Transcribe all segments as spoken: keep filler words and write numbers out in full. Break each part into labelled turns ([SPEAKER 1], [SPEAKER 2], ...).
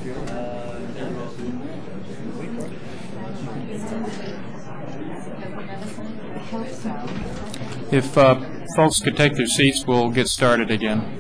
[SPEAKER 1] If uh, folks could take their seats, we'll get started again.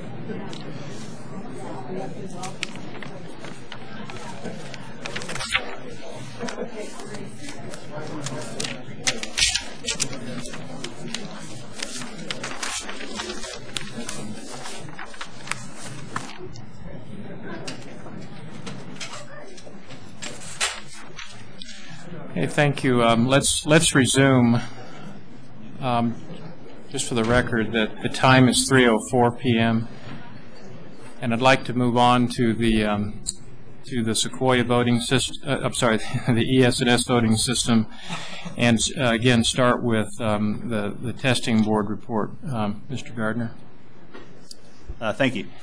[SPEAKER 1] Okay, thank you. Um, let's let's resume. Um, just for the record, that the time is three oh four p m and I'd like to move on to the um, to the Sequoia voting system. Uh, I'm sorry, the E S N S voting system, and uh, again start with um, the the testing board report. Um, Mister Gardner.
[SPEAKER 2] Uh, thank you.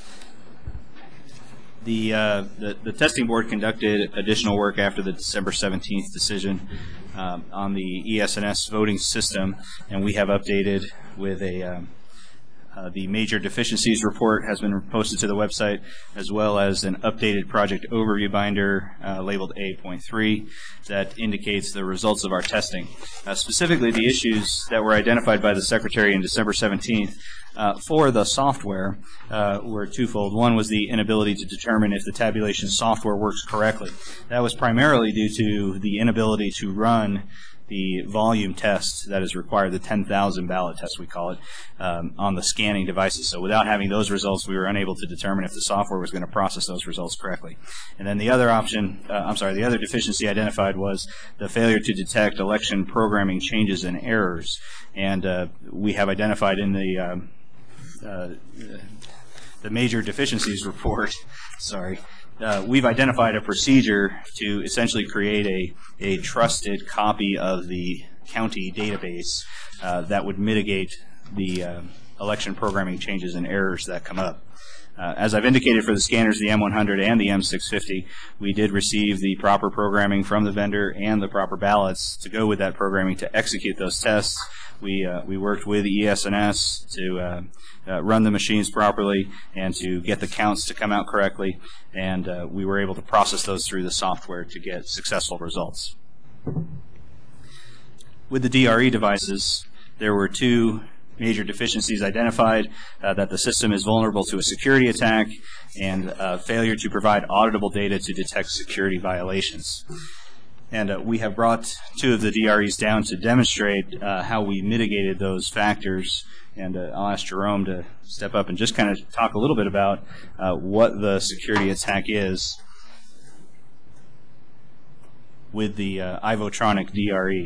[SPEAKER 2] The, uh, the the testing board conducted additional work after the December seventeenth decision um, on the E S N S voting system, and we have updated with a um, uh, the major deficiencies report has been posted to the website, as well as an updated project overview binder uh, labeled A point three that indicates the results of our testing. Uh, specifically, the issues that were identified by the Secretary in December seventeenth Uh, for the software uh, were twofold. One was the inability to determine if the tabulation software works correctly. That was primarily due to the inability to run the volume test that is required, the ten thousand ballot test we call it, um, on the scanning devices. So without having those results, we were unable to determine if the software was going to process those results correctly. And then the other option, uh, I'm sorry, the other deficiency identified was the failure to detect election programming changes and errors. And uh, we have identified in the um, Uh, the major deficiencies report, sorry, uh, we've identified a procedure to essentially create a, a trusted copy of the county database uh, that would mitigate the uh, election programming changes and errors that come up. Uh, as I've indicated for the scanners, the M one hundred and the M six fifty, we did receive the proper programming from the vendor and the proper ballots to go with that programming to execute those tests. We uh, we worked with E S N S to uh, uh, run the machines properly and to get the counts to come out correctly, and uh, we were able to process those through the software to get successful results. With the D R E devices, there were two major deficiencies identified, uh, that the system is vulnerable to a security attack and uh, failure to provide auditable data to detect security violations. And uh, we have brought two of the D R Es down to demonstrate uh, how we mitigated those factors. And uh, I'll ask Jerome to step up and just kind of talk a little bit about uh, what the security attack is with the uh, Ivotronic D R E.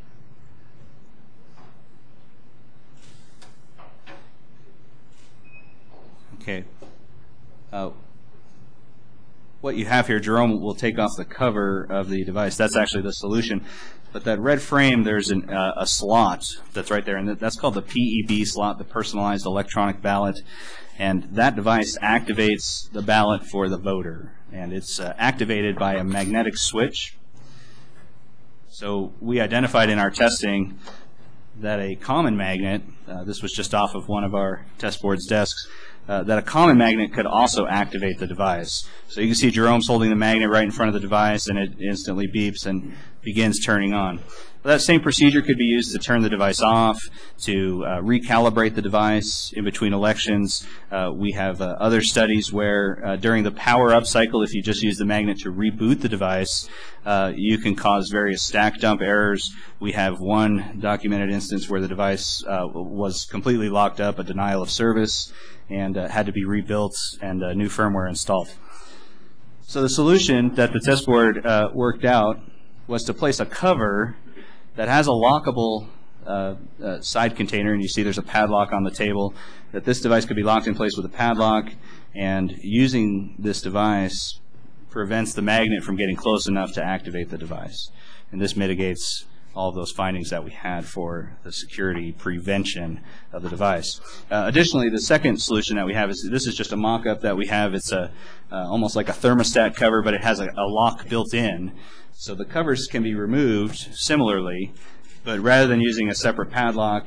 [SPEAKER 2] Okay. Uh, What you have here, Jerome will take off the cover of the device. That's actually the solution. But that red frame, there's an, uh, a slot that's right there, and that's called the P E B slot, the Personalized Electronic Ballot. And that device activates the ballot for the voter. And it's uh, activated by a magnetic switch. So we identified in our testing that a common magnet, uh, this was just off of one of our test board's desks, Uh, that a common magnet could also activate the device. So you can see Jerome's holding the magnet right in front of the device, and it instantly beeps and begins turning on. Well, that same procedure could be used to turn the device off, to uh, recalibrate the device in between elections. Uh, we have uh, other studies where uh, during the power-up cycle, if you just use the magnet to reboot the device, uh, you can cause various stack dump errors. We have one documented instance where the device uh, was completely locked up, a denial of service, and uh, had to be rebuilt and uh, new firmware installed. So the solution that the test board uh, worked out was to place a cover that has a lockable uh, uh, side container, and you see there's a padlock on the table, that this device could be locked in place with a padlock, and using this device prevents the magnet from getting close enough to activate the device. And this mitigates all of those findings that we had for the security prevention of the device. Uh, additionally, the second solution that we have is, this is just a mock-up that we have. It's a uh, almost like a thermostat cover, but it has a, a lock built in. So the covers can be removed similarly, but rather than using a separate padlock,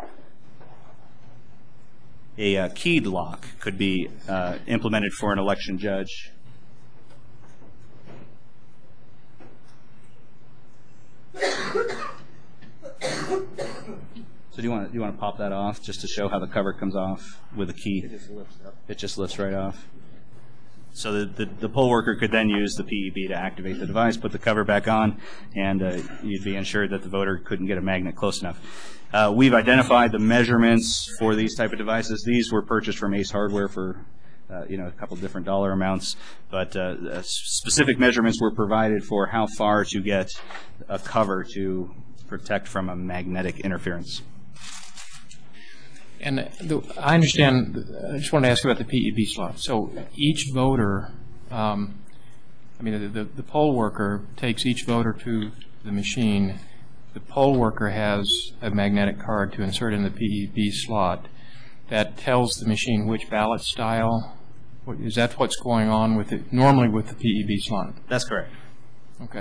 [SPEAKER 2] a uh, keyed lock could be uh, implemented for an election judge. So do you want to, do you want to pop that off just to show how the cover comes off with a key? It just lifts up. It just lifts right off. So the, the, the poll worker could then use the P E B to activate the device, put the cover back on, and uh, you'd be ensured that the voter couldn't get a magnet close enough. Uh, we've identified the measurements for these type of devices. These were purchased from Ace Hardware for uh, you know, a couple different dollar amounts, but uh, specific measurements were provided for how far to get a cover to protect from a magnetic interference.
[SPEAKER 1] And the, I understand, I just want to ask you about the P E B slot. So each voter, um, I mean, the, the, the poll worker takes each voter to the machine. The poll worker has a magnetic card to insert in the P E B slot that tells the machine which ballot style. What, is that what's going on with it, normally with the P E B slot?
[SPEAKER 2] That's correct.
[SPEAKER 1] Okay.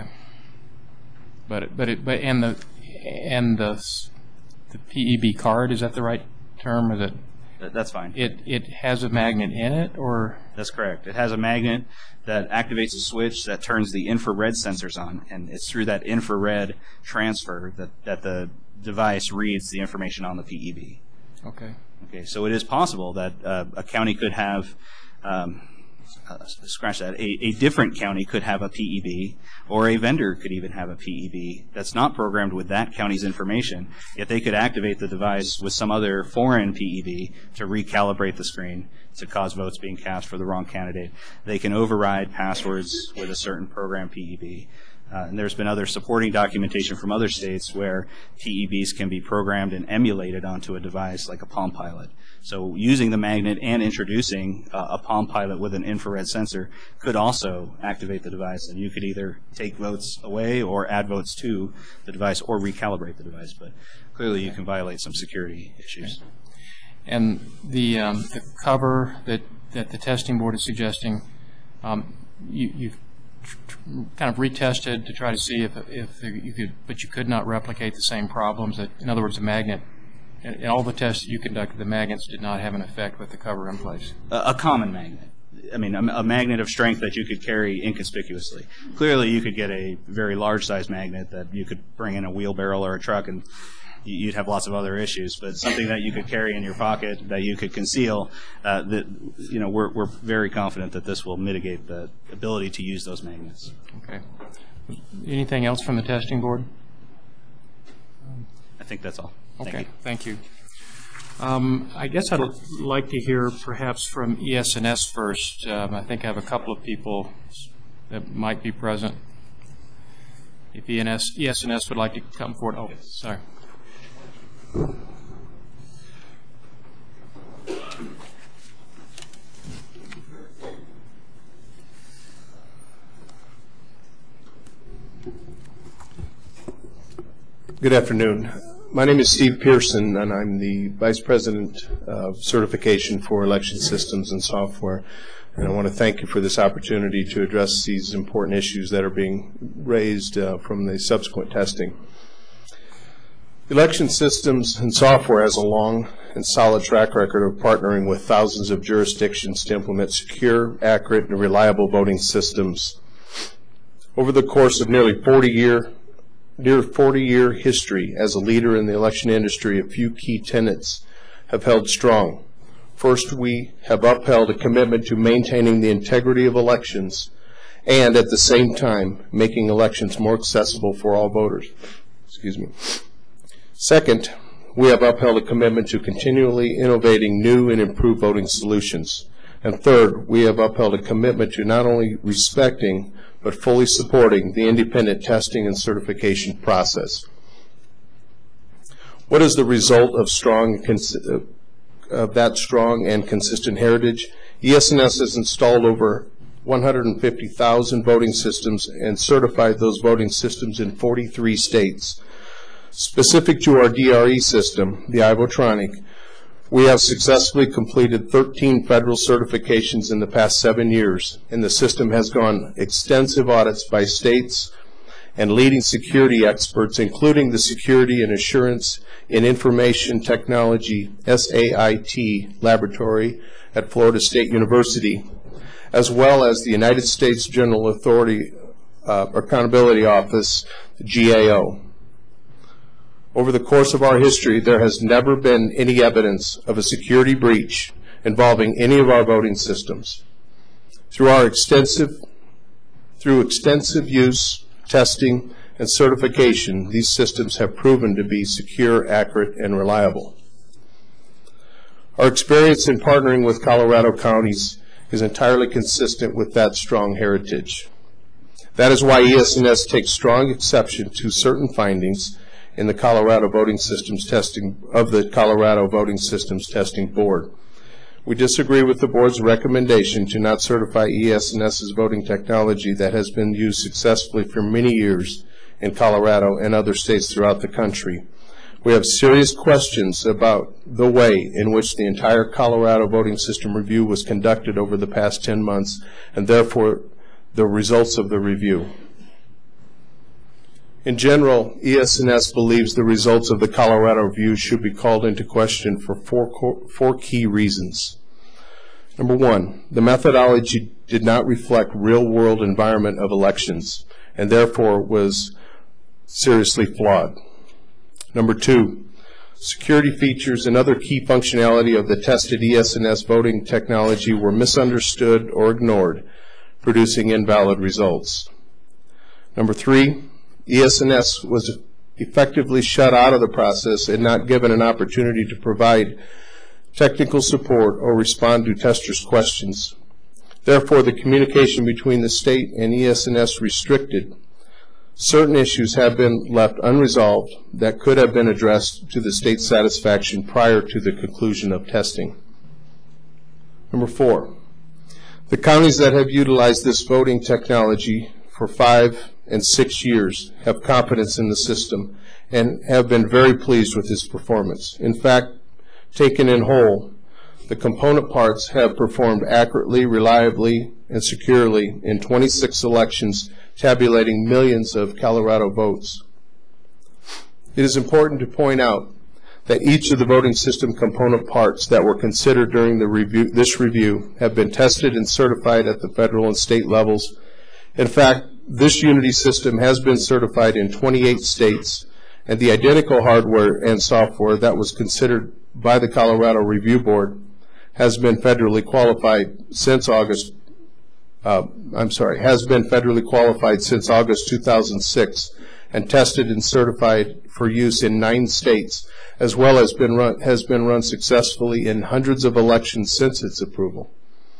[SPEAKER 1] But, it, but, it, but and the, and the, the P E B card, is that the right term? Is it?
[SPEAKER 2] That's fine.
[SPEAKER 1] It it has a magnet in it, or?
[SPEAKER 2] That's correct. It has a magnet that activates a switch that turns the infrared sensors on, and it's through that infrared transfer that, that the device reads the information on the P E B.
[SPEAKER 1] Okay.
[SPEAKER 2] Okay, so it is possible that uh, a county could have, um, uh, scratch that, a, a different county could have a P E B, or a vendor could even have a P E B that's not programmed with that county's information, yet they could activate the device with some other foreign P E B to recalibrate the screen to cause votes being cast for the wrong candidate. They can override passwords with a certain program P E B. Uh, and there's been other supporting documentation from other states where P E Bs can be programmed and emulated onto a device like a Palm Pilot. So using the magnet and introducing uh, a Palm Pilot with an infrared sensor could also activate the device, and you could either take votes away or add votes to the device or recalibrate the device. But clearly you can violate some security issues.
[SPEAKER 1] And the, um, the cover that, that the testing board is suggesting, um, you, you've kind of retested to try to see if, if you could, but you could not replicate the same problems. That, in other words, the magnet, in all the tests you conducted, the magnets did not have an effect with the cover in place.
[SPEAKER 2] A, a common magnet. I mean, a, a magnet of strength that you could carry inconspicuously. Clearly, you could get a very large-size magnet that you could bring in a wheelbarrow or a truck, and you'd have lots of other issues. But something that you could carry in your pocket, that you could conceal, uh, that you know, we're we're very confident that this will mitigate the ability to use those magnets.
[SPEAKER 1] Okay. Anything else from the testing board?
[SPEAKER 2] I think that's all. Thank
[SPEAKER 1] okay.
[SPEAKER 2] you.
[SPEAKER 1] Thank you. Um, I guess I'd like to hear perhaps from E S N S first. Um, I think I have a couple of people that might be present. If E S N S would like to come forward. Oh, sorry.
[SPEAKER 3] Good afternoon. My name is Steve Pearson, and I'm the Vice President of Certification for Election Systems and Software. And I want to thank you for this opportunity to address these important issues that are being raised uh, from the subsequent testing. Election Systems and Software has a long and solid track record of partnering with thousands of jurisdictions to implement secure, accurate, and reliable voting systems. Over the course of nearly forty year, near forty year history as a leader in the election industry, a few key tenets have held strong. First, we have upheld a commitment to maintaining the integrity of elections and at the same time making elections more accessible for all voters. Excuse me. Second, we have upheld a commitment to continually innovating new and improved voting solutions. And third, we have upheld a commitment to not only respecting but fully supporting the independent testing and certification process. What is the result of strong of that strong and consistent heritage? E S N S has installed over one hundred fifty thousand voting systems and certified those voting systems in forty-three states. Specific to our D R E system, the iVotronic, we have successfully completed thirteen federal certifications in the past seven years, and the system has gone extensive audits by states and leading security experts, including the Security and Assurance in Information Technology S A I T laboratory at Florida State University, as well as the United States General Authority uh, Accountability Office, the G A O. Over the course of our history, there has never been any evidence of a security breach involving any of our voting systems. Through our extensive, through extensive use, testing, and certification, these systems have proven to be secure, accurate, and reliable. Our experience in partnering with Colorado counties is entirely consistent with that strong heritage. That is why E S N S takes strong exception to certain findings in the Colorado Voting Systems Testing of the Colorado Voting Systems Testing Board. We disagree with the board's recommendation to not certify E S N S's voting technology that has been used successfully for many years in Colorado and other states throughout the country. We have serious questions about the way in which the entire Colorado voting system review was conducted over the past ten months, and therefore the results of the review. In general, E S N S believes the results of the Colorado review should be called into question for four, four key reasons. Number one, the methodology did not reflect real-world environment of elections and therefore was seriously flawed. Number two, security features and other key functionality of the tested E S N S voting technology were misunderstood or ignored, producing invalid results. Number three, E S N S was effectively shut out of the process and not given an opportunity to provide technical support or respond to testers' questions. Therefore, the communication between the state and E S N S restricted. Certain issues have been left unresolved that could have been addressed to the state's satisfaction prior to the conclusion of testing. Number four, the counties that have utilized this voting technology for five and six years have confidence in the system and have been very pleased with its performance. In fact, taken in whole, the component parts have performed accurately, reliably, and securely in twenty-six elections, tabulating millions of Colorado votes. It is important to point out that each of the voting system component parts that were considered during the review, this review have been tested and certified at the federal and state levels. In fact, this Unity system has been certified in twenty-eight states, and the identical hardware and software that was considered by the Colorado Review Board has been federally qualified since August Uh, I'm sorry, has been federally qualified since August two thousand six and tested and certified for use in nine states, as well as been run, has been run successfully in hundreds of elections since its approval.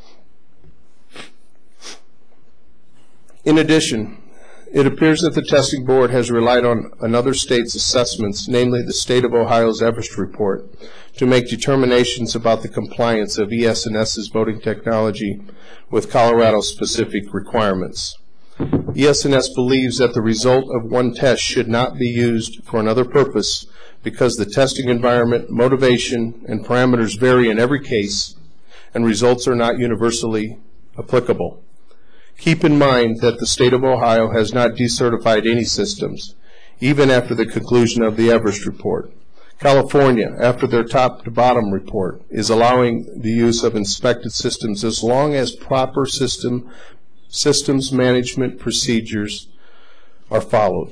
[SPEAKER 3] In addition, it appears that the testing board has relied on another state's assessments, namely the state of Ohio's Everest report, to make determinations about the compliance of E S N S's voting technology with Colorado-specific requirements. E S N S believes that the result of one test should not be used for another purpose because the testing environment, motivation, and parameters vary in every case, and results are not universally applicable. Keep in mind that the state of Ohio has not decertified any systems, even after the conclusion of the Everest report. California, after their top-to-bottom report, is allowing the use of inspected systems as long as proper system, systems management procedures are followed.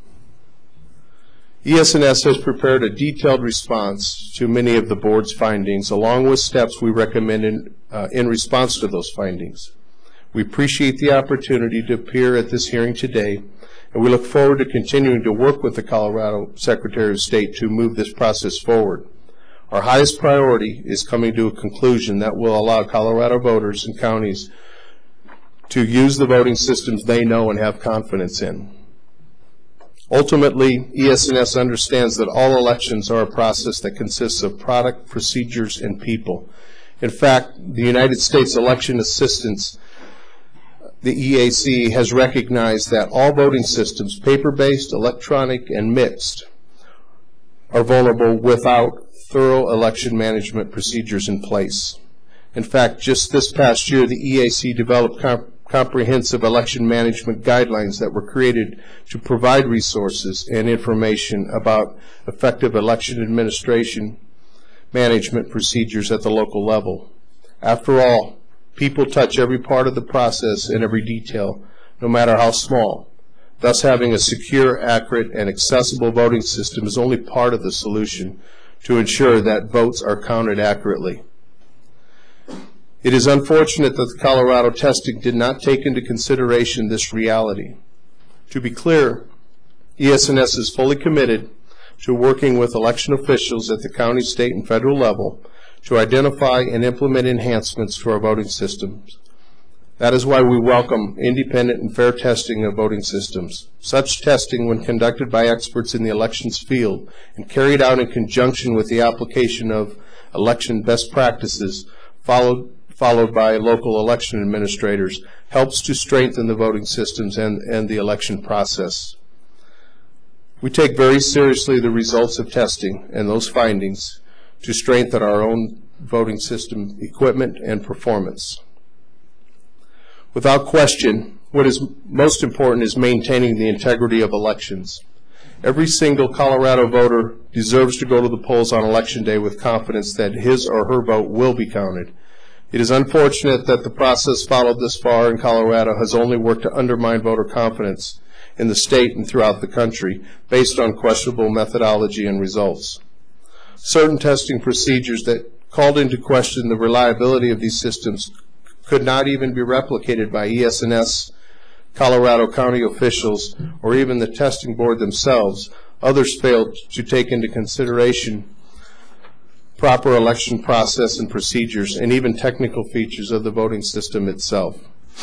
[SPEAKER 3] E S N S has prepared a detailed response to many of the board's findings, along with steps we recommend in, uh, in response to those findings. We appreciate the opportunity to appear at this hearing today, and we look forward to continuing to work with the Colorado Secretary of State to move this process forward. Our highest priority is coming to a conclusion that will allow Colorado voters and counties to use the voting systems they know and have confidence in. Ultimately, E S N S understands that all elections are a process that consists of product, procedures, and people. In fact, the United States Election Assistance, the E A C, has recognized that all voting systems, paper-based, electronic, and mixed, are vulnerable without thorough election management procedures in place. In fact, just this past year, the E A C developed comp comprehensive election management guidelines that were created to provide resources and information about effective election administration management procedures at the local level. After all, people touch every part of the process and every detail, no matter how small. Thus, having a secure, accurate, and accessible voting system is only part of the solution to ensure that votes are counted accurately. It is unfortunate that the Colorado testing did not take into consideration this reality. To be clear, E S N S is fully committed to working with election officials at the county, state, and federal level to identify and implement enhancements to our voting systems. That is why we welcome independent and fair testing of voting systems. Such testing, when conducted by experts in the elections field and carried out in conjunction with the application of election best practices, followed followed by local election administrators, helps to strengthen the voting systems and, and the election process. We take very seriously the results of testing and those findings to strengthen our own voting system equipment and performance. Without question, what is most important is maintaining the integrity of elections. Every single Colorado voter deserves to go to the polls on election day with confidence that his or her vote will be counted. It is unfortunate that the process followed this far in Colorado has only worked to undermine voter confidence in the state and throughout the country based on questionable methodology and results. Certain testing procedures that called into question the reliability of these systems could not even be replicated by E S N S, Colorado County officials, or even the testing board themselves. Others failed to take into consideration proper election process and procedures, and even technical features of the voting system itself.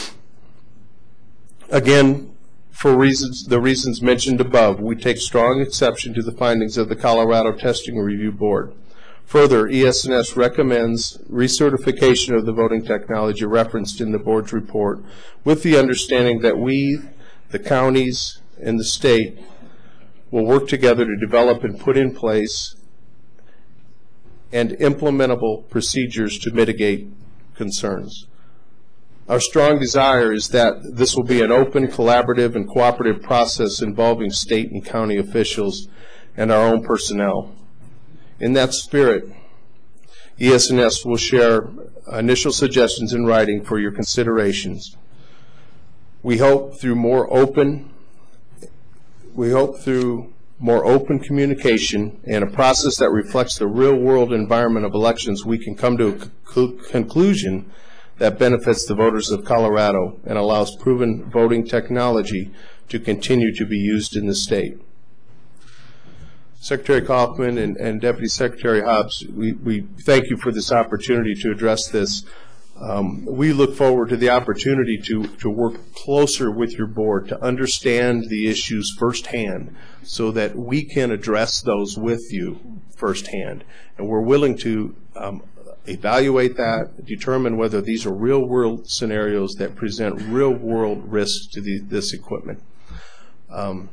[SPEAKER 3] Again, for reasons, the reasons mentioned above, we take strong exception to the findings of the Colorado Testing Review Board. Further, E S N S recommends recertification of the voting technology referenced in the board's report, with the understanding that we, the counties, and the state will work together to develop and put in place and implementable procedures to mitigate concerns. Our strong desire is that this will be an open, collaborative, and cooperative process involving state and county officials and our own personnel. In that spirit, E S N S will share initial suggestions in writing for your considerations. We hope through more open, we hope through more open communication and a process that reflects the real-world environment of elections, we can come to a co- conclusion that benefits the voters of Colorado and allows proven voting technology to continue to be used in the state. Secretary Kaufman and, and Deputy Secretary Hobbs, we, we thank you for this opportunity to address this. Um, we look forward to the opportunity to, to work closer with your board to understand the issues firsthand so that we can address those with you firsthand. And we're willing to um, evaluate that, determine whether these are real-world scenarios that present real-world risks to the, this equipment. Um,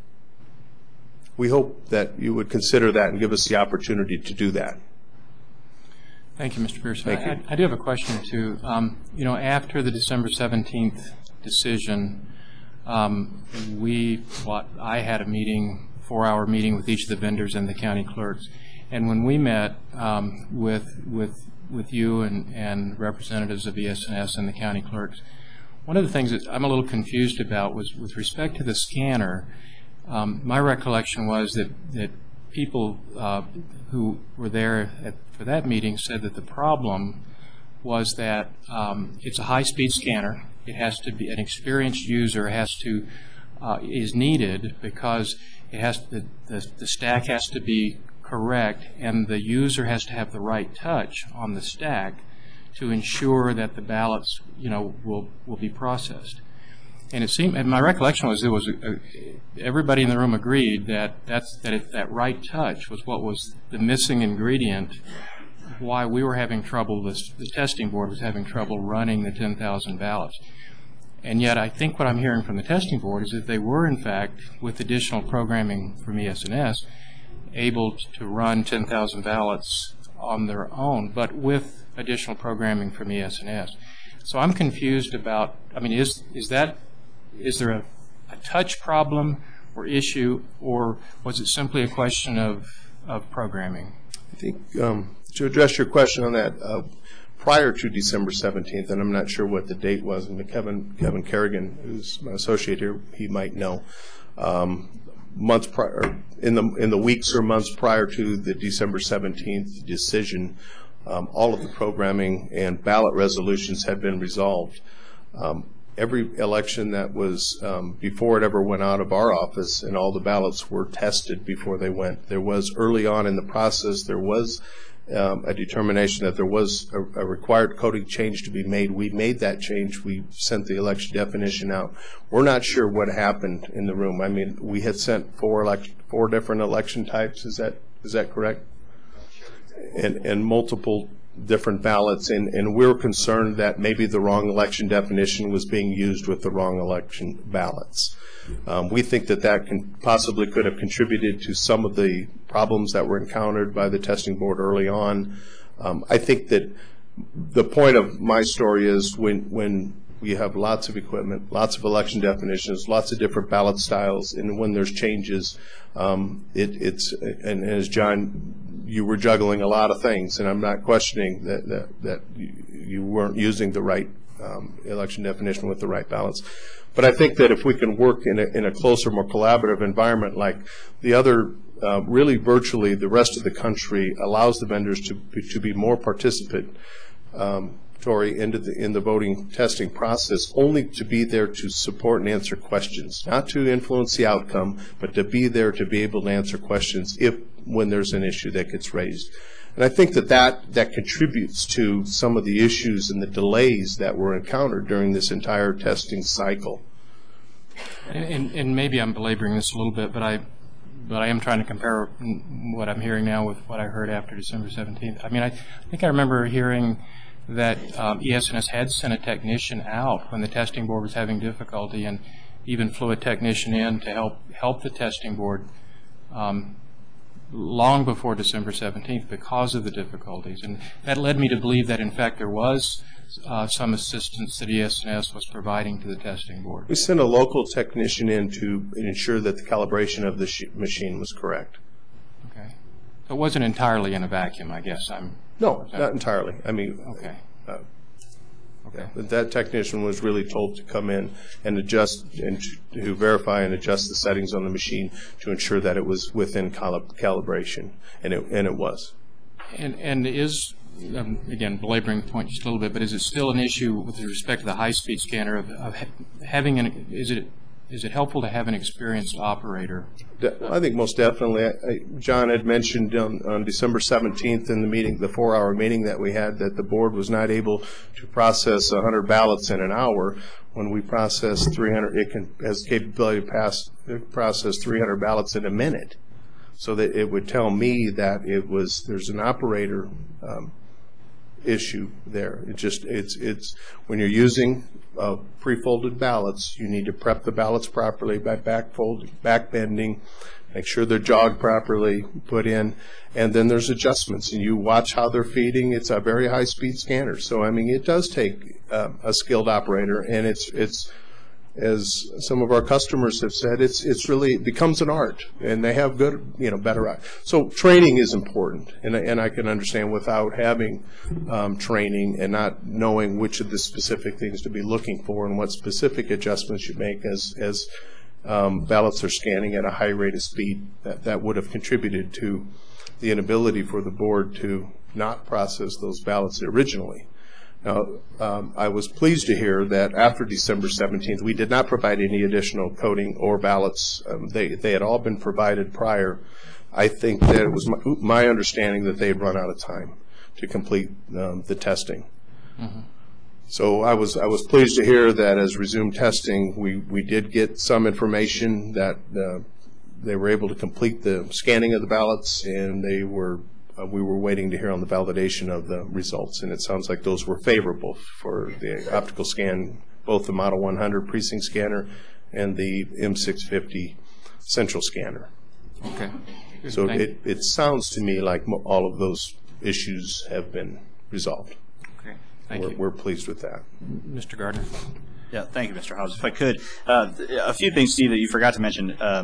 [SPEAKER 3] we hope that you would consider that and give us the opportunity to do that.
[SPEAKER 1] Thank you, Mister Pierce.
[SPEAKER 3] Thank
[SPEAKER 1] I,
[SPEAKER 3] you.
[SPEAKER 1] I do have a question or two. Um, you know, after the December seventeenth decision, um, we, well, I had a meeting, four-hour meeting with each of the vendors and the county clerks. And when we met um, with with with you and, and representatives of E S N S and the county clerks, one of the things that I'm a little confused about was with respect to the scanner. Um, my recollection was that that people uh, who were there at, for that meeting said that the problem was that um, it's a high-speed scanner. It has to be an experienced user has to uh, is needed because it has the, the the stack has to be correct, and the user has to have the right touch on the stack to ensure that the ballots, you know, will will be processed. And it seemed, and my recollection was, there was a, a, everybody in the room agreed that that's that if that right touch was what was the missing ingredient, why we were having trouble. This, the testing board was having trouble running the ten thousand ballots. And yet, I think what I'm hearing from the testing board is that they were, in fact, with additional programming from E S N S, able to run ten thousand ballots on their own, but with additional programming from E S N S. So I'm confused about, I mean, is is that, is there a, a touch problem or issue, or was it simply a question of, of programming?
[SPEAKER 3] I think um, to address your question on that, uh, prior to December seventeenth, and I'm not sure what the date was, and Kevin, Kevin Kerrigan, who's my associate here, he might know. Um, months prior, in the, in the weeks or months prior to the December seventeenth decision, um, all of the programming and ballot resolutions had been resolved. Um, every election that was um, before it ever went out of our office, and all the ballots were tested before they went. There was, early on in the process, there was um, a determination that there was a, a required coding change to be made. We made that change. We sent the election definition out. We're not sure what happened in the room. I mean, we had sent four election, four different election types. Is that is that correct? And and multiple different ballots, and, and we're concerned that maybe the wrong election definition was being used with the wrong election ballots. Um, we think that that can possibly could have contributed to some of the problems that were encountered by the testing board early on. Um, I think that the point of my story is when, when we have lots of equipment, lots of election definitions, lots of different ballot styles, and when there's changes, um, it, it's, and as John, you were juggling a lot of things, and I'm not questioning that, that, that you weren't using the right um, election definition with the right ballots. But I think that if we can work in a, in a closer, more collaborative environment like the other, uh, really virtually the rest of the country allows the vendors to, to be more participatory um, into the, in the voting testing process, only to be there to support and answer questions, not to influence the outcome, but to be there to be able to answer questions if when there's an issue that gets raised. And I think that that, that contributes to some of the issues and the delays that were encountered during this entire testing cycle.
[SPEAKER 1] And, and, and maybe I'm belaboring this a little bit, but I, but I am trying to compare what I'm hearing now with what I heard after December seventeenth. I mean, I, I think I remember hearing that um, E S N S had sent a technician out when the testing board was having difficulty, and even flew a technician in to help help the testing board um, long before December seventeenth because of the difficulties. And that led me to believe that, in fact, there was uh, some assistance that E S N S was providing to the testing board.
[SPEAKER 3] We sent a local technician in to ensure that the calibration of the sh machine was correct.
[SPEAKER 1] Okay. So it wasn't entirely in a vacuum, I guess. I'm
[SPEAKER 3] No, not entirely. I mean,
[SPEAKER 1] okay.
[SPEAKER 3] Uh,
[SPEAKER 1] Okay.
[SPEAKER 3] But that technician was really told to come in and adjust and to verify and adjust the settings on the machine to ensure that it was within calib calibration, and it and it was.
[SPEAKER 1] And and is um, again belaboring the point just a little bit, but is it still an issue with respect to the high-speed scanner of, of ha having an is it is it helpful to have an experienced operator?
[SPEAKER 3] I think most definitely. I, I, John had mentioned on, on December seventeenth in the meeting, the four-hour meeting that we had, that the board was not able to process one hundred ballots in an hour. When we process three hundred, it can has capability to pass, process three hundred ballots in a minute. So that it would tell me that it was there's an operator um, issue there. It just it's it's when you're using uh, pre-folded ballots, you need to prep the ballots properly by back folding, back bending, make sure they're jogged properly, put in, and then there's adjustments, and you watch how they're feeding. It's a very high-speed scanner, so I mean it does take uh, a skilled operator, and it's it's. As some of our customers have said, it's it's really it becomes an art, and they have good, you know, better art. So training is important, and and I can understand without having um, training and not knowing which of the specific things to be looking for and what specific adjustments you make as as um, ballots are scanning at a high rate of speed. That that would have contributed to the inability for the board to not process those ballots originally. Now, um, I was pleased to hear that after December seventeenth, we did not provide any additional coding or ballots. Um, they, they had all been provided prior. I think that it was my, my understanding that they had run out of time to complete um, the testing. Mm-hmm. So I was I was pleased to hear that as resumed testing, we, we did get some information that uh, they were able to complete the scanning of the ballots, and they were Uh, we were waiting to hear on the validation of the results, and it sounds like those were favorable for the optical scan, both the Model one hundred precinct scanner and the M six fifty central scanner.
[SPEAKER 1] Okay.
[SPEAKER 3] So it, it sounds to me like mo all of those issues have been resolved.
[SPEAKER 1] Okay, thank
[SPEAKER 3] we're,
[SPEAKER 1] you.
[SPEAKER 3] We're pleased with that.
[SPEAKER 1] Mister Gardner.
[SPEAKER 2] Yeah, thank you, Mister Hawes. If I could, uh, a few things, Steve, that you forgot to mention. Um,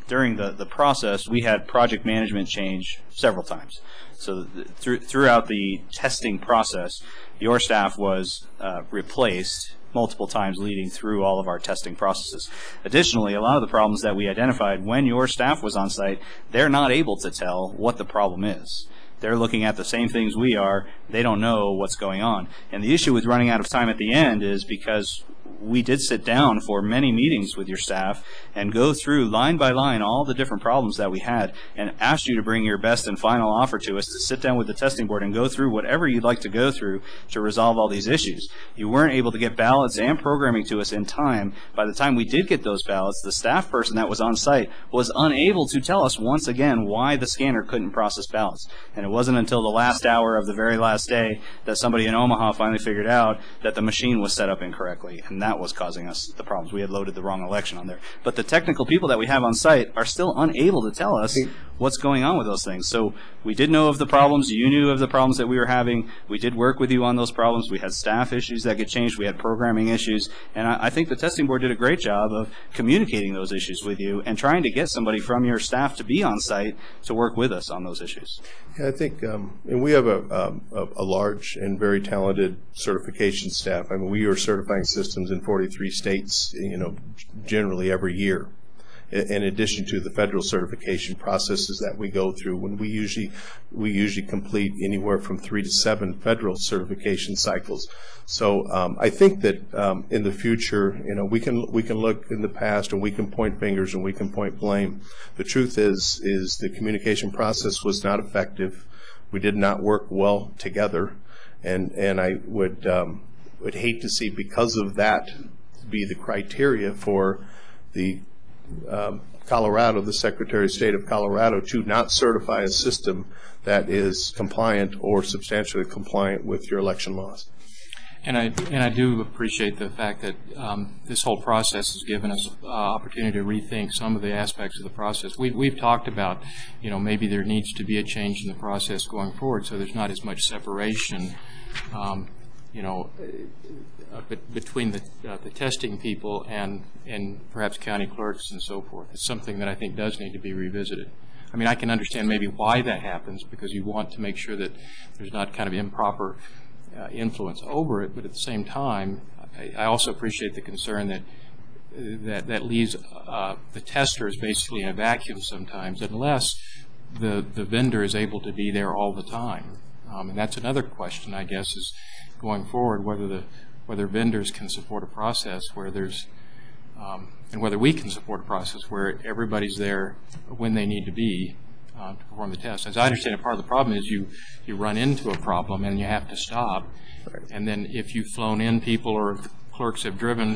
[SPEAKER 2] during the, the process, we had project management change several times. So th through, throughout the testing process, your staff was uh, replaced multiple times leading through all of our testing processes. Additionally, a lot of the problems that we identified when your staff was on site, they're not able to tell what the problem is. They're looking at the same things we are. They don't know what's going on. And the issue with running out of time at the end is because we did sit down for many meetings with your staff and go through line by line all the different problems that we had and asked you to bring your best and final offer to us to sit down with the testing board and go through whatever you'd like to go through to resolve all these issues. You weren't able to get ballots and programming to us in time. By the time we did get those ballots, the staff person that was on site was unable to tell us once again why the scanner couldn't process ballots. And it wasn't until the last hour of the very last day that somebody in Omaha finally figured out that the machine was set up incorrectly. And that was causing us the problems. We had loaded the wrong election on there. But the technical people that we have on site are still unable to tell us what's going on with those things. So we did know of the problems. You knew of the problems that we were having. We did work with you on those problems. We had staff issues that get changed. We had programming issues. And I, I think the testing board did a great job of communicating those issues with you and trying to get somebody from your staff to be on site to work with us on those issues.
[SPEAKER 3] Yeah, I think, um, and we have a, um, a, a large and very talented certification staff. I mean, we are certifying systems in forty-three states, you know, generally every year, in addition to the federal certification processes that we go through. When we usually we usually complete anywhere from three to seven federal certification cycles. So um, I think that um, in the future, you know, we can we can look in the past and we can point fingers and we can point blame. The truth is is the communication process was not effective. We did not work well together, and and I would um, would hate to see, because of that, be the criteria for the Um, Colorado, the Secretary of State of Colorado, to not certify a system that is compliant or substantially compliant with your election laws.
[SPEAKER 1] And I and I do appreciate the fact that um, this whole process has given us uh, opportunity to rethink some of the aspects of the process. We've we've talked about, you know, maybe there needs to be a change in the process going forward, so there's not as much separation, um, you know, uh, between the uh, the testing people and and perhaps county clerks and so forth. It's something that I think does need to be revisited. I mean, I can understand maybe why that happens, because you want to make sure that there's not kind of improper Uh, influence over it, but at the same time, I, I also appreciate the concern that that that leaves uh, the testers basically in a vacuum sometimes, unless the the vendor is able to be there all the time. Um, and that's another question, I guess, is going forward whether the whether vendors can support a process where there's um, and whether we can support a process where everybody's there when they need to be Uh, to perform the test. As I understand it, part of the problem is you, you run into a problem and you have to stop. Right. And then if you've flown in people or clerks have driven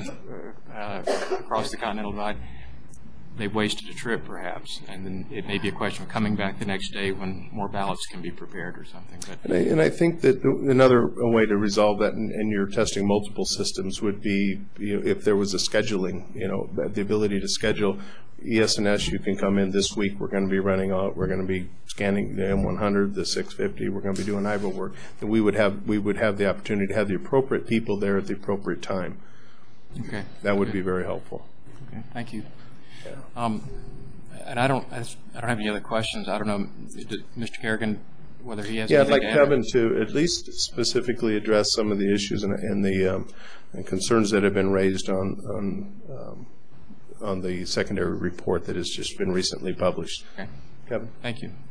[SPEAKER 1] uh, across the Continental Divide, they've wasted a trip perhaps. And then it may be a question of coming back the next day when more ballots can be prepared or something. But
[SPEAKER 3] and, I, and I think that another way to resolve that, and, and you're testing multiple systems, would be, you know, if there was a scheduling, you know, the ability to schedule. E S N S, you can come in this week. We're going to be running out. We're going to be scanning the M one hundred, the six fifty. We're going to be doing I V O work. Then we would have we would have the opportunity to have the appropriate people there at the appropriate time.
[SPEAKER 1] Okay,
[SPEAKER 3] that would
[SPEAKER 1] okay.
[SPEAKER 3] be very helpful.
[SPEAKER 1] Okay, thank you. Yeah. Um, and I don't I don't have any other questions. I don't know, Mister Kerrigan, whether he has.
[SPEAKER 3] Yeah, I'd like
[SPEAKER 1] to
[SPEAKER 3] Kevin to at least specifically address some of the issues and, and the um, and concerns that have been raised on on. Um, on the secondary report that has just been recently published.
[SPEAKER 1] Okay.
[SPEAKER 3] Kevin.
[SPEAKER 1] Thank you.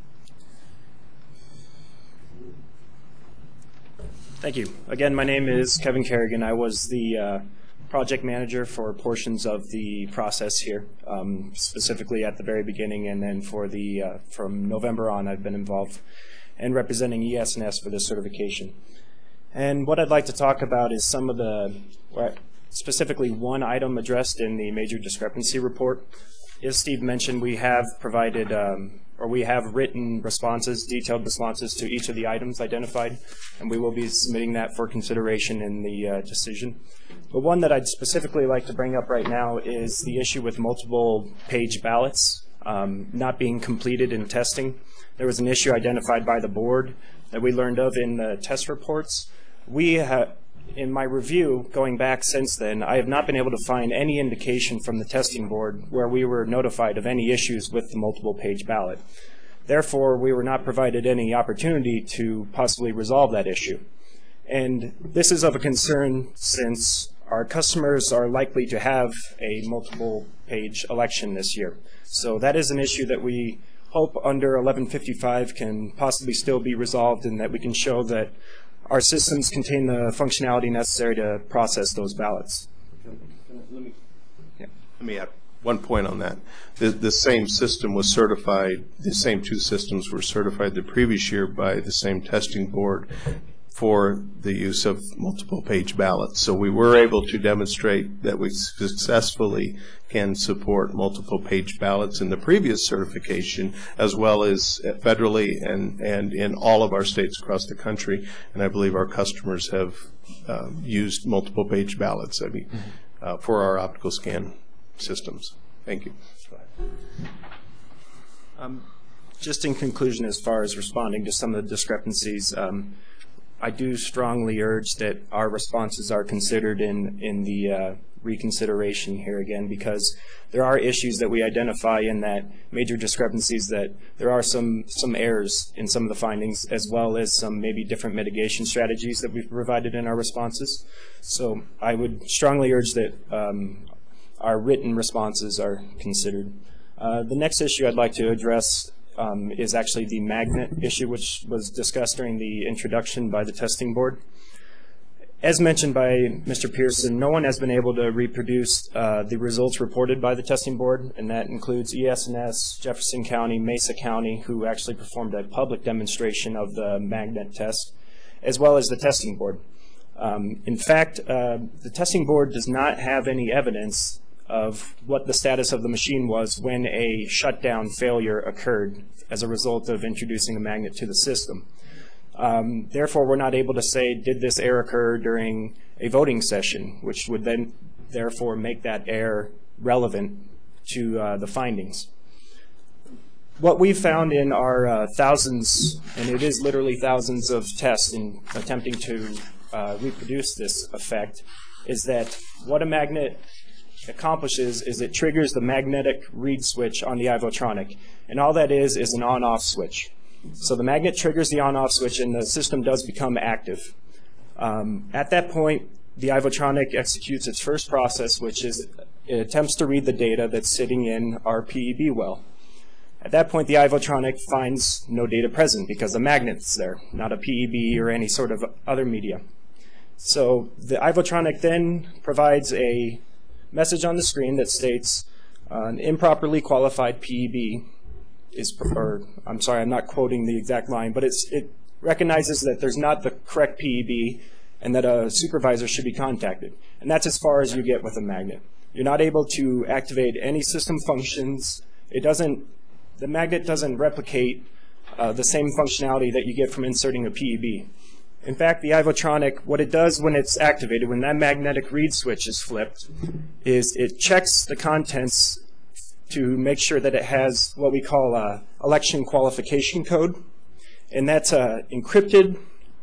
[SPEAKER 4] Thank you. Again, my name is Kevin Kerrigan. I was the uh, project manager for portions of the process here, um, specifically at the very beginning, and then for the uh, from November on, I've been involved in representing E S N S for this certification. And what I'd like to talk about is some of the well, specifically one item addressed in the major discrepancy report. As Steve mentioned, we have provided, um, or we have written responses, detailed responses to each of the items identified, and we will be submitting that for consideration in the uh, decision. But one that I'd specifically like to bring up right now is the issue with multiple page ballots um, not being completed in testing. There was an issue identified by the board that we learned of in the test reports. We have in my review, going back since then, I have not been able to find any indication from the testing board where we were notified of any issues with the multiple page ballot. Therefore, we were not provided any opportunity to possibly resolve that issue. And this is of a concern since our customers are likely to have a multiple page election this year. So that is an issue that we hope under eleven fifty-five can possibly still be resolved, and that we can show that our systems contain the functionality necessary to process those ballots.
[SPEAKER 3] Let me, yeah. Let me add one point on that. The, the same system was certified, the same two systems were certified the previous year by the same testing board for the use of multiple page ballots. So we were able to demonstrate that we successfully can support multiple page ballots in the previous certification, as well as federally and, and in all of our states across the country. And I believe our customers have uh, used multiple page ballots, I mean, uh, for our optical scan systems. Thank you.
[SPEAKER 4] Um, just in conclusion, as far as responding to some of the discrepancies, um, I do strongly urge that our responses are considered in, in the uh, reconsideration here again, because there are issues that we identify in that major discrepancies, that there are some, some errors in some of the findings, as well as some maybe different mitigation strategies that we've provided in our responses. So I would strongly urge that um, our written responses are considered. Uh, the next issue I'd like to address Um, is actually the magnet issue, which was discussed during the introduction by the testing board. As mentioned by Mister Pearson, no one has been able to reproduce uh, the results reported by the testing board, and that includes E S N S, Jefferson County, Mesa County, who actually performed a public demonstration of the magnet test, as well as the testing board. Um, in fact, uh, the testing board does not have any evidence of what the status of the machine was when a shutdown failure occurred as a result of introducing a magnet to the system. Um, therefore, we're not able to say, did this error occur during a voting session, which would then therefore make that error relevant to uh, the findings. What we found in our uh, thousands, and it is literally thousands of tests in attempting to uh, reproduce this effect, is that what a magnet accomplishes is it triggers the magnetic read switch on the Ivotronic, and all that is is an on-off switch. So the magnet triggers the on-off switch and the system does become active. Um, at that point, the Ivotronic executes its first process, which is it attempts to read the data that's sitting in our P E B well. At that point, the Ivotronic finds no data present because the magnet's there, not a P E B or any sort of other media. So the Ivotronic then provides a message on the screen that states uh, an improperly qualified P E B is, or I'm sorry, I'm not quoting the exact line, but it's, it recognizes that there's not the correct P E B and that a supervisor should be contacted. And that's as far as you get with a magnet. You're not able to activate any system functions. It doesn't, the magnet doesn't replicate uh, the same functionality that you get from inserting a P E B. In fact, the Ivotronic, what it does when it's activated, when that magnetic read switch is flipped, is it checks the contents to make sure that it has what we call a election qualification code. And that's an encrypted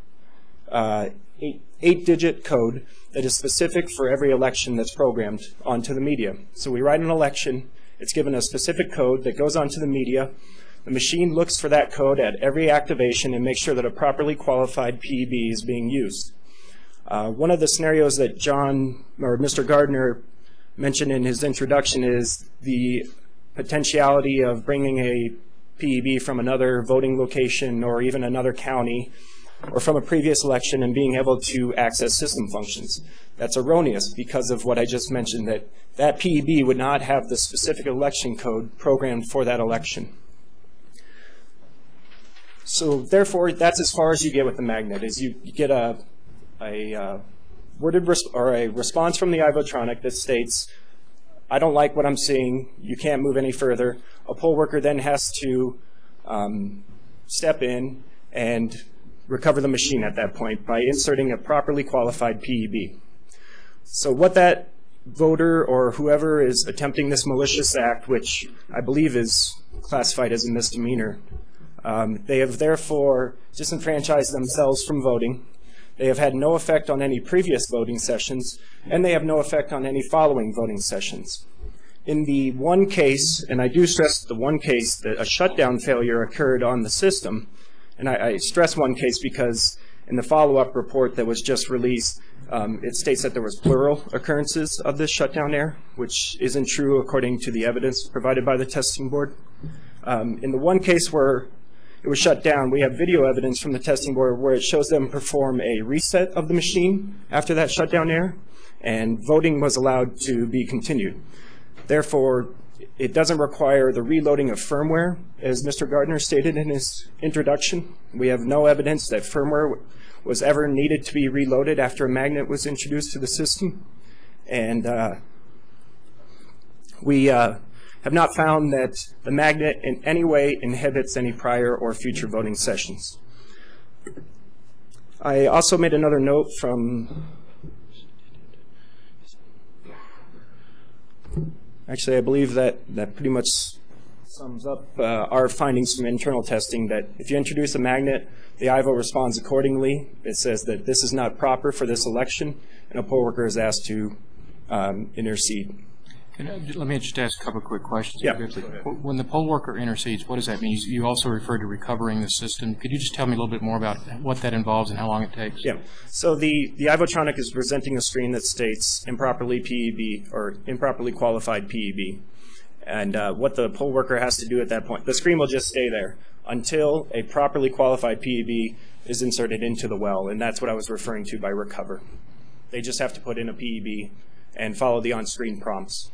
[SPEAKER 4] uh, eight, eight-digit code that is specific for every election that's programmed onto the media. So we write an election, it's given a specific code that goes onto the media. The machine looks for that code at every activation and makes sure that a properly qualified P E B is being used. Uh, one of the scenarios that John or Mister Gardner mentioned in his introduction is the potentiality of bringing a P E B from another voting location or even another county or from a previous election and being able to access system functions. That's erroneous because of what I just mentioned, that that P E B would not have the specific election code programmed for that election. So therefore, that's as far as you get with the magnet, is you, you get a, a uh, worded res- or a response from the Ivotronic that states, I don't like what I'm seeing, you can't move any further. A poll worker then has to um, step in and recover the machine at that point by inserting a properly qualified P E B. So what that voter or whoever is attempting this malicious act, which I believe is classified as a misdemeanor, Um, they have therefore disenfranchised themselves from voting. They have had no effect on any previous voting sessions, and they have no effect on any following voting sessions. In the one case, and I do stress the one case, that a shutdown failure occurred on the system, and I, I stress one case because in the follow-up report that was just released, um, it states that there was plural occurrences of this shutdown error, which isn't true according to the evidence provided by the testing board. Um, in the one case where it was shut down, we have video evidence from the testing board where it shows them perform a reset of the machine after that shutdown error, and voting was allowed to be continued. Therefore, it doesn't require the reloading of firmware, as Mister Gardner stated in his introduction. We have no evidence that firmware was ever needed to be reloaded after a magnet was introduced to the system. And uh, we uh, have not found that the magnet in any way inhibits any prior or future voting sessions. I also made another note from Actually, I believe that, that pretty much sums up uh, our findings from internal testing, that if you introduce a magnet, the I V O responds accordingly. It says that this is not proper for this election, and a poll worker is asked to um, intercede.
[SPEAKER 1] Can I, let me just ask a couple of quick questions.
[SPEAKER 4] Yeah.
[SPEAKER 1] When the poll worker intercedes, what does that mean? You you also referred to recovering the system. Could you just tell me a little bit more about what that involves and how long it takes?
[SPEAKER 4] Yeah. So the, the iVotronic is presenting a screen that states improperly P E B or improperly qualified P E B. And uh, what the poll worker has to do at that point, the screen will just stay there until a properly qualified P E B is inserted into the well. And that's what I was referring to by recover. They just have to put in a P E B and follow the on-screen prompts.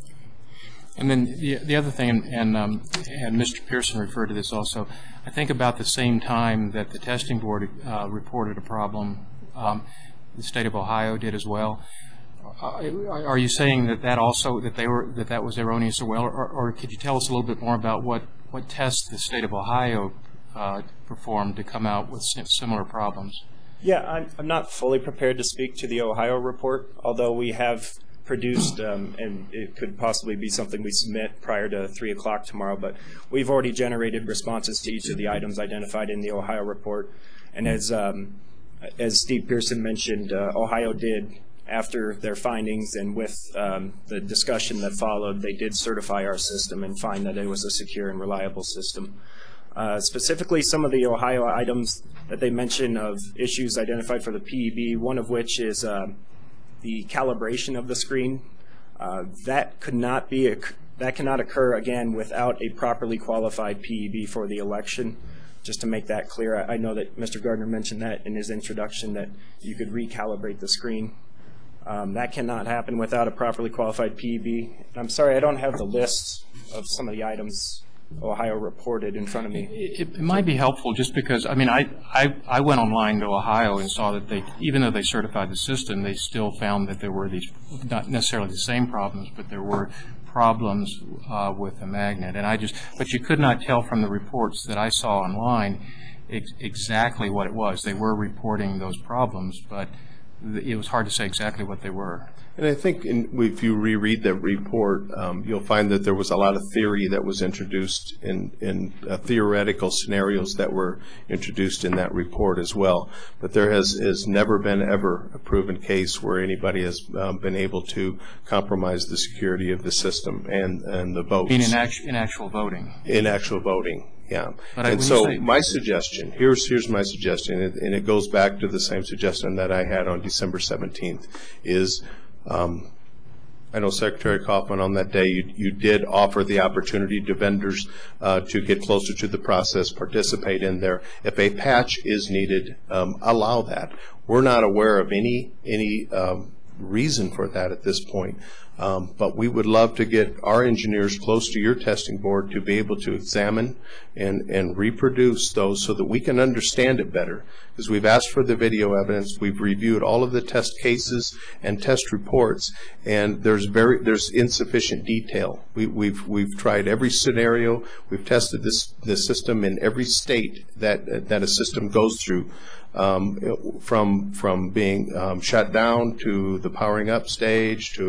[SPEAKER 1] And then the, the other thing, and, and, um, and Mister Pearson referred to this also, I think about the same time that the testing board uh, reported a problem, um, the state of Ohio did as well. Uh, are you saying that that also, that they were, that that was erroneous as well, or, or could you tell us a little bit more about what, what tests the state of Ohio uh, performed to come out with similar problems?
[SPEAKER 4] Yeah, I'm, I'm not fully prepared to speak to the Ohio report, although we have produced, um, and it could possibly be something we submit prior to three o'clock tomorrow, but we've already generated responses to each of the items identified in the Ohio report. And as, um, as Steve Pearson mentioned, uh, Ohio did, after their findings and with um, the discussion that followed, they did certify our system and find that it was a secure and reliable system. Uh, specifically, some of the Ohio items that they mention of issues identified for the P E B, one of which is uh, the calibration of the screen. Uh, that could not be, that cannot occur again without a properly qualified P E B for the election. Just to make that clear, I, I know that Mister Gardner mentioned that in his introduction, that you could recalibrate the screen. Um, that cannot happen without a properly qualified P E B. I'm sorry, I don't have the list of some of the items Ohio reported in front of me.
[SPEAKER 1] It, it might be helpful just because, I mean, I, I, I went online to Ohio and saw that they, even though they certified the system, they still found that there were these, not necessarily the same problems, but there were problems uh, with the magnet. And I just, but you could not tell from the reports that I saw online ex exactly what it was. They were reporting those problems, but th it was hard to say exactly what they were.
[SPEAKER 3] And I think in, if you reread the report, um, you'll find that there was a lot of theory that was introduced in, in uh, theoretical scenarios that were introduced in that report as well. But there has, has never been ever a proven case where anybody has um, been able to compromise the security of the system and, and the votes.
[SPEAKER 1] Being in, actu in actual voting.
[SPEAKER 3] In actual voting. Yeah,
[SPEAKER 1] but I,
[SPEAKER 3] and so
[SPEAKER 1] say,
[SPEAKER 3] my suggestion, here's here's my suggestion, and it, and it goes back to the same suggestion that I had on December seventeenth, is um, I know Secretary Kaufman on that day, you, you did offer the opportunity to vendors uh, to get closer to the process, participate in there. If a patch is needed, um, allow that. We're not aware of any, any um, reason for that at this point. Um, but we would love to get our engineers close to your testing board to be able to examine and, and reproduce those so that we can understand it better. Because we've asked for the video evidence, we've reviewed all of the test cases and test reports, and there's very there's insufficient detail. We, we've we've tried every scenario, we've tested this the system in every state that that a system goes through. Um, from from being um, shut down to the powering up stage to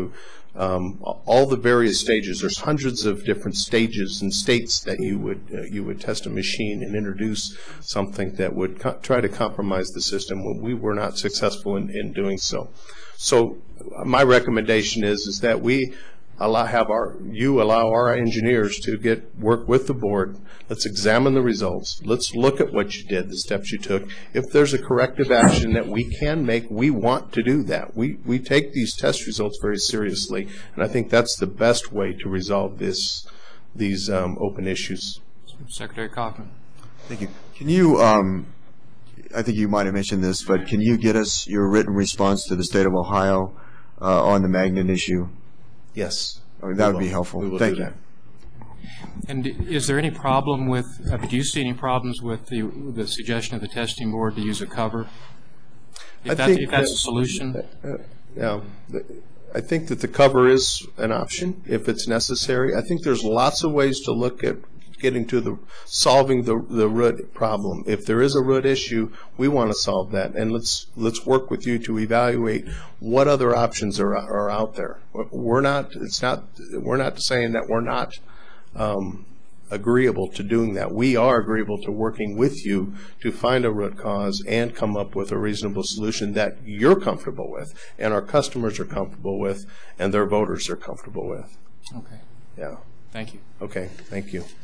[SPEAKER 3] um, all the various stages. There's hundreds of different stages and states that you would uh, you would test a machine and introduce something that would co- try to compromise the system. When we were not successful in, in doing so. So my recommendation is is that we allow have our you allow our engineers to get work with the board. Let's examine the results. Let's look at what you did, the steps you took. If there's a corrective action that we can make, we want to do that. We we take these test results very seriously, and I think that's the best way to resolve this these um, open issues.
[SPEAKER 1] Secretary Kaufman.
[SPEAKER 5] Thank you. Can you, um, I think you might have mentioned this, but can you get us your written response to the state of Ohio uh, on the magnet issue?
[SPEAKER 3] Yes.
[SPEAKER 5] Oh, that would be helpful.
[SPEAKER 3] We will
[SPEAKER 5] Thank
[SPEAKER 3] do
[SPEAKER 5] you.
[SPEAKER 3] that.
[SPEAKER 1] And is there any problem with, uh, do you see any problems with the, the suggestion of the testing board to use a cover? If,
[SPEAKER 3] I
[SPEAKER 1] that,
[SPEAKER 3] think
[SPEAKER 1] if that's
[SPEAKER 3] that-
[SPEAKER 1] a solution?
[SPEAKER 3] Uh, yeah, the- I think that the cover is an option if it's necessary. I think there's lots of ways to look at getting to the solving the the root problem. If there is a root issue, we want to solve that, and let's let's work with you to evaluate what other options are are out there. We're not. It's not. We're not saying that we're not um, agreeable to doing that. We are agreeable to working with you to find a root cause and come up with a reasonable solution that you're comfortable with, and our customers are comfortable with, and their voters are comfortable with.
[SPEAKER 1] Okay.
[SPEAKER 3] Yeah.
[SPEAKER 1] Thank you.
[SPEAKER 3] Okay. Thank you.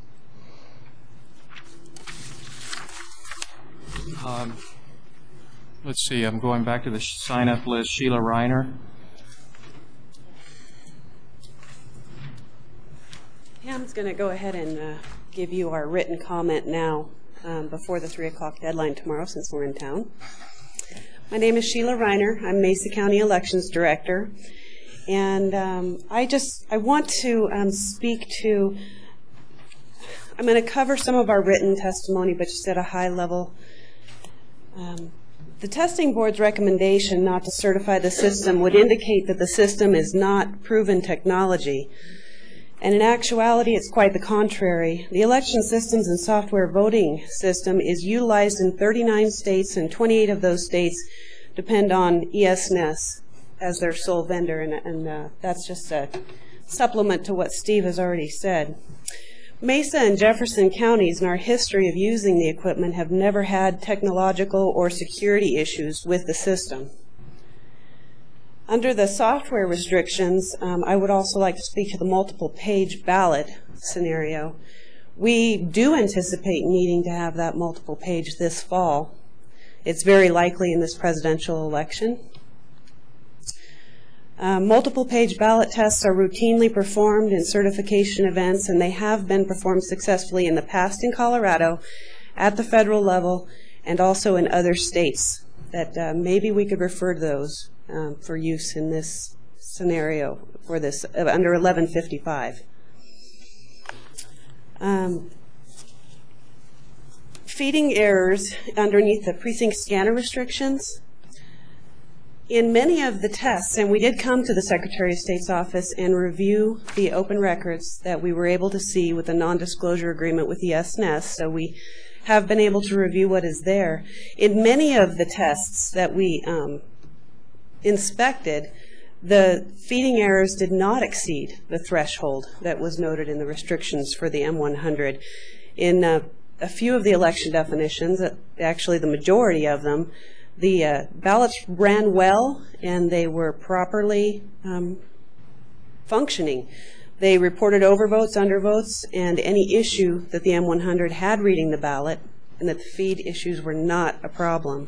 [SPEAKER 1] Um, let's see, I'm going back to the sign-up list. Sheila Reiner.
[SPEAKER 6] Pam's going to go ahead and uh, give you our written comment now um, before the three o'clock deadline tomorrow since we're in town. My name is Sheila Reiner. I'm Mesa County Elections Director. And um, I just, I want to um, speak to, I'm going to cover some of our written testimony, but just at a high level. Um, the testing board's recommendation not to certify the system would indicate that the system is not proven technology. And in actuality, it's quite the contrary. The election systems and software voting system is utilized in thirty-nine states, and twenty-eight of those states depend on E S N E S as their sole vendor, and, and uh, that's just a supplement to what Steve has already said. Mesa and Jefferson counties in our history of using the equipment have never had technological or security issues with the system. Under the software restrictions, um, I would also like to speak to the multiple page ballot scenario. We do anticipate needing to have that multiple page this fall. It's very likely in this presidential election. Uh, multiple page ballot tests are routinely performed in certification events, and they have been performed successfully in the past in Colorado, at the federal level, and also in other states that uh, maybe we could refer to those um, for use in this scenario for this uh, under eleven fifty-five. Um, feeding errors underneath the precinct scanner restrictions. In many of the tests, and we did come to the Secretary of State's office and review the open records that we were able to see with the non-disclosure agreement with E S N E S, so we have been able to review what is there. In many of the tests that we um, inspected, the feeding errors did not exceed the threshold that was noted in the restrictions for the M one hundred. In uh, a few of the election definitions, actually the majority of them, the uh, ballots ran well and they were properly um, functioning. They reported overvotes, undervotes, and any issue that the M one hundred had reading the ballot, and that the feed issues were not a problem.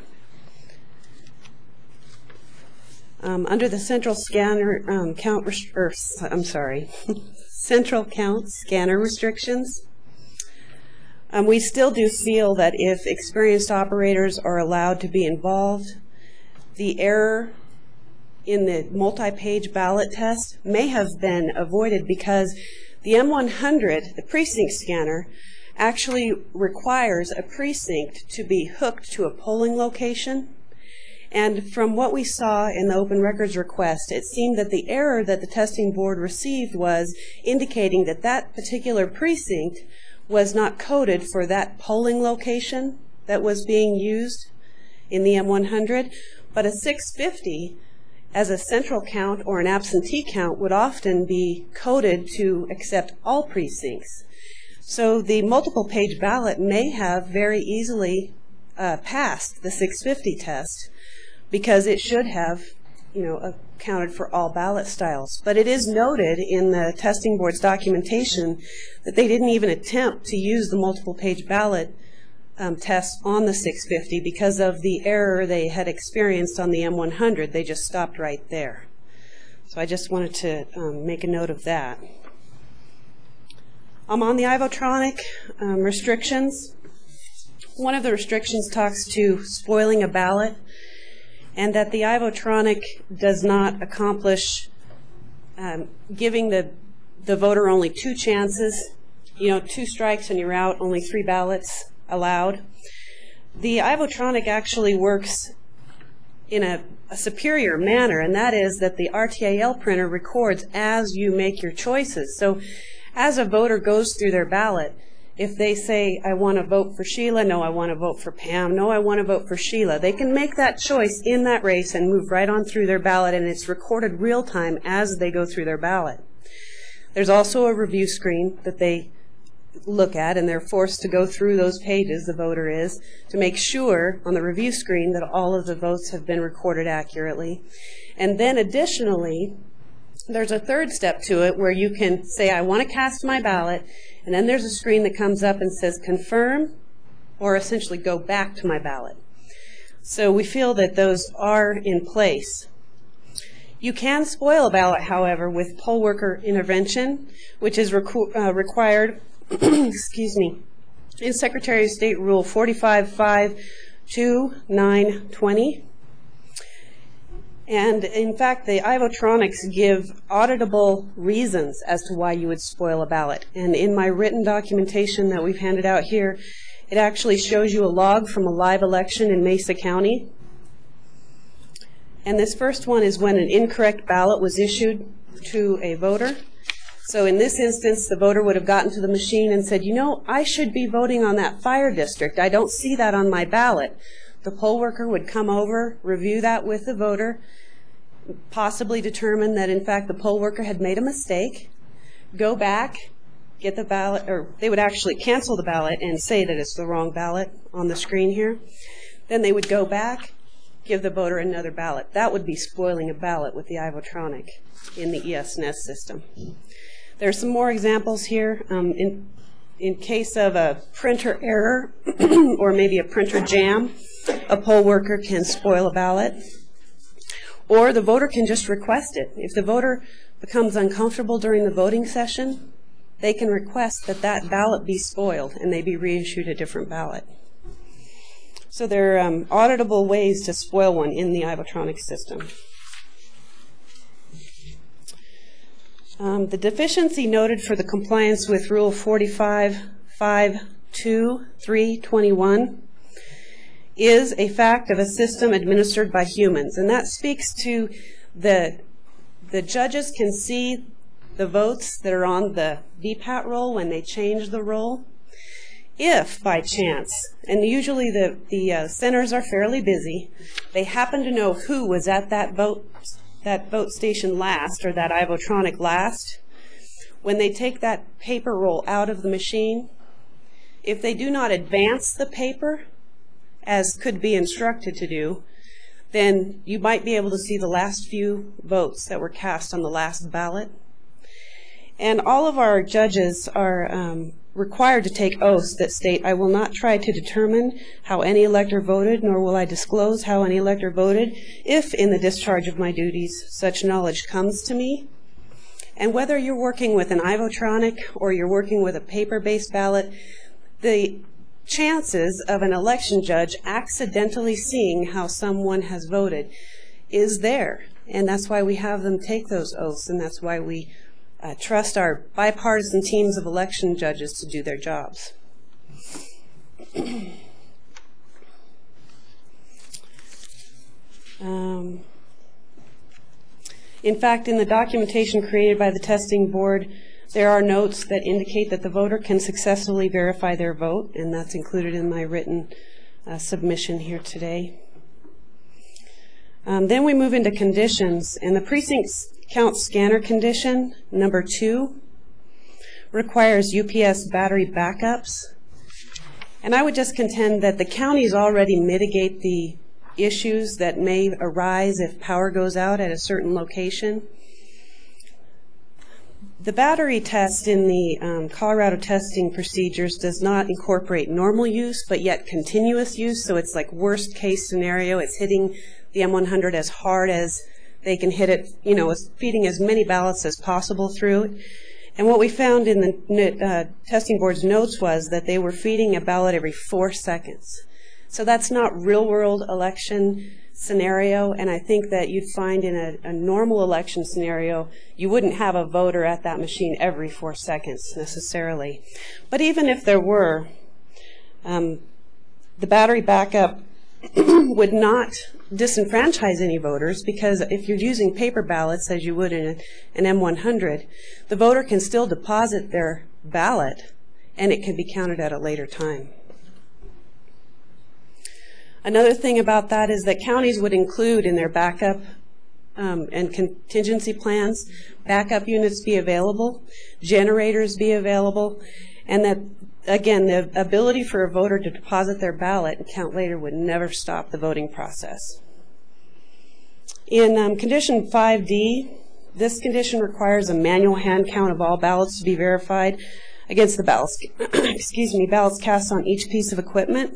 [SPEAKER 6] Um, under the central scanner um, count, rest- or, I'm sorry, central count scanner restrictions, Um, we still do feel that if experienced operators are allowed to be involved, the error in the multi-page ballot test may have been avoided because the M one hundred, the precinct scanner, actually requires a precinct to be hooked to a polling location. And from what we saw in the open records request, it seemed that the error that the testing board received was indicating that that particular precinct was not coded for that polling location that was being used in the M one hundred, but a six fifty as a central count or an absentee count would often be coded to accept all precincts. So the multiple page ballot may have very easily uh, passed the six fifty test because it should have, you know, accounted for all ballot styles. But it is noted in the testing board's documentation that they didn't even attempt to use the multiple page ballot um, test on the six fifty because of the error they had experienced on the M one hundred. They just stopped right there. So I just wanted to um, make a note of that. I'm on the Ivotronic um, restrictions. One of the restrictions talks to spoiling a ballot, and that the Ivotronic does not accomplish um, giving the, the voter only two chances, you know, two strikes and you're out, only three ballots allowed. The Ivotronic actually works in a, a superior manner, and that is that the R T A L printer records as you make your choices. So as a voter goes through their ballot, if they say, I want to vote for Sheila, no, I want to vote for Pam, no, I want to vote for Sheila, they can make that choice in that race and move right on through their ballot, and it's recorded real time as they go through their ballot. There's also a review screen that they look at, and they're forced to go through those pages, the voter is, to make sure on the review screen that all of the votes have been recorded accurately. And then additionally, there's a third step to it where you can say, I want to cast my ballot, and then there's a screen that comes up and says confirm, or essentially go back to my ballot. So we feel that those are in place. You can spoil a ballot, however, with poll worker intervention, which is requ uh, required excuse me, in Secretary of State Rule forty-five five two nine twenty. And in fact, the Ivotronics give auditable reasons as to why you would spoil a ballot. And in my written documentation that we've handed out here, it actually shows you a log from a live election in Mesa County. And this first one is when an incorrect ballot was issued to a voter. So in this instance, the voter would have gotten to the machine and said, you know, I should be voting on that fire district. I don't see that on my ballot. The poll worker would come over, review that with the voter, possibly determine that in fact the poll worker had made a mistake, go back, get the ballot, or they would actually cancel the ballot and say that it's the wrong ballot on the screen here. Then they would go back, give the voter another ballot. That would be spoiling a ballot with the Ivotronic in the E S N S system. There are some more examples here. Um, in, in case of a printer error or maybe a printer jam, a poll worker can spoil a ballot, or the voter can just request it. If the voter becomes uncomfortable during the voting session, they can request that that ballot be spoiled and they be reissued a different ballot. So there are um, auditable ways to spoil one in the Ivotronic system. Um, the deficiency noted for the compliance with Rule forty-five five two three twenty-one is a fact of a system administered by humans, and that speaks to the the judges can see the votes that are on the V PAT roll when they change the roll. If by chance, and usually the, the uh, centers are fairly busy, they happen to know who was at that vote that vote station last, or that Ivotronic last, when they take that paper roll out of the machine, if they do not advance the paper, as could be instructed to do, then you might be able to see the last few votes that were cast on the last ballot. And all of our judges are um, required to take oaths that state, I will not try to determine how any elector voted, nor will I disclose how any elector voted, if in the discharge of my duties such knowledge comes to me. And whether you're working with an Ivotronic or you're working with a paper-based ballot, the chances of an election judge accidentally seeing how someone has voted is there. And that's why we have them take those oaths, and that's why we Uh, trust our bipartisan teams of election judges to do their jobs. um, in fact, in the documentation created by the testing board, there are notes that indicate that the voter can successfully verify their vote, and that's included in my written uh, submission here today. Um, then we move into conditions, and the precinct count scanner condition, number two, requires U P S battery backups. And I would just contend that the counties already mitigate the issues that may arise if power goes out at a certain location. The battery test in the um, Colorado testing procedures does not incorporate normal use, but yet continuous use, so it's like worst case scenario. It's hitting the M one hundred as hard as they can hit it, you know, it's feeding as many ballots as possible through it. And what we found in the uh, testing board's notes was that they were feeding a ballot every four seconds. So that's not real-world election scenario, and I think that you'd find in a, a normal election scenario, you wouldn't have a voter at that machine every four seconds necessarily. But even if there were, um, the battery backup would not disenfranchise any voters, because if you're using paper ballots as you would in a, an M one hundred, the voter can still deposit their ballot and it can be counted at a later time. Another thing about that is that counties would include in their backup um, and contingency plans, backup units be available, generators be available, and that, again, the ability for a voter to deposit their ballot and count later would never stop the voting process. In um, condition five D, this condition requires a manual hand count of all ballots to be verified against the ballots, excuse me, ballots cast on each piece of equipment.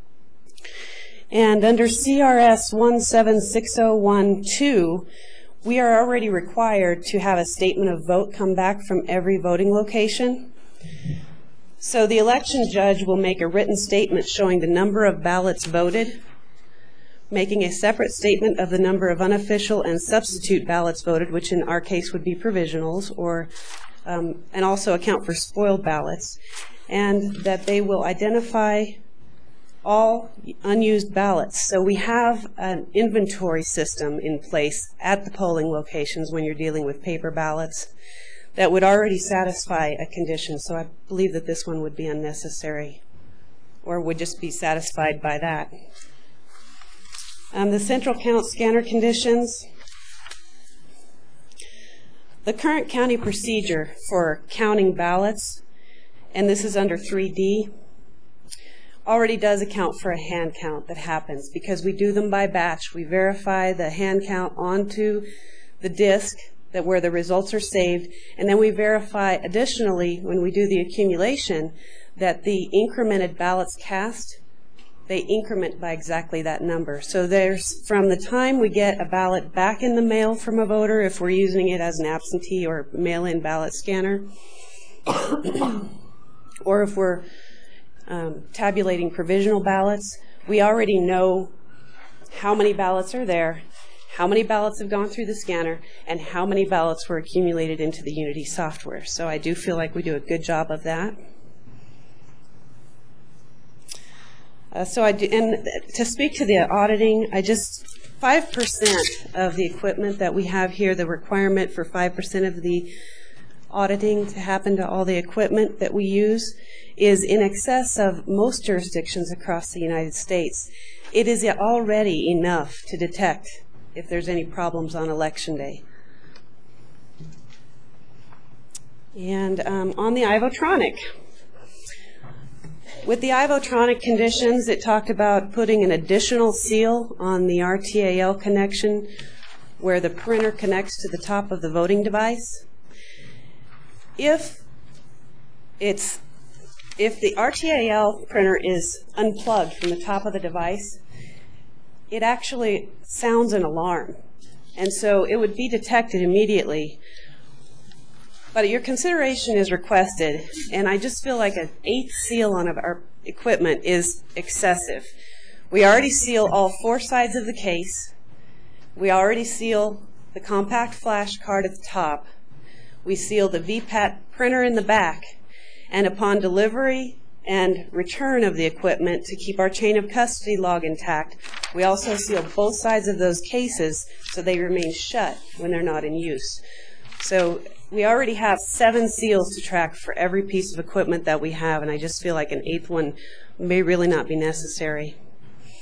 [SPEAKER 6] And under C R S one seven six zero one two, we are already required to have a statement of vote come back from every voting location. So the election judge will make a written statement showing the number of ballots voted, making a separate statement of the number of unofficial and substitute ballots voted, which in our case would be provisionals, or um, and also account for spoiled ballots, and that they will identify all unused ballots. So we have an inventory system in place at the polling locations when you're dealing with paper ballots that would already satisfy a condition. So I believe that this one would be unnecessary, or would just be satisfied by that. Um, the central count scanner conditions. The current county procedure for counting ballots, and this is under three D, already does account for a hand count that happens because we do them by batch. We verify the hand count onto the disk that where the results are saved, and then we verify additionally when we do the accumulation that the incremented ballots cast, they increment by exactly that number. So there's, from the time we get a ballot back in the mail from a voter, if we're using it as an absentee or mail-in ballot scanner, or if we're Um, tabulating provisional ballots, we already know how many ballots are there, how many ballots have gone through the scanner, and how many ballots were accumulated into the Unity software. So I do feel like we do a good job of that. Uh, so I do, and to speak to the auditing, I just, five percent of the equipment that we have here, the requirement for five percent of the auditing to happen to all the equipment that we use, is in excess of most jurisdictions across the United States. It is already enough to detect if there's any problems on election day. And um, on the Ivotronic. With the Ivotronic conditions, it talked about putting an additional seal on the R T A L connection where the printer connects to the top of the voting device. If it's If the R T A L printer is unplugged from the top of the device, it actually sounds an alarm. And so it would be detected immediately. But your consideration is requested, and I just feel like an eighth seal on our equipment is excessive. We already seal all four sides of the case. We already seal the compact flash card at the top. We seal the V PAT printer in the back. And upon delivery and return of the equipment to keep our chain of custody log intact, we also seal both sides of those cases so they remain shut when they're not in use. So we already have seven seals to track for every piece of equipment that we have, and I just feel like an eighth one may really not be necessary.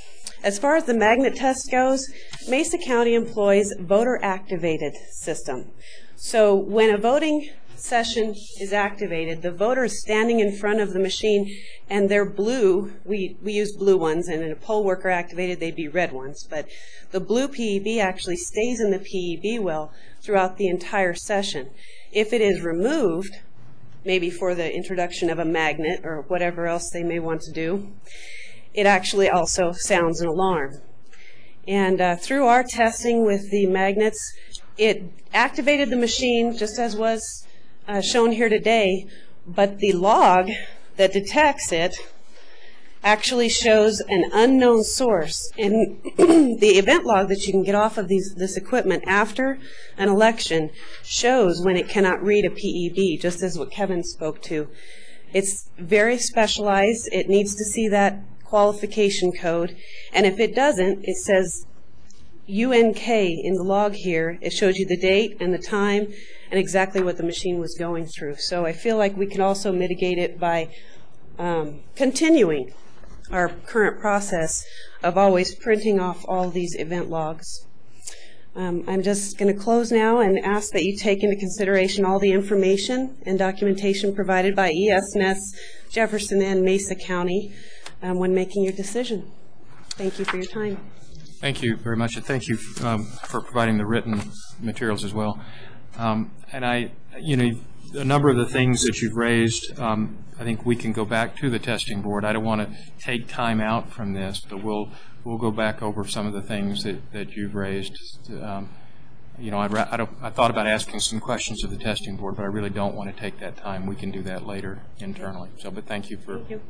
[SPEAKER 6] As far as the magnet test goes, Mesa County employs voter-activated system. So when a voting session is activated, the voter is standing in front of the machine, and they're blue. We, we use blue ones, and in a poll worker activated, they'd be red ones. But the blue P E B actually stays in the P E B well throughout the entire session. If it is removed, maybe for the introduction of a magnet or whatever else they may want to do, it actually also sounds an alarm. And uh, through our testing with the magnets, it activated the machine just as was uh, shown here today, but the log that detects it actually shows an unknown source. And the event log that you can get off of these, this equipment after an election shows when it cannot read a P E B, just as what Kevin spoke to. It's very specialized. It needs to see that qualification code, and if it doesn't, it says U N K in the log here. It shows you the date and the time and exactly what the machine was going through. So I feel like we can also mitigate it by um, continuing our current process of always printing off all these event logs. Um, I'm just going to close now and ask that you take into consideration all the information and documentation provided by E S N S, Jefferson, and Mesa County um, when making your decision. Thank you for your time.
[SPEAKER 1] Thank you very much, and thank you um, for providing the written materials as well. Um, and I, you know, a number of the things that you've raised, um, I think we can go back to the testing board. I don't want to take time out from this, but we'll we'll go back over some of the things that, that you've raised. Um, you know, I'd ra I, don't, I thought about asking some questions of the testing board, but I really don't want to take that time. We can do that later internally. So, but thank you for.
[SPEAKER 6] Thank you.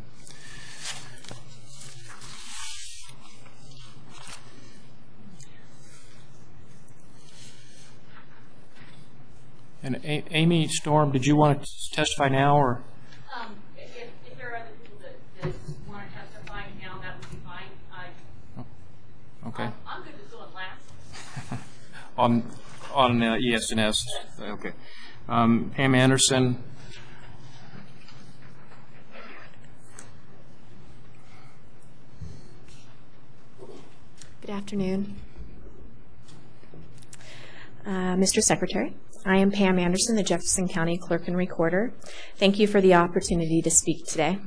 [SPEAKER 1] And A Amy Storm, did you want to testify now, or?
[SPEAKER 7] Um, if, if there are other people that, that want to testify now, that would be fine. I,
[SPEAKER 1] Oh, okay.
[SPEAKER 7] I'm, I'm good with going last.
[SPEAKER 1] on on uh, E S N S. Okay. Um, Pam Anderson.
[SPEAKER 8] Good afternoon. Uh, Mister Secretary, I am Pam Anderson, the Jefferson County Clerk and Recorder. Thank you for the opportunity to speak today.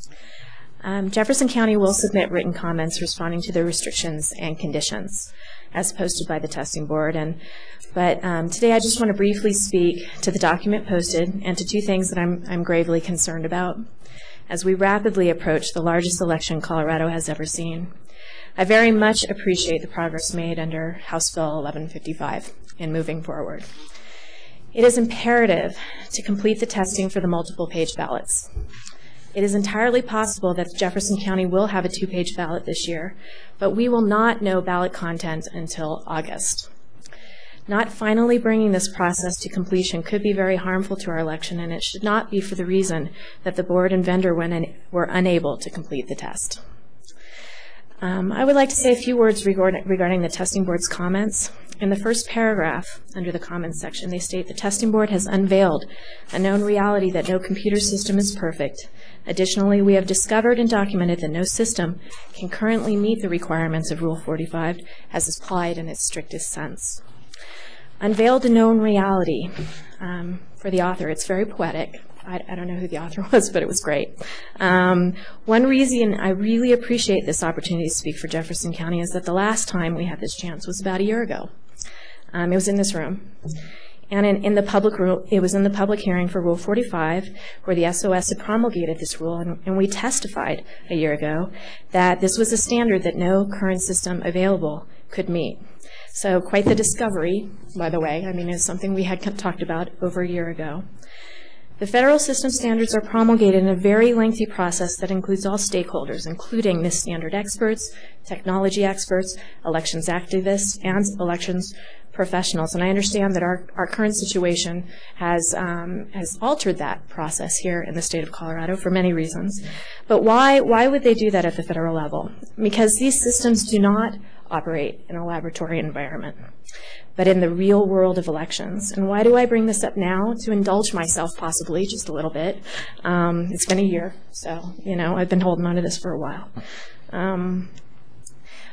[SPEAKER 8] Um, Jefferson County will submit written comments responding to the restrictions and conditions as posted by the testing board. And, but um, today I just want to briefly speak to the document posted and to two things that I'm, I'm gravely concerned about as we rapidly approach the largest election Colorado has ever seen. I very much appreciate the progress made under House Bill eleven fifty-five in moving forward. It is imperative to complete the testing for the multiple page ballots. It is entirely possible that Jefferson County will have a two-page ballot this year, but we will not know ballot content until August. Not finally bringing this process to completion could be very harmful to our election, and it should not be for the reason that the board and vendor were unable to complete the test. Um, I would like to say a few words regarding, regarding the testing board's comments. In the first paragraph, under the comments section, they state the testing board has unveiled a known reality that no computer system is perfect. Additionally, we have discovered and documented that no system can currently meet the requirements of Rule forty-five as applied in its strictest sense. Unveiled a known reality. Um, for the author, it's very poetic. I, I don't know who the author was, but it was great. Um, one reason I really appreciate this opportunity to speak for Jefferson County is that the last time we had this chance was about a year ago. Um, it was in this room. And in, in the public rule, it was in the public hearing for Rule forty-five, where the S O S had promulgated this rule, and, and we testified a year ago that this was a standard that no current system available could meet. So quite the discovery, by the way. I mean, it's something we had talked about over a year ago. The federal system standards are promulgated in a very lengthy process that includes all stakeholders, including Miss Standard experts, technology experts, elections activists, and elections professionals. And I understand that our, our current situation has, um, has altered that process here in the state of Colorado for many reasons. But why, why would they do that at the federal level? Because these systems do not operate in a laboratory environment, but in the real world of elections. And why do I bring this up now? To indulge myself possibly just a little bit. Um, it's been a year, so, you know, I've been holding on to this for a while. Um,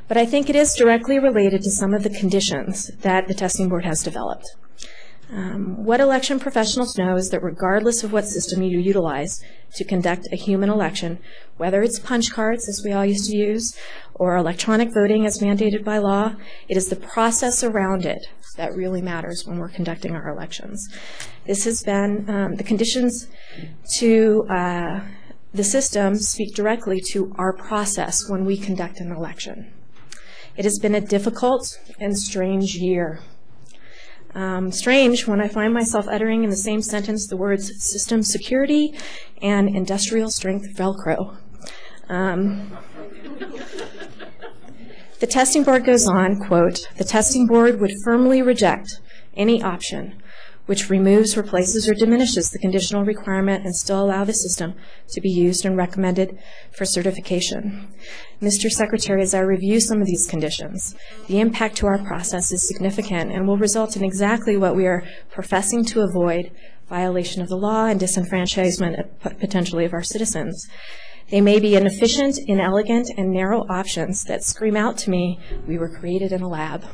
[SPEAKER 8] But I think it is directly related to some of the conditions that the testing board has developed. Um, what election professionals know is that regardless of what system you utilize to conduct a human election, whether it's punch cards, as we all used to use, or electronic voting as mandated by law, it is the process around it that really matters when we're conducting our elections. This has been, um, the conditions to uh, the system speak directly to our process when we conduct an election. It has been a difficult and strange year. Um, strange when I find myself uttering in the same sentence the words system security and industrial strength Velcro. Um, the testing board goes on, quote, "The testing board would firmly reject any option which removes, replaces, or diminishes the conditional requirement and still allow the system to be used and recommended for certification." Mister Secretary, as I review some of these conditions, the impact to our process is significant and will result in exactly what we are professing to avoid, violation of the law and disenfranchisement potentially of our citizens. They may be inefficient, inelegant, and narrow options that scream out to me, we were created in a lab.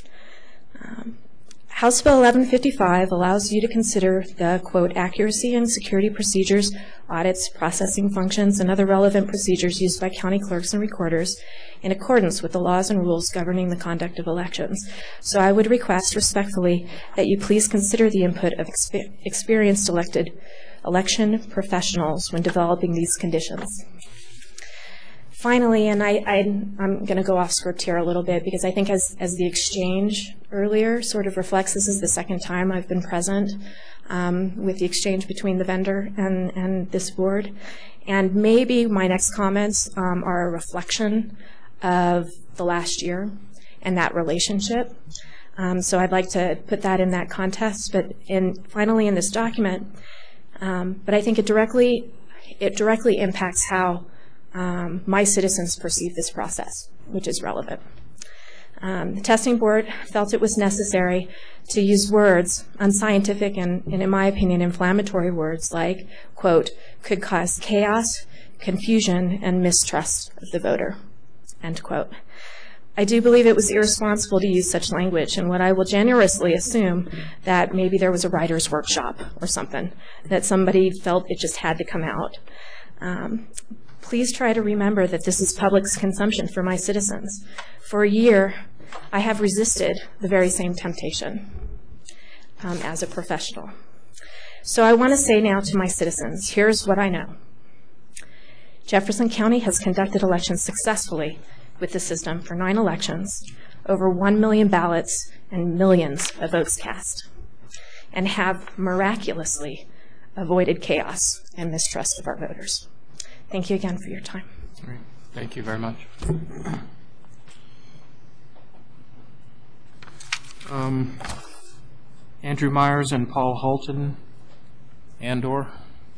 [SPEAKER 8] Um, House Bill eleven fifty-five allows you to consider the, quote, accuracy and security procedures, audits, processing functions, and other relevant procedures used by county clerks and recorders in accordance with the laws and rules governing the conduct of elections. So I would request respectfully that you please consider the input of exper- experienced elected election professionals when developing these conditions. Finally, and I, I, I'm going to go off script here a little bit because I think as, as the exchange earlier sort of reflects, this is the second time I've been present um, with the exchange between the vendor and, and this board. And maybe my next comments um, are a reflection of the last year and that relationship. Um, so I'd like to put that in that context. But in, finally in this document, um, but I think it directly, it directly impacts how Um, my citizens perceive this process, which is relevant. Um, the testing board felt it was necessary to use words, unscientific and, and, in my opinion, inflammatory words like, quote, could cause chaos, confusion, and mistrust of the voter, end quote. I do believe it was irresponsible to use such language, and what I will generously assume that maybe there was a writer's workshop or something, that somebody felt it just had to come out. Um, Please try to remember that this is public consumption for my citizens. For a year, I have resisted the very same temptation um, as a professional. So I want to say now to my citizens, here's what I know. Jefferson County has conducted elections successfully with the system for nine elections, over one million ballots and millions of votes cast, and have miraculously avoided chaos and mistrust of our voters. Thank you again for your time.
[SPEAKER 1] Great. Thank you very much. Um, Andrew Myers and Paul Holton, and/or.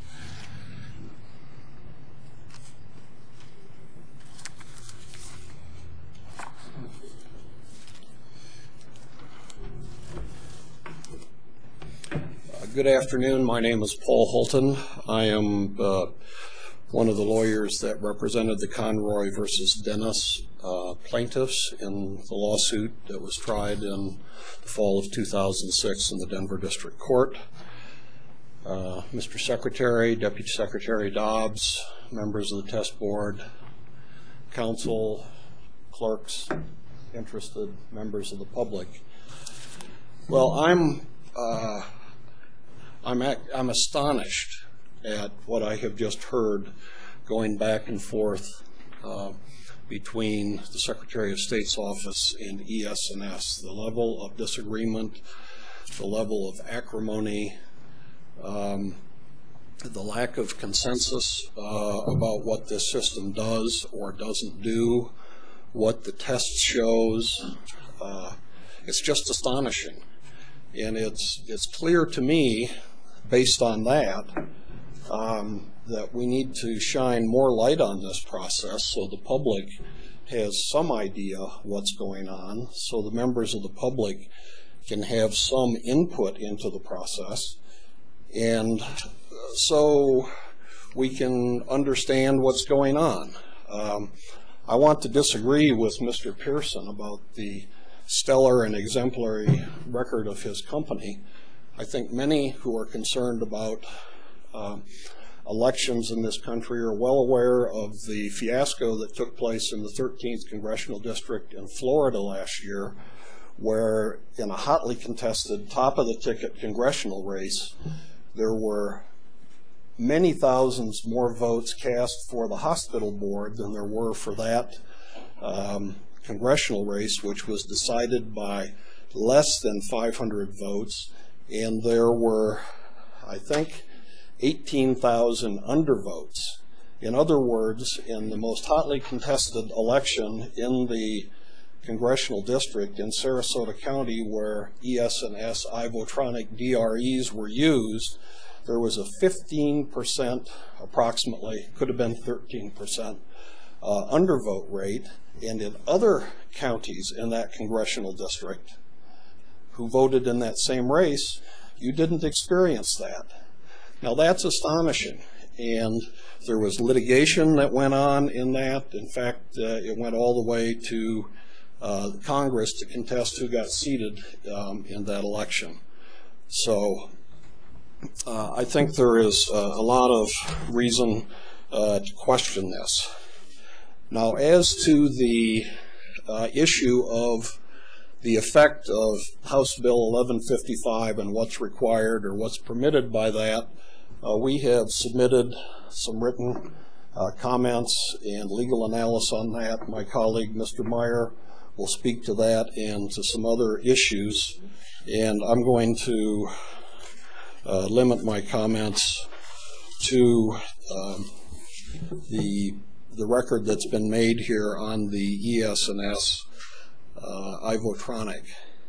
[SPEAKER 9] Good afternoon. My name is Paul Holton. I am uh, one of the lawyers that represented the Conroy versus Dennis uh, plaintiffs in the lawsuit that was tried in the fall of two thousand six in the Denver District Court. Uh, Mister Secretary, Deputy Secretary Dobbs, members of the test board, council, clerks, interested members of the public. Well, I'm uh, I'm, ac- I'm astonished at what I have just heard going back and forth uh, between the Secretary of State's office and E S N S. The level of disagreement, the level of acrimony, um, the lack of consensus uh, about what this system does or doesn't do, what the test shows. Uh, it's just astonishing. And it's, it's clear to me, based on that, Um, that we need to shine more light on this process so the public has some idea what's going on, so the members of the public can have some input into the process, and so we can understand what's going on. Um, I want to disagree with Mister Pearson about the stellar and exemplary record of his company. I think many who are concerned about uh, elections in this country are well aware of the fiasco that took place in the thirteenth Congressional District in Florida last year, where in a hotly contested top-of-the-ticket congressional race, there were many thousands more votes cast for the hospital board than there were for that um, congressional race, which was decided by less than five hundred votes, and there were, I think, eighteen thousand undervotes. In other words, in the most hotly contested election in the congressional district in Sarasota County, where E S N S Ivotronic D R Es were used, there was a fifteen percent, approximately, could have been thirteen percent, uh, undervote rate. And in other counties in that congressional district who voted in that same race, you didn't experience that. Now that's astonishing, and there was litigation that went on in that. In fact, uh, it went all the way to uh, Congress to contest who got seated um, in that election. So uh, I think there is uh, a lot of reason uh, to question this. Now, as to the uh, issue of the effect of House Bill eleven fifty-five and what's required or what's permitted by that, uh, we have submitted some written uh, comments and legal analysis on that. My colleague, Mister Meyer, will speak to that and to some other issues, and I'm going to uh, limit my comments to um, the the record that's been made here on the E S N S uh, Ivotronic.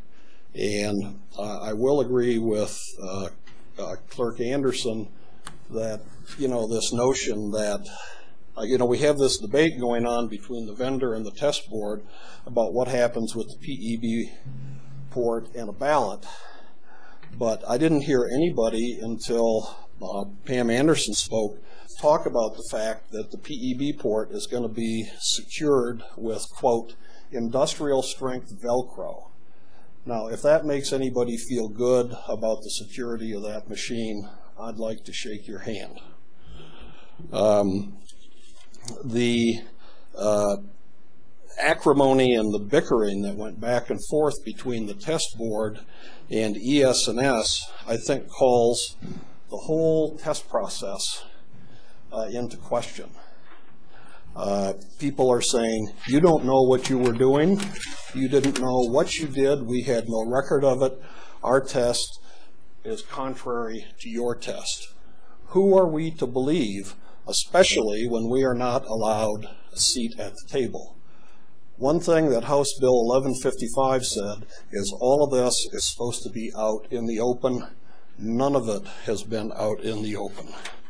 [SPEAKER 9] And uh, I will agree with uh, uh, Clerk Anderson that, you know, this notion that, uh, you know, we have this debate going on between the vendor and the test board about what happens with the P E B port and a ballot. But I didn't hear anybody until uh, Pam Anderson spoke talk about the fact that the P E B port is going to be secured with, quote, industrial strength Velcro. Now, if that makes anybody feel good about the security of that machine, I'd like to shake your hand. Um, the uh, acrimony and the bickering that went back and forth between the test board and E S N S, I think, calls the whole test process Uh, into question. Uh, people are saying, you don't know what you were doing, you didn't know what you did, we had no record of it, our test is contrary to your test. Who are we to believe, especially when we are not allowed a seat at the table? One thing that House Bill eleven fifty-five said is all of this is supposed to be out in the open. None of it has been out in the open.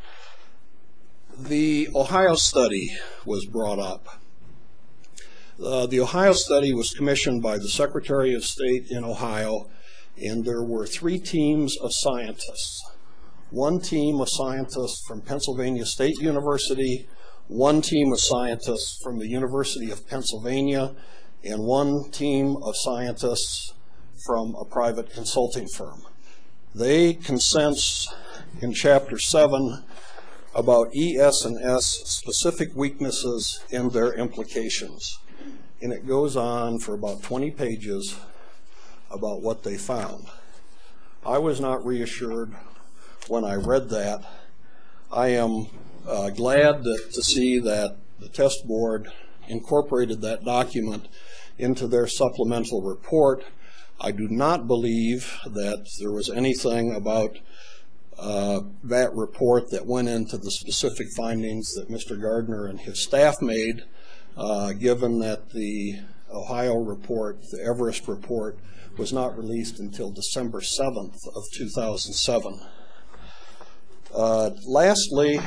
[SPEAKER 9] The Ohio study was brought up. Uh, the Ohio study was commissioned by the Secretary of State in Ohio, and there were three teams of scientists. One team of scientists from Pennsylvania State University, one team of scientists from the University of Pennsylvania, and one team of scientists from a private consulting firm. They consensed in Chapter seven about E S N S specific weaknesses and their implications. And it goes on for about twenty pages about what they found. I was not reassured when I read that. I am uh, glad that, to see that the test board incorporated that document into their supplemental report. I do not believe that there was anything about Uh, that report that went into the specific findings that Mister Gardner and his staff made, uh, given that the Ohio report, the Everest report, was not released until December seventh of two thousand seven. Uh, lastly,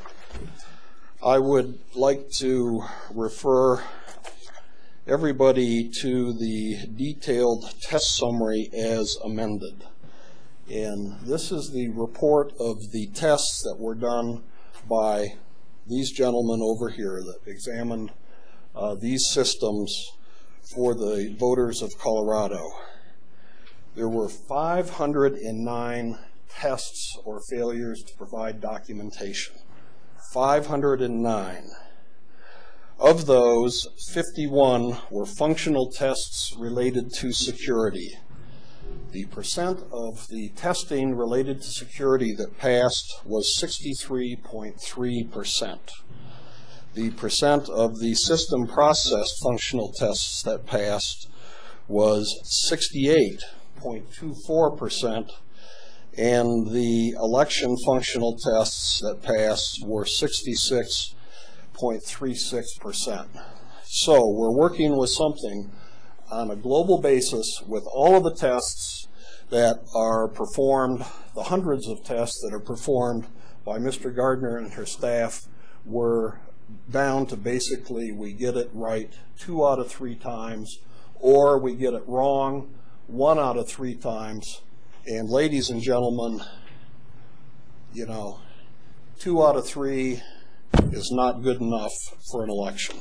[SPEAKER 9] I would like to refer everybody to the detailed test summary as amended. And this is the report of the tests that were done by these gentlemen over here that examined uh, these systems for the voters of Colorado. There were five hundred nine tests or failures to provide documentation. five hundred nine. Of those, fifty-one were functional tests related to security. The percent of the testing related to security that passed was sixty-three point three percent. The percent of the system process functional tests that passed was sixty-eight point two four percent, and the election functional tests that passed were sixty-six point three six percent. So we're working with something on a global basis with all of the tests that are performed, the hundreds of tests that are performed by Mister Gardner and her staff were down to basically we get it right two out of three times, or we get it wrong one out of three times. And ladies and gentlemen, you know, two out of three is not good enough for an election.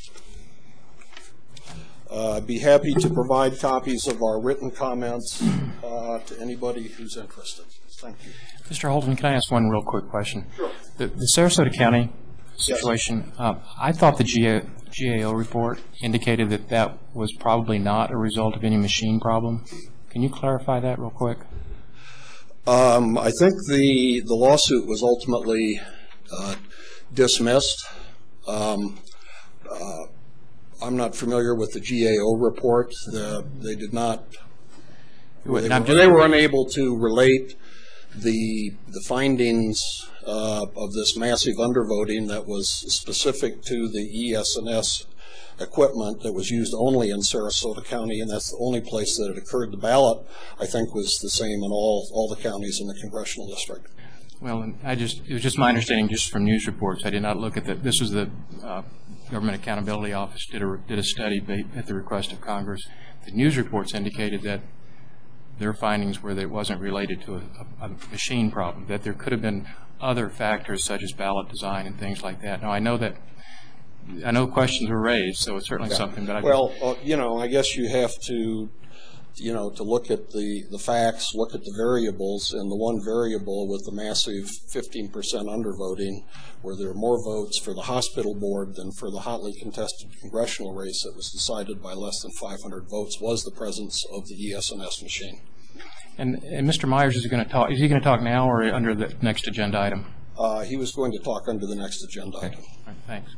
[SPEAKER 9] Uh, I'd be happy to provide copies of our written comments uh, to anybody who's interested. Thank you.
[SPEAKER 1] Mister Holton, can I ask one real quick question?
[SPEAKER 9] Sure.
[SPEAKER 1] The, the Sarasota County situation, yes. uh, I thought the G A, G A O report indicated that that was probably not a result of any machine problem. Can you clarify that real quick?
[SPEAKER 9] Um, I think the, the lawsuit was ultimately uh, dismissed. Um, uh, I'm not familiar with the G A O report. The, they did not, they were, they were unable to relate the, the findings uh, of this massive undervoting that was specific to the E S N S equipment that was used only in Sarasota County, and that's the only place that it occurred. The ballot, I think, was the same in all, all the counties in the congressional district.
[SPEAKER 1] Well, I just, it was just my understanding just from news reports. I did not look at that. This was the uh, Government Accountability Office did a, did a study at the request of Congress. The news reports indicated that their findings were that it wasn't related to a, a, a machine problem, that there could have been other factors such as ballot design and things like that. Now, I know that, I know questions were raised, so it's certainly
[SPEAKER 9] yeah.
[SPEAKER 1] something that I...
[SPEAKER 9] Well, uh, you know, I guess you have to, you know, to look at the, the facts, look at the variables, and the one variable with the massive fifteen percent undervoting, where there are more votes for the hospital board than for the hotly contested congressional race that was decided by less than five hundred votes, was the presence of the E S N S machine.
[SPEAKER 1] And, and Mister Myers is going to talk, is he going to talk now or under the next agenda item?
[SPEAKER 9] Uh, he was going to talk under the next agenda
[SPEAKER 1] okay.
[SPEAKER 9] item.
[SPEAKER 1] All right, thanks.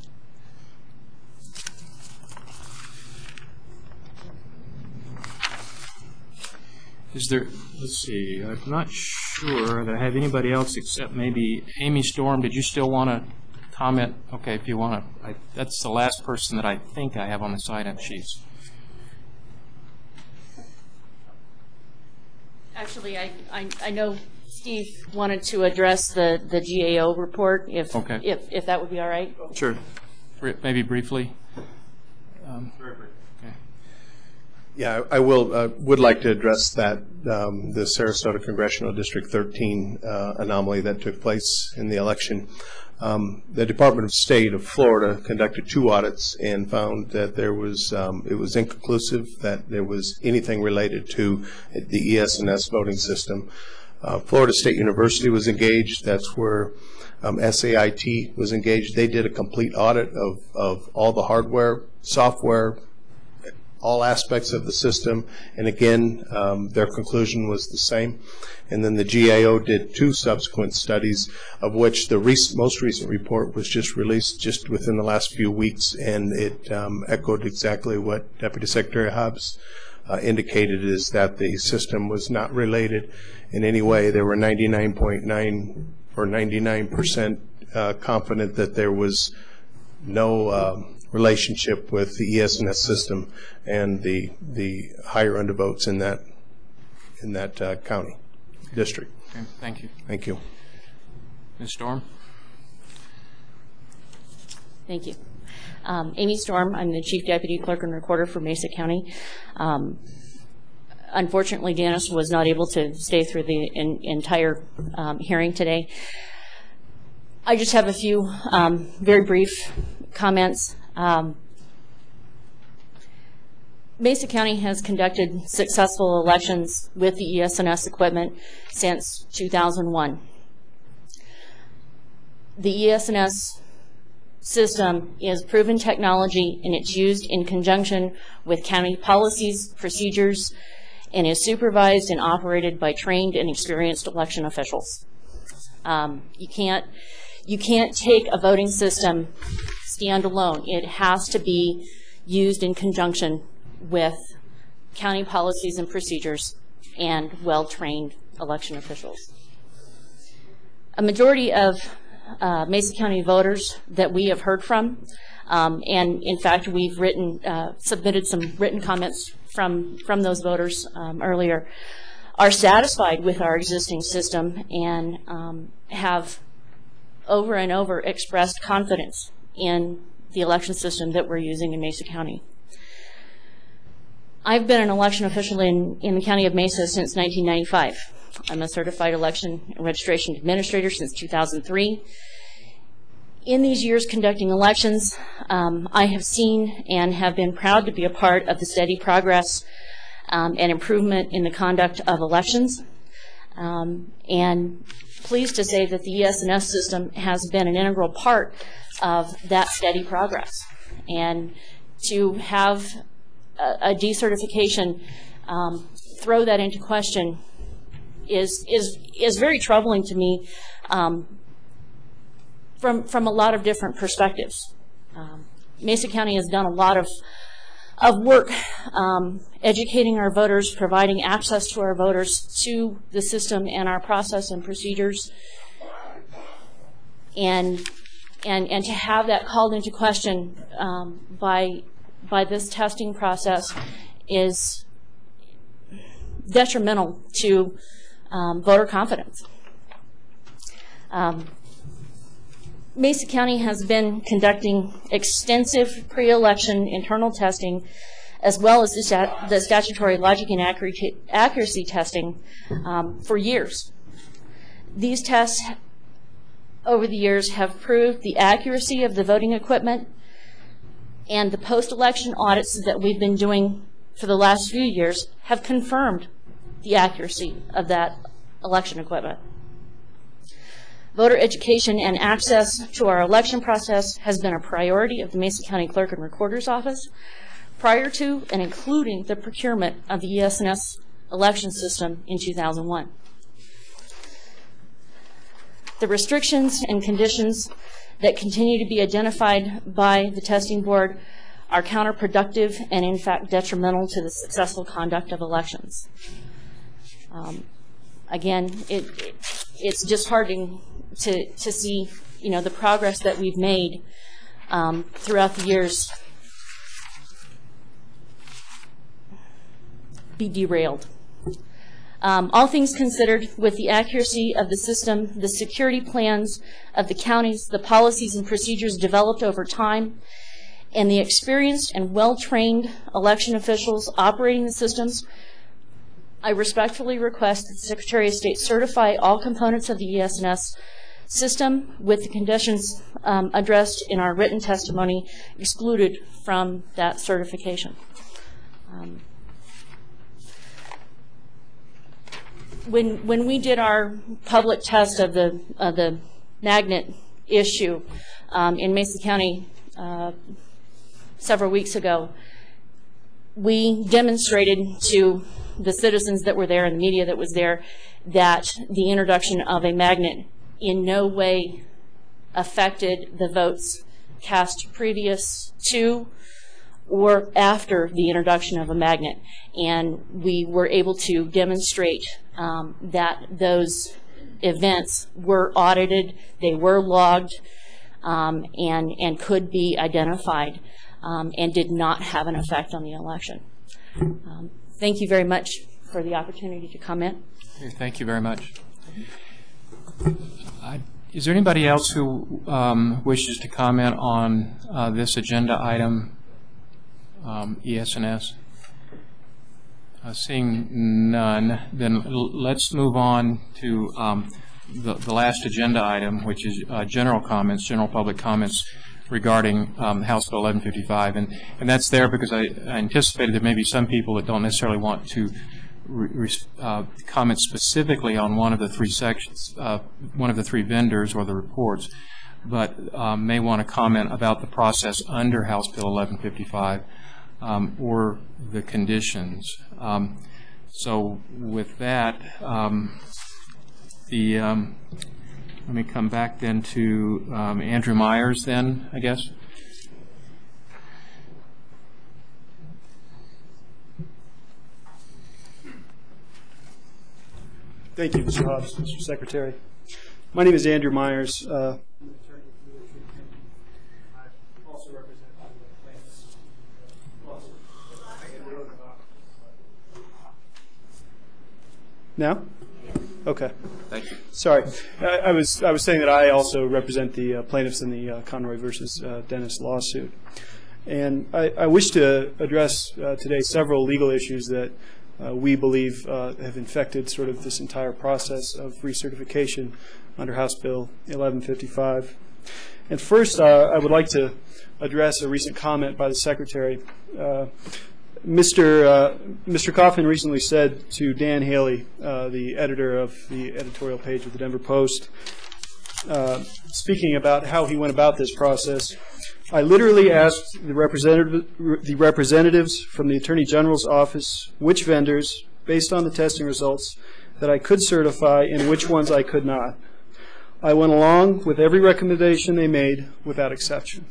[SPEAKER 1] Is there, let's see, I'm not sure that I have anybody else except maybe Amy Storm. Did you still want to comment? Okay, if you want to, I, that's the last person that I think I have on the sign-up sheets.
[SPEAKER 7] Actually, I, I, I know Steve wanted to address the, the G A O report, if,
[SPEAKER 1] okay.
[SPEAKER 7] if, if that would be all right.
[SPEAKER 1] Sure. Maybe briefly. Um, Very briefly.
[SPEAKER 3] Yeah, I will. Uh, would like to address that um, the Sarasota Congressional District thirteen uh, anomaly that took place in the election. Um, the Department of State of Florida conducted two audits and found that there was um, it was inconclusive that there was anything related to the E S N S voting system. Uh, Florida State University was engaged. That's where um, S A I T was engaged. They did a complete audit of of all the hardware, software, all aspects of the system, and again, um, their conclusion was the same. And then the G A O did two subsequent studies, of which the rec most recent report was just released just within the last few weeks, and it um, echoed exactly what Deputy Secretary Hobbs uh, indicated, is that the system was not related in any way. They were ninety-nine point nine or ninety-nine percent uh, confident that there was no um, relationship with the E S N S system and the the higher undervotes in that in that uh, county district.
[SPEAKER 1] Okay, thank you.
[SPEAKER 3] Thank you.
[SPEAKER 1] Miz Storm.
[SPEAKER 7] Thank you. Um, Amy Storm, I'm the Chief Deputy Clerk and Recorder for Mesa County. Um, unfortunately, Dennis was not able to stay through the in, entire um, hearing today. I just have a few um, very brief comments. Um, Mesa County has conducted successful elections with the E S N S equipment since two thousand one. The E S N S system is proven technology, and it's used in conjunction with county policies, procedures, and is supervised and operated by trained and experienced election officials. Um, you can't, you can't take a voting system standalone. It has to be used in conjunction with county policies and procedures and well-trained election officials. A majority of uh, Mesa County voters that we have heard from, um, and in fact we've written, uh, submitted some written comments from, from those voters um, earlier, are satisfied with our existing system and um, have over and over expressed confidence in the election system that we're using in Mesa County. I've been an election official in, in the County of Mesa since nineteen ninety-five. I'm a certified election and registration administrator since two thousand three. In these years conducting elections, um, I have seen and have been proud to be a part of the steady progress um, and improvement in the conduct of elections. Um, and pleased to say that the E S N S system has been an integral part of that steady progress. And to have a, a decertification um, throw that into question is is is very troubling to me um, from from a lot of different perspectives. Um, Mesa County has done a lot of of work um, educating our voters, providing access to our voters to the system and our process and procedures, and and and to have that called into question um, by by this testing process is detrimental to um, voter confidence. Um, Mesa County has been conducting extensive pre-election internal testing, as well as the, stat the statutory logic and accuracy, accuracy testing um, for years. These tests over the years have proved the accuracy of the voting equipment, and the post-election audits that we've been doing for the last few years have confirmed the accuracy of that election equipment. Voter education and access to our election process has been a priority of the Mesa County Clerk and Recorder's Office prior to and including the procurement of the E S N S election system in two thousand one. The restrictions and conditions that continue to be identified by the testing board are counterproductive and in fact detrimental to the successful conduct of elections. Um, again, it, it, it's disheartening to, to see, you know, the progress that we've made um, throughout the years be derailed. Um, all things considered, with the accuracy of the system, the security plans of the counties, the policies and procedures developed over time, and the experienced and well-trained election officials operating the systems, I respectfully request that the Secretary of State certify all components of the E S N S system with the conditions um, addressed in our written testimony excluded from that certification. Um, when when we did our public test of the of the magnet issue um, in Mesa County uh, several weeks ago, we demonstrated to the citizens that were there and the media that was there that the introduction of a magnet in no way affected the votes cast previous to or after the introduction of a magnet. And we were able to demonstrate um, that those events were audited, they were logged, um, and, and could be identified, um, and did not have an effect on the election. Um, thank you very much for the opportunity to comment.
[SPEAKER 1] Okay, thank you very much. I, is there anybody else who um, wishes to comment on uh, this agenda item, um, E S N S? Uh, seeing none, then l let's move on to um, the, the last agenda item, which is uh, general comments, general public comments regarding um, House Bill eleven fifty-five. And, and that's there because I, I anticipated there may be some people that don't necessarily want to re, re, uh, comment specifically on one of the three sections, uh, one of the three vendors or the reports, but um, may want to comment about the process under House Bill eleven fifty-five um, or the conditions. Um, so with that, um, the um, let me come back then to um, Andrew Myers then, I guess.
[SPEAKER 10] Thank you, Mister Hobbs, Mister Secretary. My name is Andrew Myers. Uh, Now? Okay.
[SPEAKER 1] Thank you.
[SPEAKER 10] Sorry. I, I was I was saying that I also represent the uh, plaintiffs in the uh, Conroy versus uh, Dennis lawsuit. And I, I wish to address uh, today several legal issues that uh, we believe uh, have infected sort of this entire process of recertification under House Bill eleven fifty-five. And first, uh, I would like to address a recent comment by the Secretary. Uh, Mister Uh, Mister Kaufman recently said to Dan Haley, uh, the editor of the editorial page of the Denver Post, uh, speaking about how he went about this process, I literally asked the, representative, the representatives from the Attorney General's office which vendors, based on the testing results, that I could certify and which ones I could not. I went along with every recommendation they made without exception.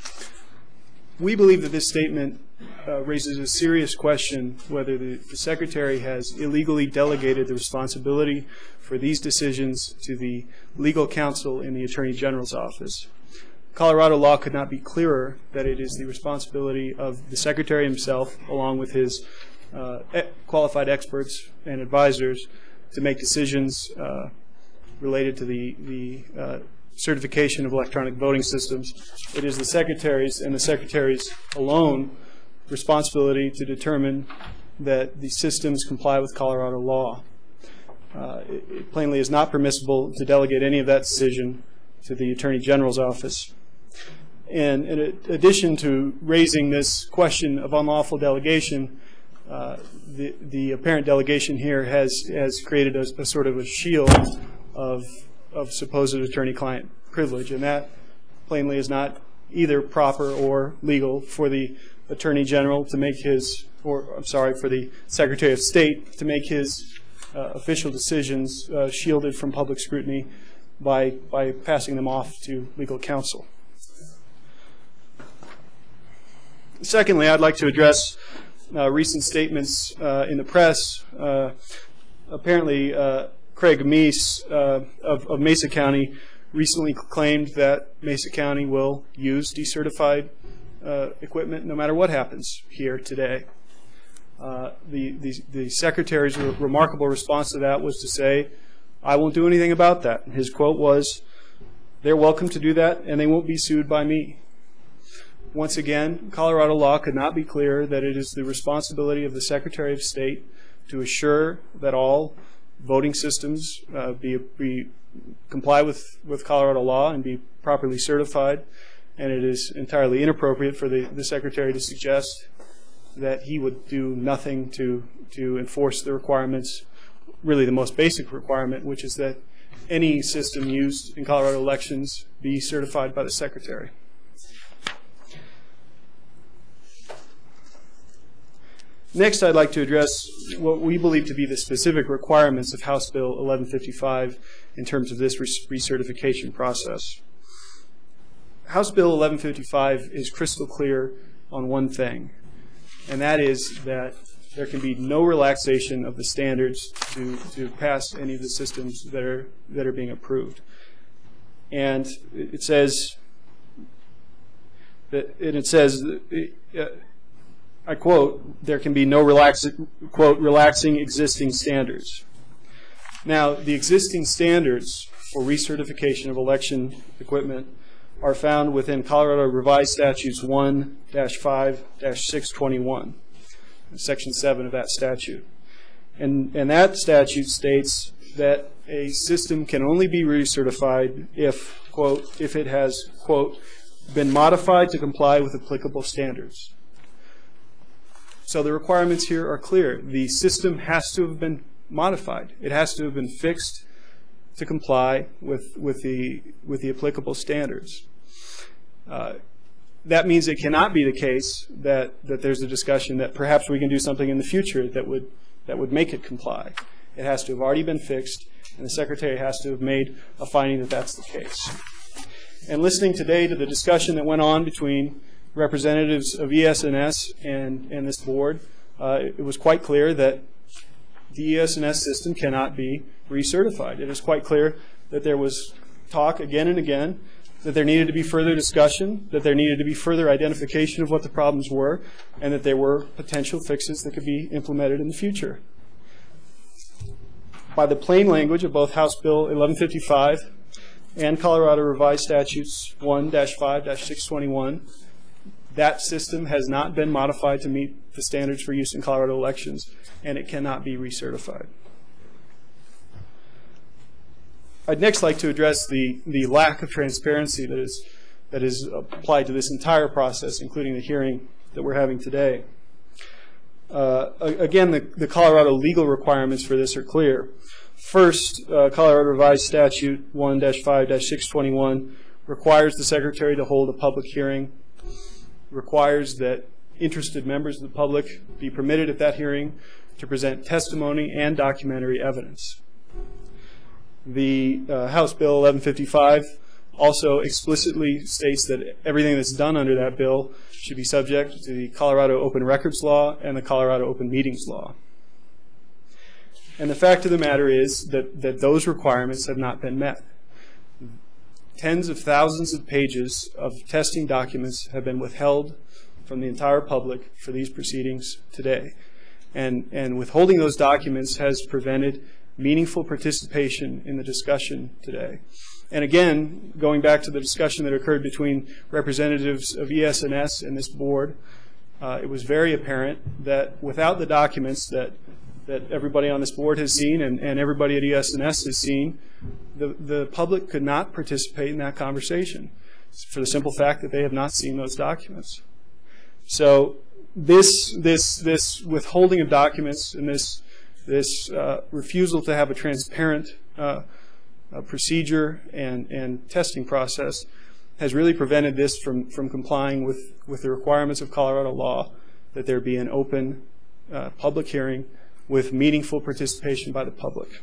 [SPEAKER 10] We believe that this statement Uh, raises a serious question whether the, the Secretary has illegally delegated the responsibility for these decisions to the legal counsel in the Attorney General's office. Colorado law could not be clearer that it is the responsibility of the Secretary himself, along with his uh, e- qualified experts and advisors, to make decisions uh, related to the, the uh, certification of electronic voting systems. It is the Secretary's and the Secretary's alone responsibility to determine that the systems comply with Colorado law. Uh, it, it plainly is not permissible to delegate any of that decision to the Attorney General's office. And in addition to raising this question of unlawful delegation, uh, the, the apparent delegation here has, has created a, a sort of a shield of, of supposed attorney-client privilege, and that plainly is not either proper or legal for the Attorney General to make his, or I'm sorry, for the Secretary of State to make his uh, official decisions uh, shielded from public scrutiny by, by passing them off to legal counsel. Secondly, I'd like to address uh, recent statements uh, in the press. Uh, apparently, uh, Craig Meese uh, of, of Mesa County recently claimed that Mesa County will use decertified uh, equipment no matter what happens here today. Uh, the, the, the Secretary's re- remarkable response to that was to say, I won't do anything about that. His quote was, they're welcome to do that and they won't be sued by me. Once again, Colorado law could not be clearer that it is the responsibility of the Secretary of State to assure that all voting systems uh, be, be comply with, with Colorado law and be properly certified, and it is entirely inappropriate for the, the Secretary to suggest that he would do nothing to, to enforce the requirements, really the most basic requirement, which is that any system used in Colorado elections be certified by the Secretary. Next, I'd like to address what we believe to be the specific requirements of House Bill eleven fifty-five in terms of this recertification process. House Bill eleven fifty-five is crystal clear on one thing, and that is that there can be no relaxation of the standards to, to pass any of the systems that are, that are being approved. And it says, that, and it says, uh, I quote, there can be no relax, quote, relaxing existing standards. Now, the existing standards for recertification of election equipment are found within Colorado Revised Statutes one dash five dash six twenty-one, Section seven of that statute. And, and that statute states that a system can only be recertified if, quote, if it has, quote, been modified to comply with applicable standards. So the requirements here are clear. The system has to have been modified. It has to have been fixed to comply with, with, the, with the applicable standards. Uh, that means it cannot be the case that, that there's a discussion that perhaps we can do something in the future that would, that would make it comply. It has to have already been fixed, and the Secretary has to have made a finding that that's the case. And listening today to the discussion that went on between representatives of E S N S and, and this board, uh, it was quite clear that the E S N S system cannot be recertified. It is quite clear that there was talk again and again that there needed to be further discussion, that there needed to be further identification of what the problems were, and that there were potential fixes that could be implemented in the future. By the plain language of both House Bill eleven fifty-five and Colorado Revised Statutes one dash five dash six twenty-one, that system has not been modified to meet the standards for use in Colorado elections, and it cannot be recertified. I'd next like to address the, the lack of transparency that is, that is applied to this entire process, including the hearing that we're having today. Uh, again, the, the Colorado legal requirements for this are clear. First, uh, Colorado Revised Statute one dash five dash six twenty-one requires the Secretary to hold a public hearing, requires that interested members of the public be permitted at that hearing to present testimony and documentary evidence. The uh, House Bill eleven fifty-five also explicitly states that everything that's done under that bill should be subject to the Colorado Open Records Law and the Colorado Open Meetings Law. And the fact of the matter is that, that those requirements have not been met. Tens of thousands of pages of testing documents have been withheld from the entire public for these proceedings today. And, and withholding those documents has prevented meaningful participation in the discussion today. And again, going back to the discussion that occurred between representatives of E S N S and this board, uh, it was very apparent that without the documents that, that everybody on this board has seen and, and everybody at E S N S has seen, the, the public could not participate in that conversation for the simple fact that they have not seen those documents. So this, this, this withholding of documents and this, this uh, refusal to have a transparent uh, uh, procedure and, and testing process has really prevented this from, from complying with, with the requirements of Colorado law, that there be an open uh, public hearing with meaningful participation by the public.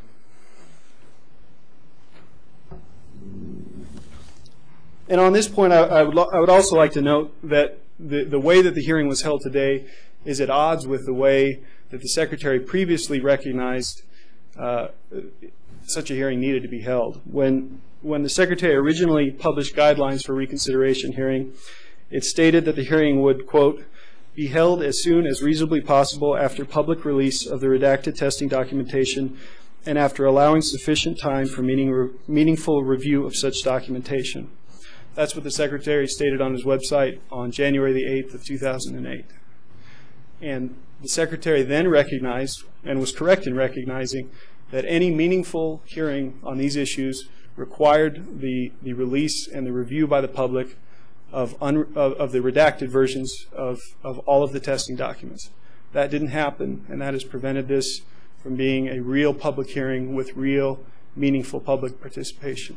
[SPEAKER 10] And on this point, I, I, would, I would also like to note that the, the way that the hearing was held today is at odds with the way that the Secretary previously recognized uh, such a hearing needed to be held. When, when the Secretary originally published guidelines for reconsideration hearing, it stated that the hearing would, quote, be held as soon as reasonably possible after public release of the redacted testing documentation and after allowing sufficient time for meaning re meaningful review of such documentation. That's what the Secretary stated on his website on January the eighth of two thousand eight. And the Secretary then recognized, and was correct in recognizing, that any meaningful hearing on these issues required the, the release and the review by the public of, un, of, of the redacted versions of, of all of the testing documents. That didn't happen, and that has prevented this from being a real public hearing with real, meaningful public participation.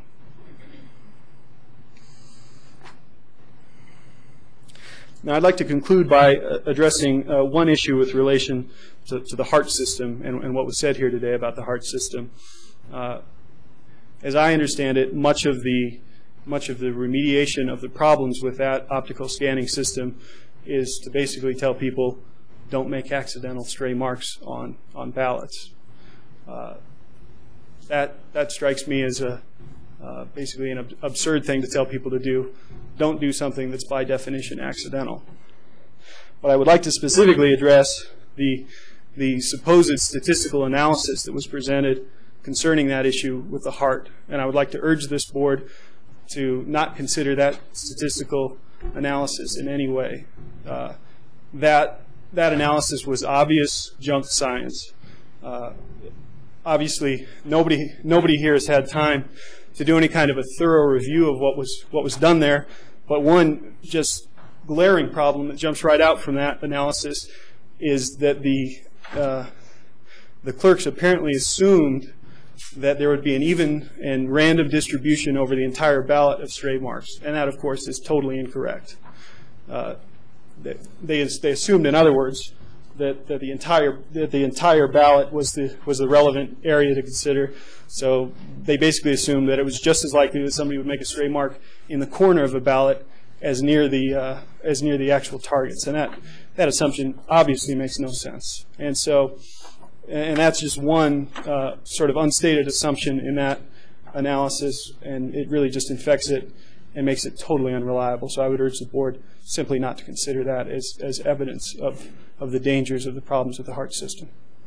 [SPEAKER 10] Now, I'd like to conclude by uh, addressing uh, one issue with relation to, to the HART system and, and what was said here today about the HART system. Uh, as I understand it, much of the much of the remediation of the problems with that optical scanning system is to basically tell people, don't make accidental stray marks on on ballots. Uh, that that strikes me as a uh, basically an ab absurd thing to tell people to do. Don't do something that's by definition accidental. But I would like to specifically address the, the supposed statistical analysis that was presented concerning that issue with the HART. And I would like to urge this board to not consider that statistical analysis in any way. Uh, that, that analysis was obvious junk science. Uh, obviously, nobody, nobody here has had time to do any kind of a thorough review of what was what was done there. But one just glaring problem that jumps right out from that analysis is that the uh, the clerks apparently assumed that there would be an even and random distribution over the entire ballot of stray marks, and that, of course, is totally incorrect. Uh, they, they they assumed, in other words, that, that the entire that the entire ballot was the was the relevant area to consider. So they basically assumed that it was just as likely that somebody would make a stray mark in the corner of a ballot as near the uh, as near the actual targets, and that that assumption obviously makes no sense. And so, and that's just one uh, sort of unstated assumption in that analysis, and it really just infects it and makes it totally unreliable. So I would urge the board simply not to consider that as as evidence of of the dangers of the problems with the Hart system.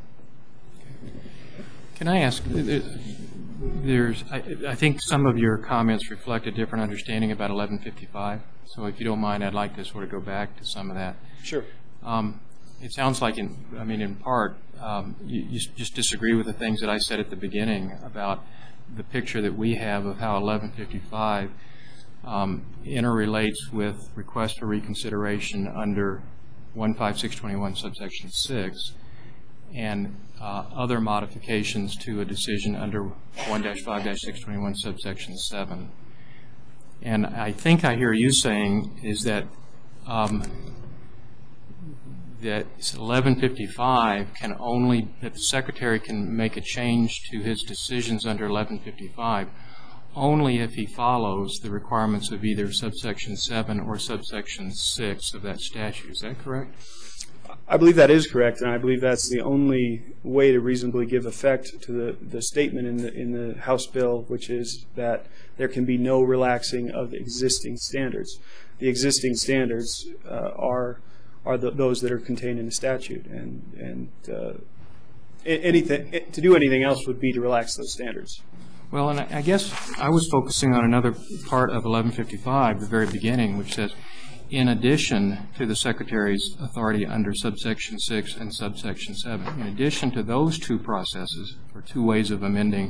[SPEAKER 1] Can I ask? There's, I, I think some of your comments reflect a different understanding about eleven fifty-five. So if you don't mind, I'd like to sort of go back to some of that.
[SPEAKER 10] Sure.
[SPEAKER 1] Um, it sounds like, in, I mean, in part, um, you, you just disagree with the things that I said at the beginning about the picture that we have of how eleven fifty-five um, interrelates with request for reconsideration under one five six twenty-one subsection six and uh, other modifications to a decision under one dash five dash six twenty-one subsection seven. And I think I hear you saying is that um, that eleven fifty-five can only, that the Secretary can make a change to his decisions under eleven fifty-five only if he follows the requirements of either subsection seven or subsection six of that statute. Is that correct?
[SPEAKER 10] I believe that is correct, and I believe that's the only way to reasonably give effect to the, the statement in the in the House bill, which is that there can be no relaxing of existing standards. The existing standards uh, are are the, those that are contained in the statute, and and uh, anything to do anything else would be to relax those standards.
[SPEAKER 1] Well, and I guess I was focusing on another part of eleven fifty-five, the very beginning, which says, in addition to the Secretary's authority under subsection six and subsection seven, in addition to those two processes, or two ways of amending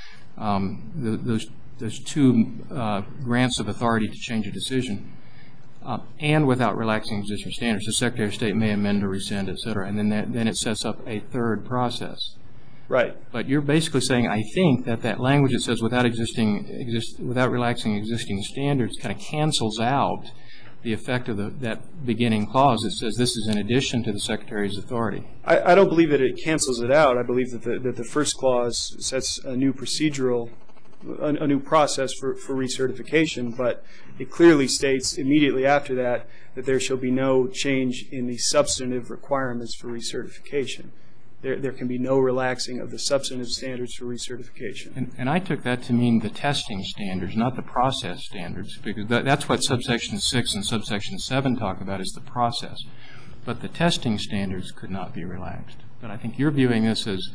[SPEAKER 1] um, the, those, those two uh, grants of authority to change a decision, uh, and without relaxing existing standards, the Secretary of State may amend or rescind, et cetera, and then, that, then it sets up a third process.
[SPEAKER 10] Right.
[SPEAKER 1] But you're basically saying, I think, that that language that says without existing, exist, without relaxing existing standards kind of cancels out the effect of the, that beginning clause that says this is in addition to the Secretary's authority.
[SPEAKER 10] I, I don't believe that it cancels it out. I believe that the, that the first clause sets a new procedural, a, a new process for, for recertification, but it clearly states immediately after that that there shall be no change in the substantive requirements for recertification. There, there can be no relaxing of the substantive standards for recertification.
[SPEAKER 1] And, and I took that to mean the testing standards, not the process standards, because that, that's what subsection six and subsection seven talk about, is the process. But the testing standards could not be relaxed. But I think you're viewing this as,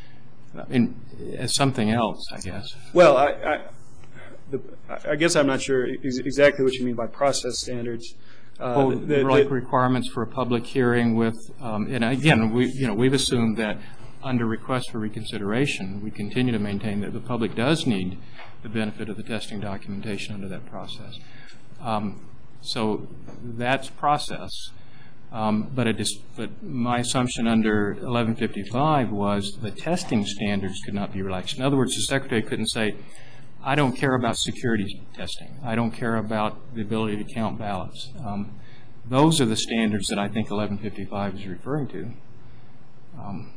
[SPEAKER 1] in, as something else, I guess.
[SPEAKER 10] Well, I, I, the, I guess I'm not sure ex exactly what you mean by process standards.
[SPEAKER 1] Uh, well, the, the, like requirements for a public hearing with, um, and again, we, you know, we've assumed that under request for reconsideration, we continue to maintain that the public does need the benefit of the testing documentation under that process. Um, so that's process. Um, but, it is, but my assumption under eleven fifty-five was the testing standards could not be relaxed. In other words, the Secretary couldn't say, I don't care about security testing. I don't care about the ability to count ballots. Um, those are the standards that I think eleven fifty-five is referring to. Um,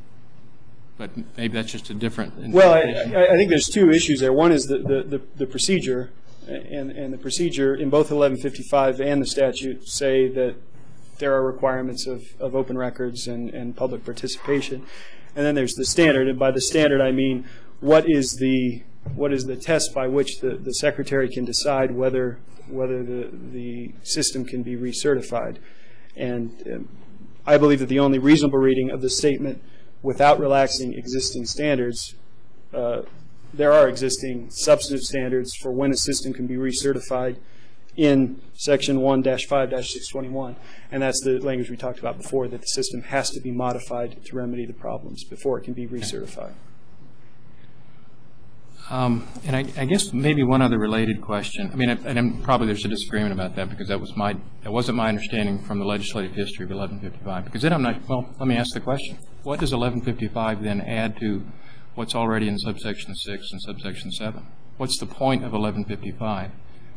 [SPEAKER 1] but maybe that's just a different.
[SPEAKER 10] Well, I, I think there's two issues there. One is the, the, the, the procedure, and, and the procedure in both eleven fifty-five and the statute say that there are requirements of, of open records and, and public participation. And then there's the standard, and by the standard I mean what is the what is the test by which the, the Secretary can decide whether whether the, the system can be recertified. And um, I believe that the only reasonable reading of the statement without relaxing existing standards, uh, there are existing substantive standards for when a system can be recertified in section one dash five dash six twenty-one. And that's the language we talked about before, that the system has to be modified to remedy the problems before it can be recertified.
[SPEAKER 1] Um, and I, I guess maybe one other related question. I mean, and and probably there's a disagreement about that because that was my that wasn't my understanding from the legislative history of eleven fifty-five. Because then I'm not. Well, let me ask the question: what does eleven fifty-five then add to what's already in subsection six and subsection seven? What's the point of eleven fifty-five?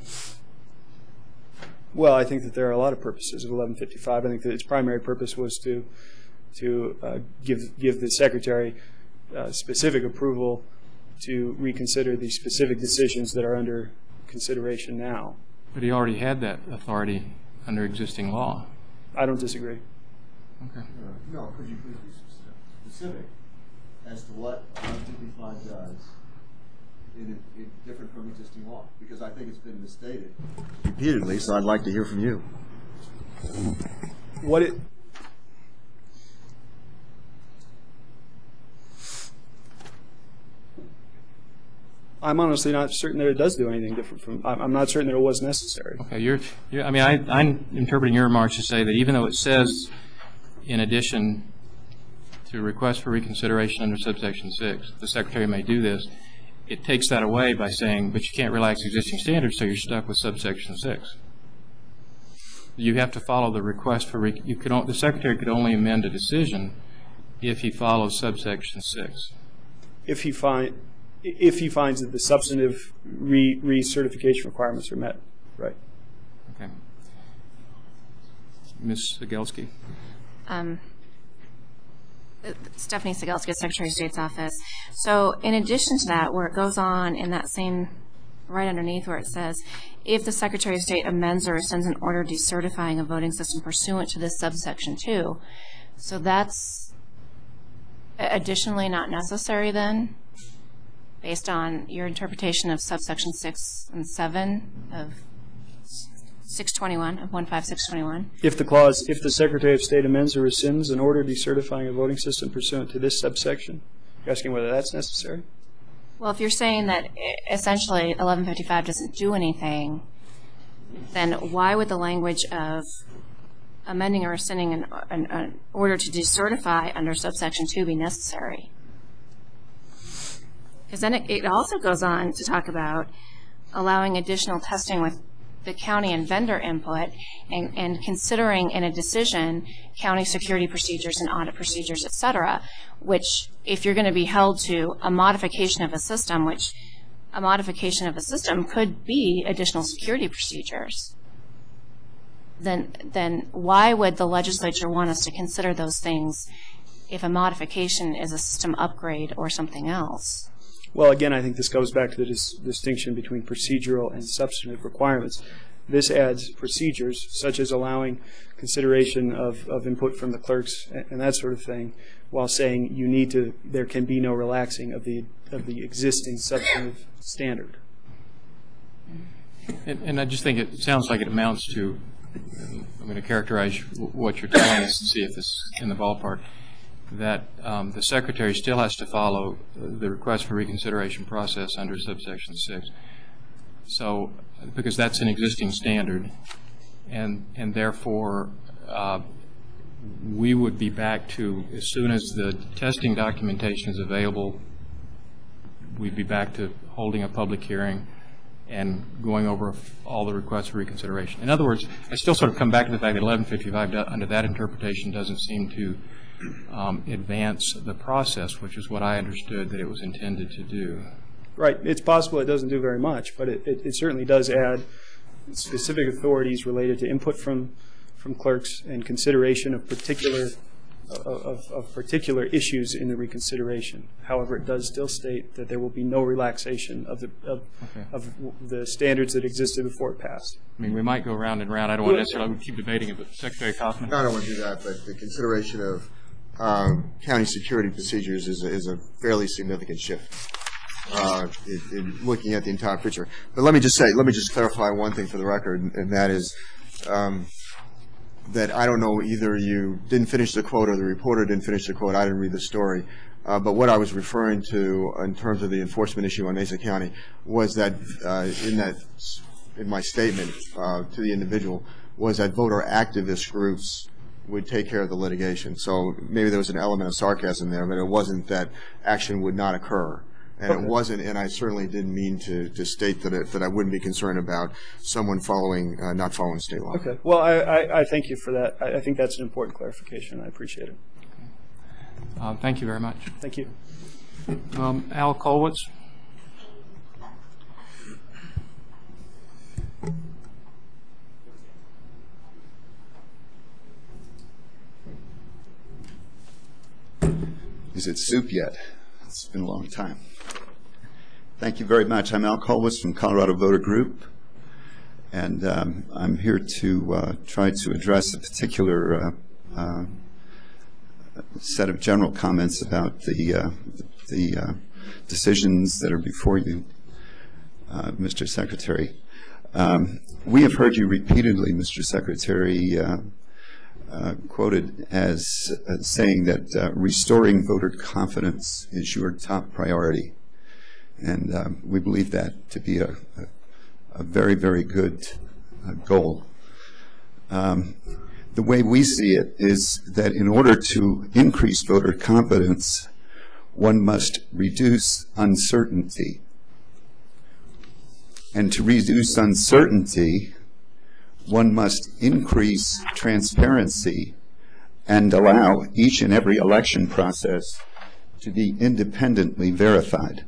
[SPEAKER 10] Well, I think that there are a lot of purposes of eleven fifty-five. I think that its primary purpose was to to uh, give give the Secretary uh, specific approval to reconsider the specific decisions that are under consideration now.
[SPEAKER 1] But he already had that authority under existing law.
[SPEAKER 10] I don't disagree.
[SPEAKER 1] Okay.
[SPEAKER 5] No, could you please be specific as to what eleven fifty-five does in, in different from existing law? Because I think it's been misstated repeatedly, so I'd like to hear from you.
[SPEAKER 10] What it I'm honestly not certain that it does do anything different from. I'm not certain that it was necessary.
[SPEAKER 1] Okay, you're. you're I mean, I, I'm interpreting your remarks to say that even though it says, in addition to request for reconsideration under subsection six, the Secretary may do this. It takes that away by saying, but you can't relax existing standards, so you're stuck with subsection six. You have to follow the request for. Re, you could. The Secretary could only amend a decision if he follows subsection six.
[SPEAKER 10] If he find. If he finds that the substantive re- recertification requirements are met, right.
[SPEAKER 1] Okay. Miz Cegelski.
[SPEAKER 11] Um, Stephanie Cegelski, Secretary of State's office. So in addition to that, where it goes on in that same, right underneath where it says, if the Secretary of State amends or rescinds an order decertifying a voting system pursuant to this subsection two, so that's additionally not necessary then? Based on your interpretation of subsection six and seven of six twenty-one, of one five six twenty-one?
[SPEAKER 10] If the clause, if the Secretary of State amends or rescinds an order decertifying a voting system pursuant to this subsection, you're asking whether that's necessary?
[SPEAKER 11] Well, if you're saying that essentially eleven fifty-five doesn't do anything, then why would the language of amending or rescinding an, an, an order to decertify under subsection two be necessary? Because then it, it also goes on to talk about allowing additional testing with the county and vendor input and, and considering in a decision county security procedures and audit procedures, et cetera, which if you're going to be held to a modification of a system, which a modification of a system could be additional security procedures, then, then why would the legislature want us to consider those things if a modification is a system upgrade or something else?
[SPEAKER 10] Well, again, I think this goes back to the dis- distinction between procedural and substantive requirements. This adds procedures, such as allowing consideration of, of input from the clerks and, and that sort of thing, while saying you need to, there can be no relaxing of the of the existing substantive standard.
[SPEAKER 1] And, and I just think it sounds like it amounts to, I'm going to characterize what you're telling us and see if this is in the ballpark, that um, the Secretary still has to follow the request for reconsideration process under subsection six. So, because that's an existing standard, and and therefore uh, we would be back to, as soon as the testing documentation is available, we'd be back to holding a public hearing and going over all the requests for reconsideration. In other words, I still sort of come back to the fact that eleven fifty-five under that interpretation doesn't seem to Um, advance the process, which is what I understood that it was intended to do.
[SPEAKER 10] Right. It's possible it doesn't do very much, but it, it, it certainly does add specific authorities related to input from from clerks and consideration of particular of, of particular issues in the reconsideration. However, it does still state that there will be no relaxation of the of, okay. of the standards that existed before it passed.
[SPEAKER 1] I mean, we might go round and round. I don't want to necessarily keep debating it, but Secretary Kaufman.
[SPEAKER 5] I don't want to do that, but the consideration of Um, county security procedures is a, is a fairly significant shift uh, in, in looking at the entire picture. But let me just say, let me just clarify one thing for the record, and that is um, that I don't know either you didn't finish the quote or the reporter didn't finish the quote. I didn't read the story. Uh, but what I was referring to in terms of the enforcement issue on Mesa County was that uh, in that in my statement uh, to the individual was that voter activist groups would take care of the litigation. So maybe there was an element of sarcasm there, but it wasn't that action would not occur. And
[SPEAKER 10] Okay.
[SPEAKER 5] it wasn't, and I certainly didn't mean to, to state that it, that I wouldn't be concerned about someone following, uh, not following state law.
[SPEAKER 10] Okay. Well, I, I, I thank you for that. I, I think that's an important clarification. I appreciate it.
[SPEAKER 1] Uh, Thank you very much.
[SPEAKER 10] Thank you.
[SPEAKER 1] Um, Al Kolwitz?
[SPEAKER 12] Is it soup yet? It's been a long time. Thank you very much. I'm Al Kolwitz from Colorado Voter Group, and um, I'm here to uh, try to address a particular uh, uh, set of general comments about the, uh, the uh, decisions that are before you, uh, Mister Secretary. Um, we have heard you repeatedly, Mister Secretary, uh, Uh, quoted as uh, saying that uh, restoring voter confidence is your top priority. And uh, we believe that to be a, a, a very, very good uh, goal. Um, the way we see it is that in order to increase voter confidence, one must reduce uncertainty. And to reduce uncertainty, one must increase transparency and allow each and every election process to be independently verified.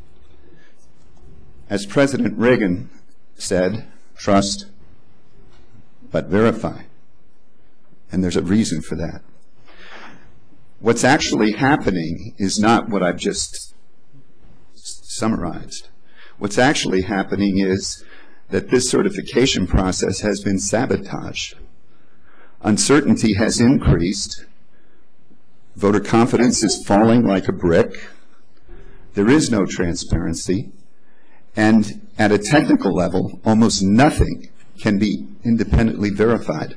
[SPEAKER 12] As President Reagan said, trust but verify. And there's a reason for that. What's actually happening is not what I've just summarized. What's actually happening is that this certification process has been sabotaged. Uncertainty has increased. Voter confidence is falling like a brick. There is no transparency. And at a technical level, almost nothing can be independently verified.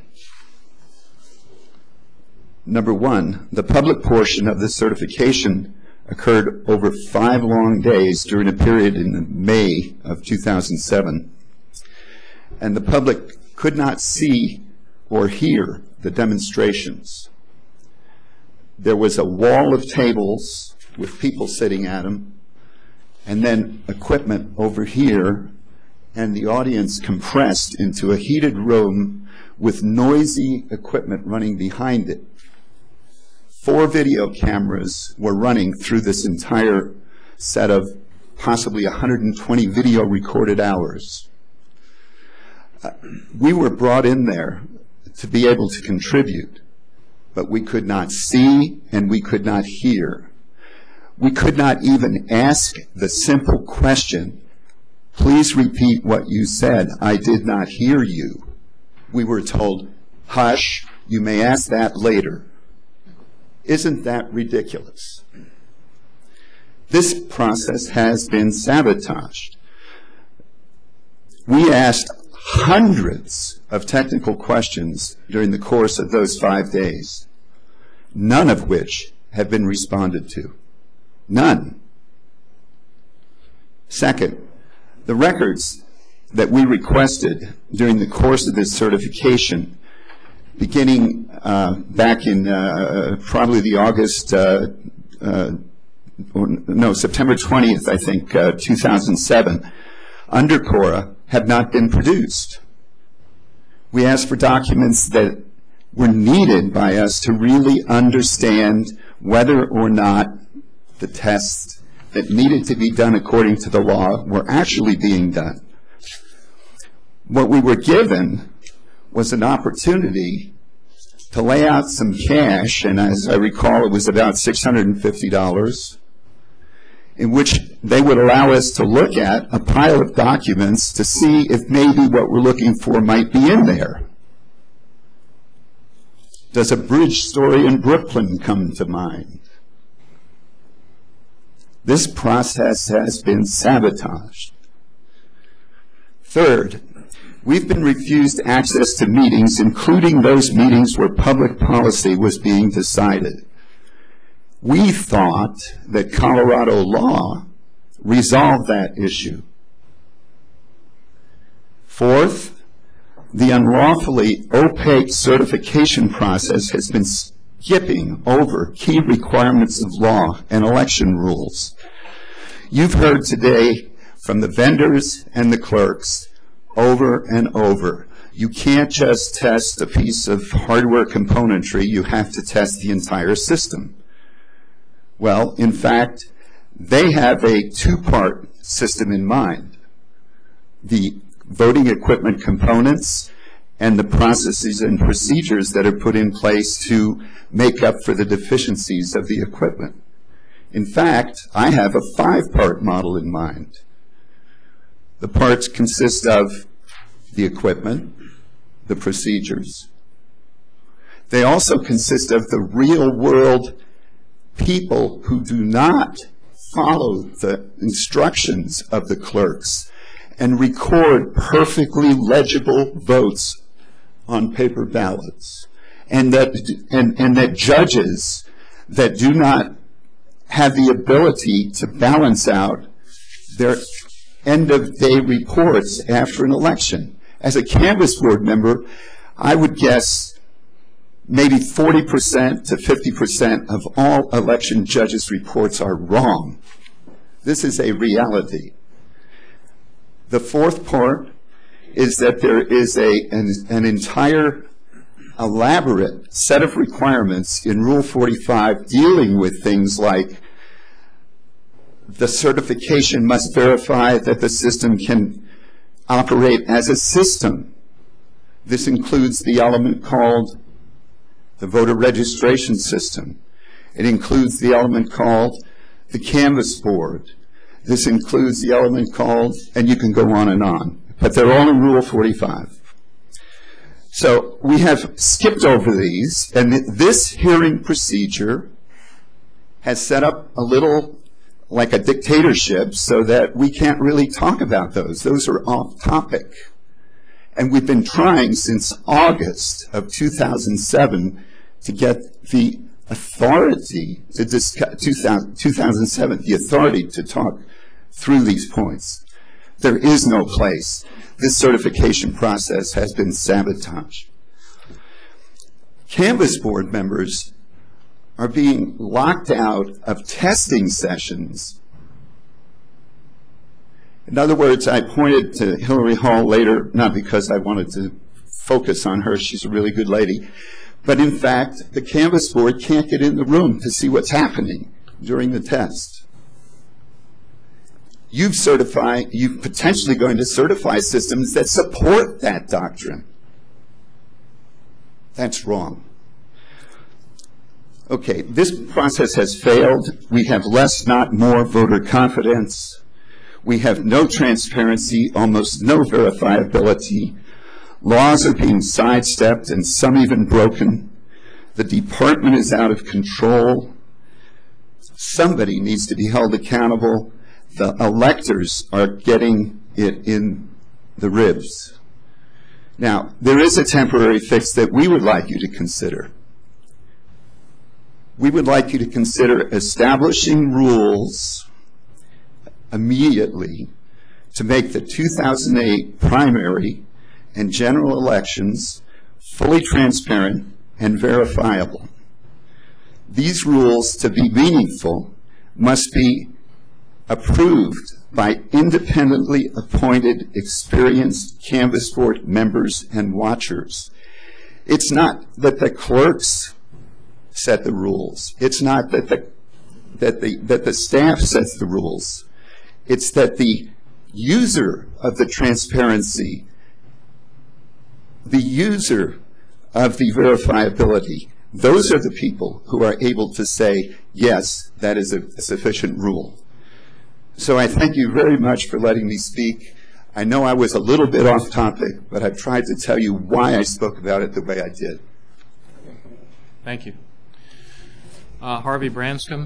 [SPEAKER 12] Number one, the public portion of this certification occurred over five long days during a period in May of two thousand seven. And the public could not see or hear the demonstrations. There was a wall of tables with people sitting at them, and then equipment over here, and the audience compressed into a heated room with noisy equipment running behind it. Four video cameras were running through this entire set of possibly one hundred twenty video recorded hours. Uh, we were brought in there to be able to contribute, but we could not see and we could not hear. We could not even ask the simple question, please repeat what you said, I did not hear you. We were told, hush, you may ask that later. Isn't that ridiculous? This process has been sabotaged. We asked hundreds of technical questions during the course of those five days, none of which have been responded to. None. Second, the records that we requested during the course of this certification, beginning uh, back in uh, probably the August, uh, uh, or, no, September twentieth, I think, uh, two thousand seven, under Cora, have not been produced. We asked for documents that were needed by us to really understand whether or not the tests that needed to be done according to the law were actually being done. What we were given was an opportunity to lay out some cash, and as I recall, it was about six hundred fifty dollars, in which they would allow us to look at a pile of documents to see if maybe what we're looking for might be in there. Does a bridge story in Brooklyn come to mind? This process has been sabotaged. Third, we've been refused access to meetings, including those meetings where public policy was being decided. We thought that Colorado law resolved that issue. Fourth, the unlawfully opaque certification process has been skipping over key requirements of law and election rules. You've heard today from the vendors and the clerks over and over, you can't just test a piece of hardware componentry, you have to test the entire system. Well, in fact, they have a two-part system in mind. The voting equipment components and the processes and procedures that are put in place to make up for the deficiencies of the equipment. In fact, I have a five-part model in mind. The parts consist of the equipment, the procedures. They also consist of the real-world people who do not follow the instructions of the clerks and record perfectly legible votes on paper ballots, and that and, and that judges that do not have the ability to balance out their end-of-day reports after an election. As a canvass board member, I would guess maybe forty percent to fifty percent of all election judges' reports are wrong. This is a reality. The fourth part is that there is a, an, an entire elaborate set of requirements in Rule forty-five dealing with things like the certification must verify that the system can operate as a system. This includes the element called the voter registration system. It includes the element called the canvass board. This includes the element called, and you can go on and on, but they're all in Rule forty-five. So we have skipped over these, and this hearing procedure has set up a little like a dictatorship so that we can't really talk about those. Those are off topic. And we've been trying since August of two thousand seven to get the authority to discuss, two thousand seven, the authority to talk through these points. There is no place. This certification process has been sabotaged. Canvass board members are being locked out of testing sessions. In other words, I pointed to Hillary Hall later, not because I wanted to focus on her, she's a really good lady, but in fact, the canvass board can't get in the room to see what's happening during the test. You've certified, you're potentially going to certify systems that support that doctrine. That's wrong. Okay, this process has failed. We have less, not more, voter confidence. We have no transparency, almost no verifiability. Laws are being sidestepped and some even broken. The department is out of control. Somebody needs to be held accountable. The electors are getting it in the ribs. Now, there is a temporary fix that we would like you to consider. We would like you to consider establishing rules immediately to make the two thousand eight primary and general elections fully transparent and verifiable. These rules, to be meaningful, must be approved by independently appointed, experienced canvass board members and watchers. It's not that the clerks set the rules. It's not that the, that the, that the staff sets the rules. It's that the user of the transparency, the user of the verifiability, those are the people who are able to say, yes, that is a sufficient rule. So I thank you very much for letting me speak. I know I was a little bit off topic, but I've tried to tell you why I spoke about it the way I did.
[SPEAKER 1] Thank you. Uh, Harvey Branscombe.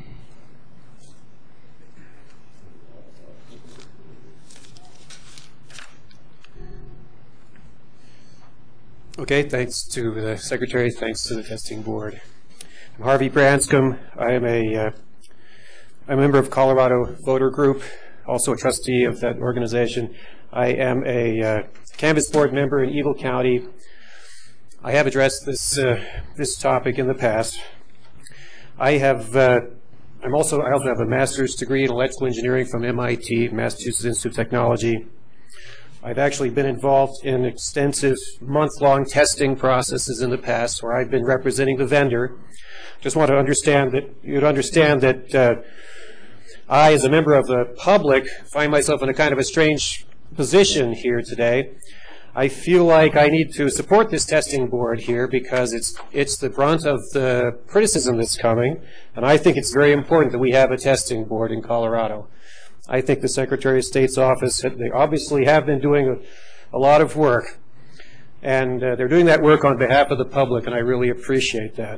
[SPEAKER 13] Okay, thanks to the Secretary, thanks to the testing board. I'm Harvey Branscombe. I am a, uh, a member of Colorado Voter Group, also a trustee of that organization. I am a uh, canvass board member in Eagle County. I have addressed this, uh, this topic in the past. I have uh, I'm also, I also have a master's degree in electrical engineering from M I T, Massachusetts Institute of Technology. I've actually been involved in extensive month-long testing processes in the past where I've been representing the vendor. Just want to understand that, you'd understand that uh, I, as a member of the public, find myself in a kind of a strange position here today. I feel like I need to support this testing board here because it's it's the brunt of the criticism that's coming, and I think it's very important that we have a testing board in Colorado. I think the Secretary of State's office, they obviously have been doing a, a lot of work, and uh, they're doing that work on behalf of the public, and I really appreciate that.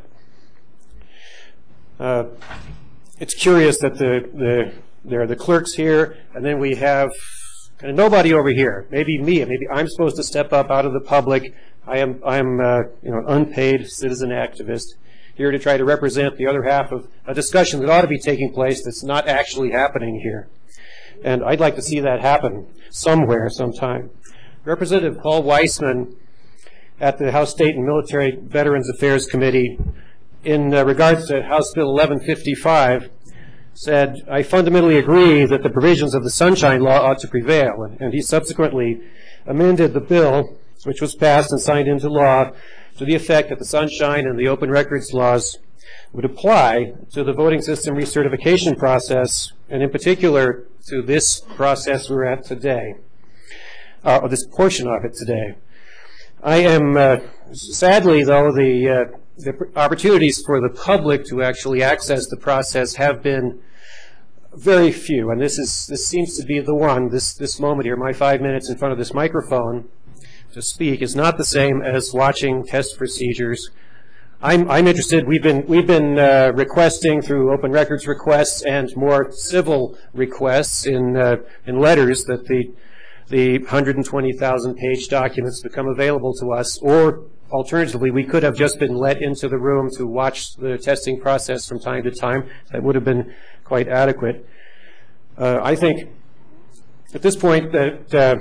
[SPEAKER 13] Uh, it's curious that the, the there are the clerks here, and then we have kind of nobody over here. Maybe me. Maybe I'm supposed to step up out of the public. I am I'm uh, you know, an unpaid citizen activist here to try to represent the other half of a discussion that ought to be taking place that's not actually happening here. And I'd like to see that happen somewhere, sometime. Representative Paul Weissman at the House State and Military Veterans Affairs Committee, in uh, regards to House Bill eleven fifty-five, said, I fundamentally agree that the provisions of the Sunshine Law ought to prevail. And, and he subsequently amended the bill, which was passed and signed into law, to the effect that the Sunshine and the Open Records laws would apply to the voting system recertification process, and in particular to this process we're at today, uh, or this portion of it today. I am, uh, sadly though, the, uh, the opportunities for the public to actually access the process have been very few, and this is this seems to be the one, this, this moment here, my five minutes in front of this microphone to speak is not the same as watching test procedures. I'm, I'm interested, we've been, we've been uh, requesting through open records requests and more civil requests in, uh, in letters that the, the one hundred twenty thousand page documents become available to us, or alternatively, we could have just been let into the room to watch the testing process from time to time. That would have been quite adequate. Uh, I think at this point that uh,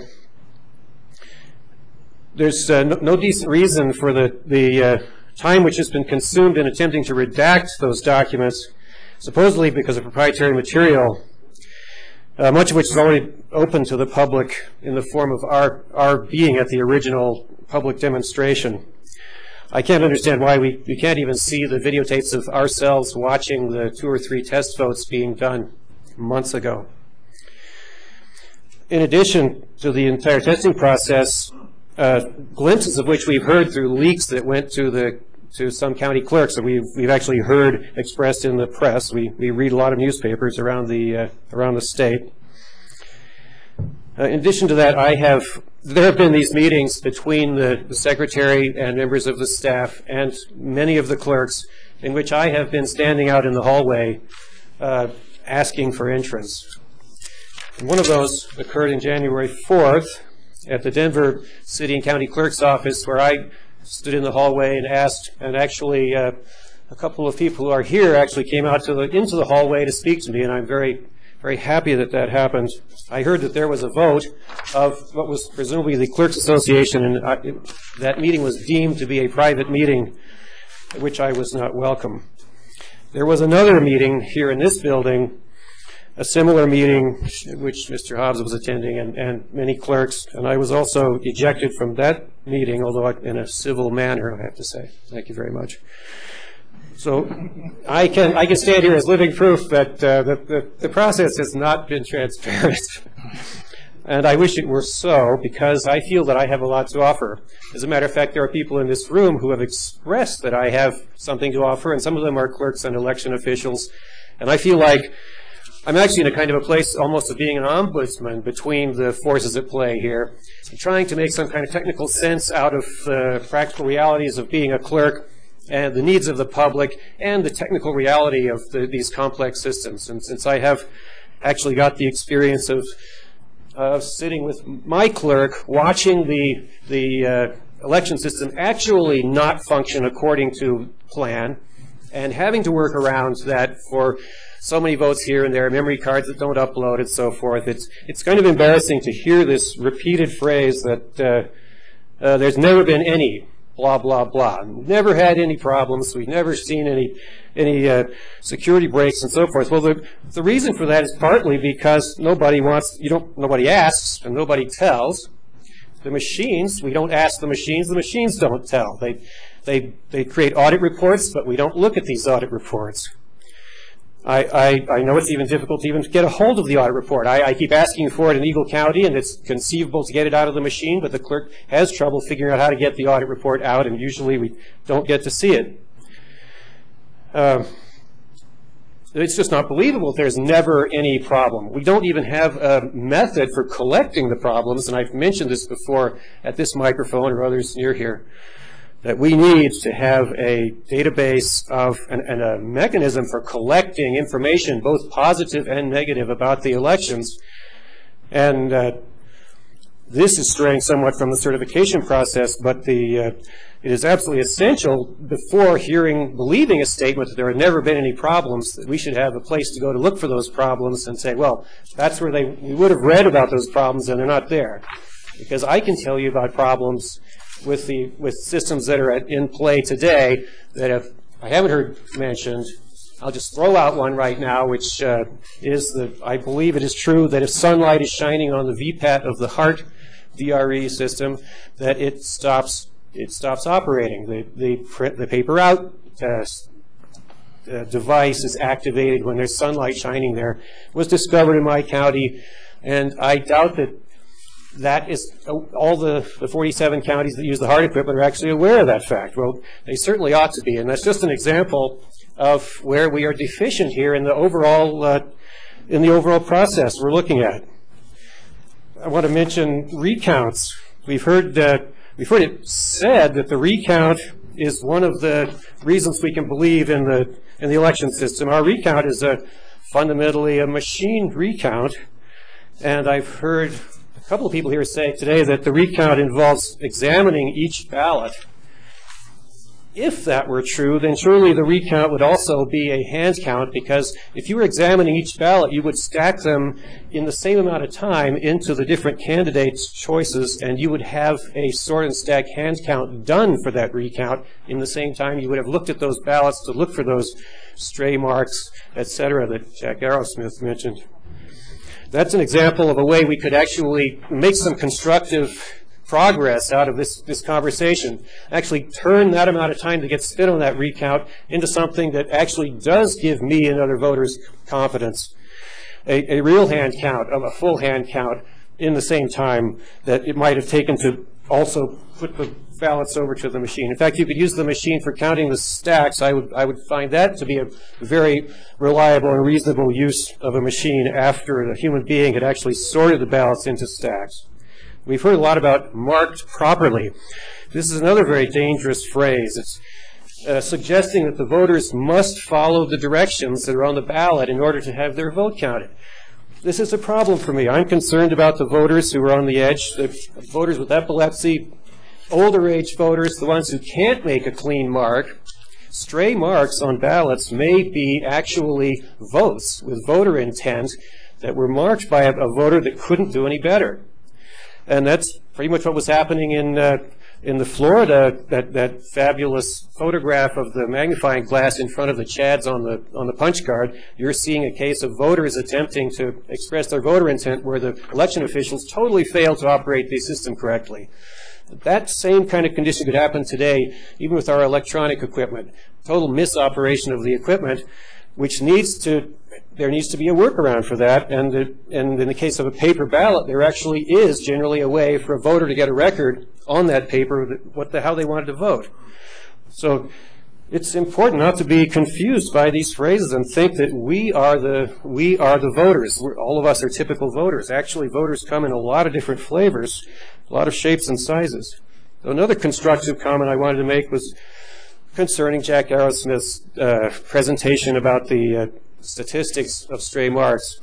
[SPEAKER 13] there's uh, no, no decent reason for the, the uh, time which has been consumed in attempting to redact those documents, supposedly because of proprietary material, uh, much of which is already open to the public in the form of our, our being at the original public demonstration. I can't understand why we, we can't even see the videotapes of ourselves watching the two or three test votes being done months ago. In addition to the entire testing process, uh, glimpses of which we've heard through leaks that went to the to some county clerks that we've we've actually heard expressed in the press. We we read a lot of newspapers around the uh, around the state. Uh, in addition to that, I have there have been these meetings between the, the secretary and members of the staff and many of the clerks in which I have been standing out in the hallway uh, asking for entrance. And one of those occurred in January fourth at the Denver City and County Clerk's office, where I stood in the hallway and asked, and actually uh, a couple of people who are here actually came out to the, into the hallway to speak to me, and I'm very very happy that that happened. I heard that there was a vote of what was presumably the Clerks Association, and I, it, that meeting was deemed to be a private meeting, at which I was not welcome. There was another meeting here in this building, a similar meeting which Mister Hobbs was attending, and, and many clerks, and I was also ejected from that meeting, although in a civil manner, I have to say. Thank you very much. So I can I can stand here as living proof that uh, the, the, the process has not been transparent. And I wish it were so, because I feel that I have a lot to offer. As a matter of fact, there are people in this room who have expressed that I have something to offer, and some of them are clerks and election officials. And I feel like I'm actually in a kind of a place almost of being an ombudsman between the forces at play here, trying to make some kind of technical sense out of the practical realities of being a clerk, and the needs of the public, and the technical reality of the, these complex systems. And since I have actually got the experience of uh, sitting with my clerk, watching the, the uh, election system actually not function according to plan, and having to work around that for so many votes here and there, memory cards that don't upload, and so forth, it's, it's kind of embarrassing to hear this repeated phrase that uh, uh, there's never been any blah, blah, blah. Never had any problems. We've never seen any any uh, security breaks and so forth. Well, the, the reason for that is partly because nobody wants, you don't, nobody asks and nobody tells. The machines, we don't ask the machines, the machines don't tell. They, they, they create audit reports, but we don't look at these audit reports. I, I, I know it's even difficult to even get a hold of the audit report. I, I keep asking for it in Eagle County, and it's conceivable to get it out of the machine, but the clerk has trouble figuring out how to get the audit report out, and usually we don't get to see it. Uh, it's just not believable. There's never any problem. We don't even have a method for collecting the problems, and I've mentioned this before at this microphone or others near here, that we need to have a database of and, and a mechanism for collecting information, both positive and negative, about the elections. And uh, this is straying somewhat from the certification process, but the uh, it is absolutely essential before hearing, believing a statement that there have never been any problems, that we should have a place to go to look for those problems and say, well, that's where they, we would have read about those problems and they're not there. Because I can tell you about problems with the with systems that are at, in play today that have, I haven't heard mentioned. I'll just throw out one right now, which uh, is that I believe it is true that if sunlight is shining on the V PAT of the HART D R E system, that it stops it stops operating. The the print the paper out test uh, device is activated when there's sunlight shining there. It was discovered in my county, and I doubt that that is all the, the forty-seven counties that use the HART equipment are actually aware of that fact. Well, they certainly ought to be, and that's just an example of where we are deficient here in the overall uh, in the overall process we're looking at. I want to mention recounts. We've heard uh, we've heard it said that the recount is one of the reasons we can believe in the in the election system. Our recount is a fundamentally a machine recount, and I've heard a couple of people here say today that the recount involves examining each ballot. If that were true, then surely the recount would also be a hand count, because if you were examining each ballot, you would stack them in the same amount of time into the different candidates' choices, and you would have a sort and stack hand count done for that recount in the same time. You would have looked at those ballots to look for those stray marks, et cetera, that Jack Arrowsmith mentioned. That's an example of a way we could actually make some constructive progress out of this, this conversation, actually turn that amount of time to get spent on that recount into something that actually does give me and other voters confidence. A, a real hand count, of a full hand count, in the same time that it might have taken to also put the ballots over to the machine. In fact, you could use the machine for counting the stacks. I would, I would find that to be a very reliable and reasonable use of a machine after the human being had actually sorted the ballots into stacks. We've heard a lot about marked properly. This is another very dangerous phrase. It's uh, suggesting that the voters must follow the directions that are on the ballot in order to have their vote counted. This is a problem for me. I'm concerned about the voters who are on the edge, the voters with epilepsy, older age voters, the ones who can't make a clean mark. Stray marks on ballots may be actually votes with voter intent that were marked by a, a voter that couldn't do any better. And that's pretty much what was happening in uh, in the Florida, that, that fabulous photograph of the magnifying glass in front of the Chads on the on the punch card. You're seeing a case of voters attempting to express their voter intent where the election officials totally failed to operate the system correctly. That same kind of condition could happen today, even with our electronic equipment. Total misoperation of the equipment, which needs to, there needs to be a workaround for that. And, the, and in the case of a paper ballot, there actually is generally a way for a voter to get a record on that paper that, what the, how they wanted to vote. So it's important not to be confused by these phrases and think that we are the, we are the voters. We're, all of us are typical voters. Actually, voters come in a lot of different flavors, a lot of shapes and sizes. So another constructive comment I wanted to make was concerning Jack Arrowsmith's uh, presentation about the uh, statistics of stray marks.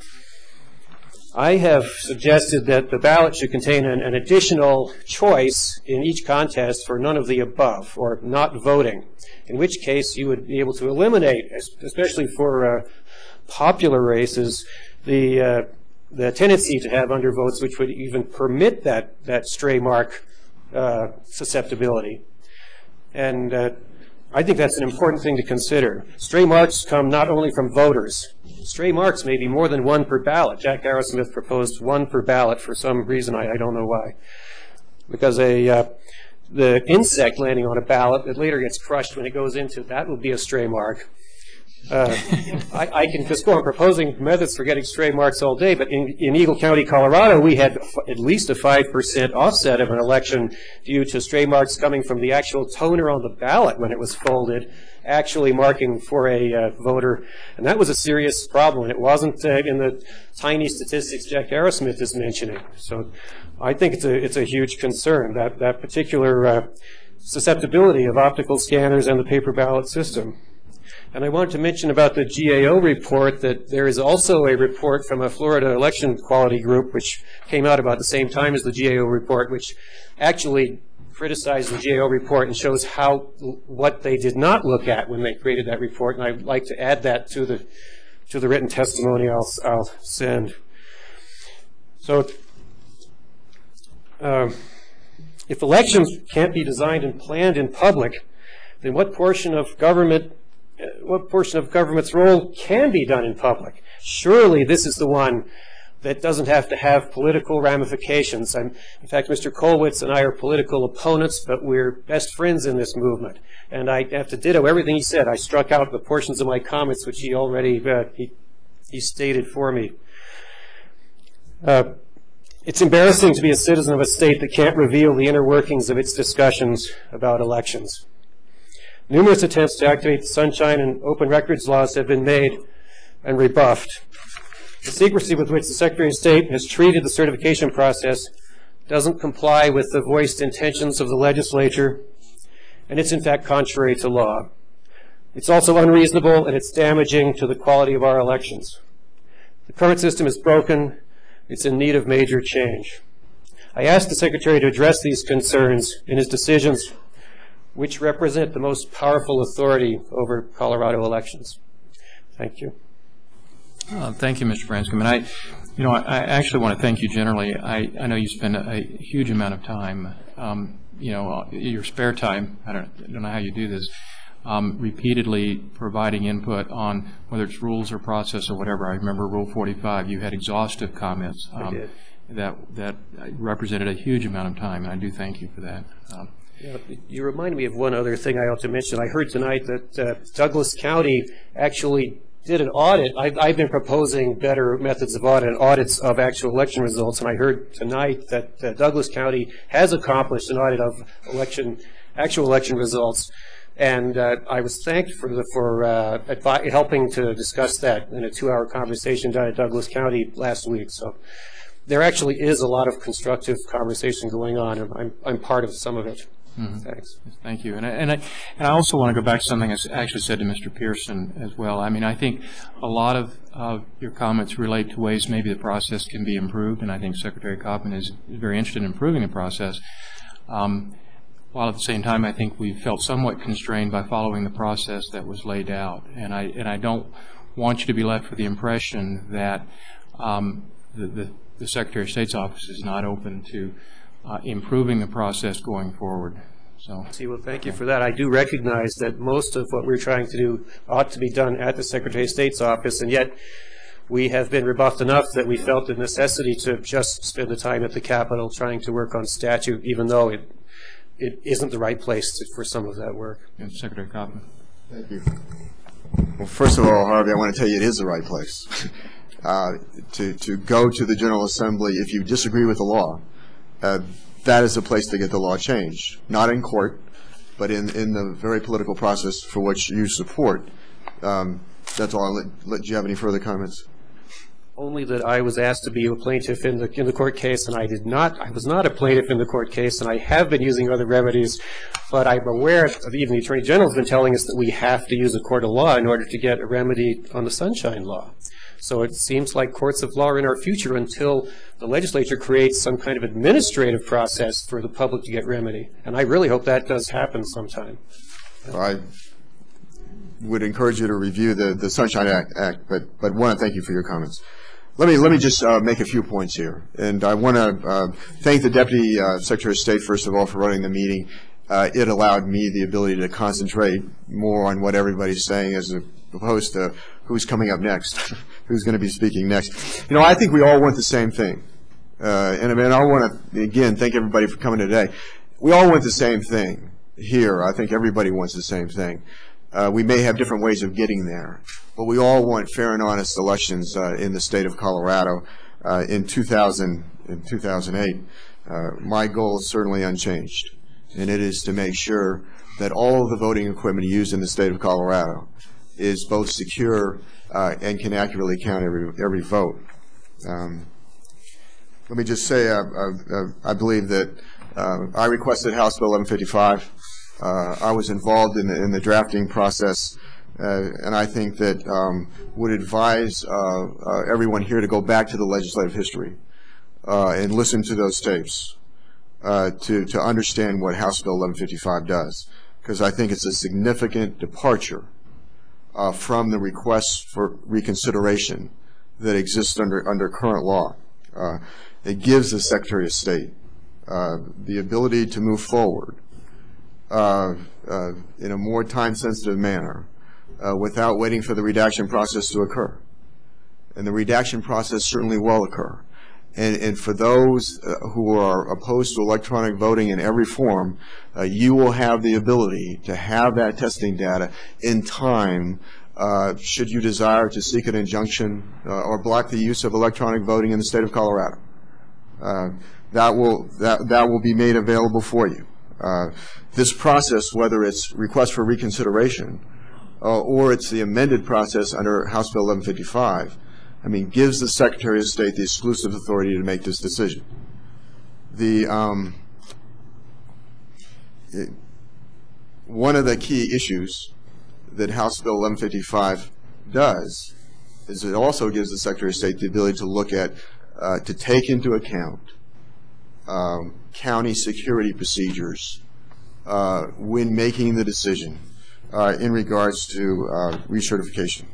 [SPEAKER 13] I have suggested that the ballot should contain an, an additional choice in each contest for none of the above, or not voting, in which case you would be able to eliminate, especially for uh, popular races, the uh, the tendency to have undervotes, which would even permit that, that stray mark uh, susceptibility. And uh, I think that's an important thing to consider. Stray marks come not only from voters. Stray marks may be more than one per ballot. Jack Arrowsmith proposed one per ballot for some reason. I, I don't know why. Because a uh, the insect landing on a ballot that later gets crushed when it goes into, that would be a stray mark. Uh, I, I can just go on proposing methods for getting stray marks all day, but in, in Eagle County, Colorado, we had f at least a five percent offset of an election due to stray marks coming from the actual toner on the ballot when it was folded, actually marking for a uh, voter. And that was a serious problem. It wasn't uh, in the tiny statistics Jack Arrowsmith is mentioning. So I think it's a, it's a huge concern, that, that particular uh, susceptibility of optical scanners and the paper ballot system. And I wanted to mention about the G A O report that there is also a report from a Florida election quality group which came out about the same time as the G A O report, which actually criticized the G A O report and shows how what they did not look at when they created that report. And I'd like to add that to the to the written testimony I'll, I'll send. So um, if elections can't be designed and planned in public, then what portion of government what portion of government's role can be done in public? Surely this is the one that doesn't have to have political ramifications. I'm, in fact, Mister Kolwitz and I are political opponents, but we're best friends in this movement. And I have to ditto everything he said. I struck out the portions of my comments which he already uh, he, he stated for me. Uh, it's embarrassing to be a citizen of a state that can't reveal the inner workings of its discussions about elections. Numerous attempts to activate the Sunshine and Open Records laws have been made and rebuffed. The secrecy with which the Secretary of State has treated the certification process doesn't comply with the voiced intentions of the legislature, and it's in fact contrary to law. It's also unreasonable, and it's damaging to the quality of our elections. The current system is broken. It's in need of major change. I asked the Secretary to address these concerns in his decisions, which represent the most powerful authority over Colorado elections. Thank you.
[SPEAKER 1] Uh, thank you, Mister Branscombe. And I, you know, I, I actually want to thank you generally. I, I know you spend a, a huge amount of time, um, you know, your spare time, I don't, I don't know how you do this, um, repeatedly providing input on whether it's rules or process or whatever. I remember Rule forty-five, you had exhaustive comments um,
[SPEAKER 13] I did.
[SPEAKER 1] that, that represented a huge amount of time, and I do thank you for that. Um,
[SPEAKER 13] Yeah, you remind me of one other thing I ought to mention. I heard tonight that uh, Douglas County actually did an audit. I've, I've been proposing better methods of audit, audits of actual election results, and I heard tonight that uh, Douglas County has accomplished an audit of election, actual election results, and uh, I was thanked for the, for uh, advi helping to discuss that in a two-hour conversation down at Douglas County last week. So there actually is a lot of constructive conversation going on, and I'm I'm part of some of it.
[SPEAKER 1] Mm-hmm.
[SPEAKER 13] Thanks.
[SPEAKER 1] Thank you. And I, and, I, and I also want to go back to something I actually said to Mister Pearson as well. I mean, I think a lot of uh, your comments relate to ways maybe the process can be improved, and I think Secretary Kaufman is very interested in improving the process. Um, while at the same time, I think we felt somewhat constrained by following the process that was laid out. And I, and I don't want you to be left with the impression that um, the, the, the Secretary of State's office is not open to Uh, improving the process going forward. So,
[SPEAKER 13] See, well, thank you for that. I do recognize that most of what we're trying to do ought to be done at the Secretary of State's office, and yet we have been rebuffed enough that we felt the necessity to just spend the time at the Capitol trying to work on statute, even though it it isn't the right place to, for some of that work.
[SPEAKER 1] yes, Secretary Kaufman.
[SPEAKER 5] Thank you. Well, first of all, Harvey, I want to tell you it is the right place uh, to to go to the General Assembly if you disagree with the law. Uh, that is a place to get the law changed, not in court, but in, in the very political process for which you support. Um, that's all. I'll let, let do you have any further comments?
[SPEAKER 13] Only that I was asked to be a plaintiff in the in the court case, and I did not. I was not a plaintiff in the court case, and I have been using other remedies. But I'm aware of even the Attorney General has been telling us that we have to use a court of law in order to get a remedy on the Sunshine Law. So it seems like courts of law are in our future until the legislature creates some kind of administrative process for the public to get remedy. And I really hope that does happen sometime.
[SPEAKER 5] I would encourage you to review the, the Sunshine Act, Act but, but want to thank you for your comments. Let me, let me just uh, make a few points here. And I want to uh, thank the Deputy uh, Secretary of State, first of all, for running the meeting. uh, it allowed me the ability to concentrate more on what everybody's saying as opposed to who's coming up next, who's going to be speaking next. You know, I think we all want the same thing. Uh, and I mean, I want to, again, thank everybody for coming today. We all want the same thing here. I think everybody wants the same thing. Uh, we may have different ways of getting there, but we all want fair and honest elections uh, in the state of Colorado uh, in two thousand, in two thousand eight. Uh, my goal is certainly unchanged, and it is to make sure that all of the voting equipment used in the state of Colorado is both secure uh, and can accurately count every, every vote. Um, let me just say, uh, uh, I believe that uh, I requested House Bill eleven fifty-five. Uh, I was involved in the, in the drafting process, uh, and I think that um, would advise uh, uh, everyone here to go back to the legislative history uh, and listen to those tapes uh, to, to understand what House Bill eleven fifty-five does, because I think it's a significant departure uh, from the requests for reconsideration that exists under, under current law. Uh, it gives the Secretary of State uh, the ability to move forward Uh, uh, in a more time-sensitive manner uh, without waiting for the redaction process to occur. And the redaction process certainly will occur. And, and for those uh, who are opposed to electronic voting in every form, uh, you will have the ability to have that testing data in time uh, should you desire to seek an injunction uh, or block the use of electronic voting in the state of Colorado. Uh, that will, that, that will be made available for you. Uh, this process, whether it's request for reconsideration uh, or it's the amended process under House Bill eleven fifty-five, I mean, gives the Secretary of State the exclusive authority to make this decision. The um, it, one of the key issues that House Bill eleven fifty-five does is it also gives the Secretary of State the ability to look at, uh, to take into account um, county security procedures uh, when making the decision uh, in regards to uh, recertification.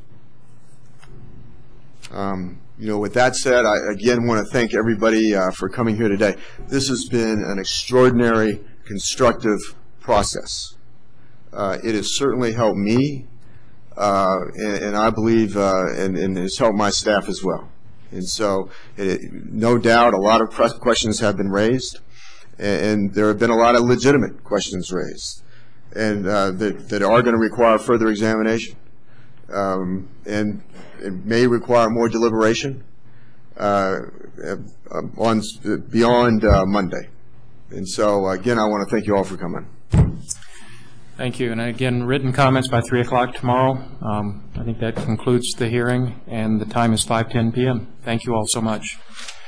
[SPEAKER 5] Um, you know, with that said, I again want to thank everybody uh, for coming here today. This has been an extraordinary, constructive process. Uh, it has certainly helped me, uh, and, and I believe, uh, and, and it's helped my staff as well. And so, it, no doubt, a lot of questions have been raised, and, and there have been a lot of legitimate questions raised, and uh, that, that are going to require further examination, um, and it may require more deliberation uh, on beyond uh, Monday. And so, again, I want to thank you all for coming.
[SPEAKER 1] Thank you. And again, written comments by three o'clock tomorrow. Um, I think that concludes the hearing, and the time is five ten p m Thank you all so much.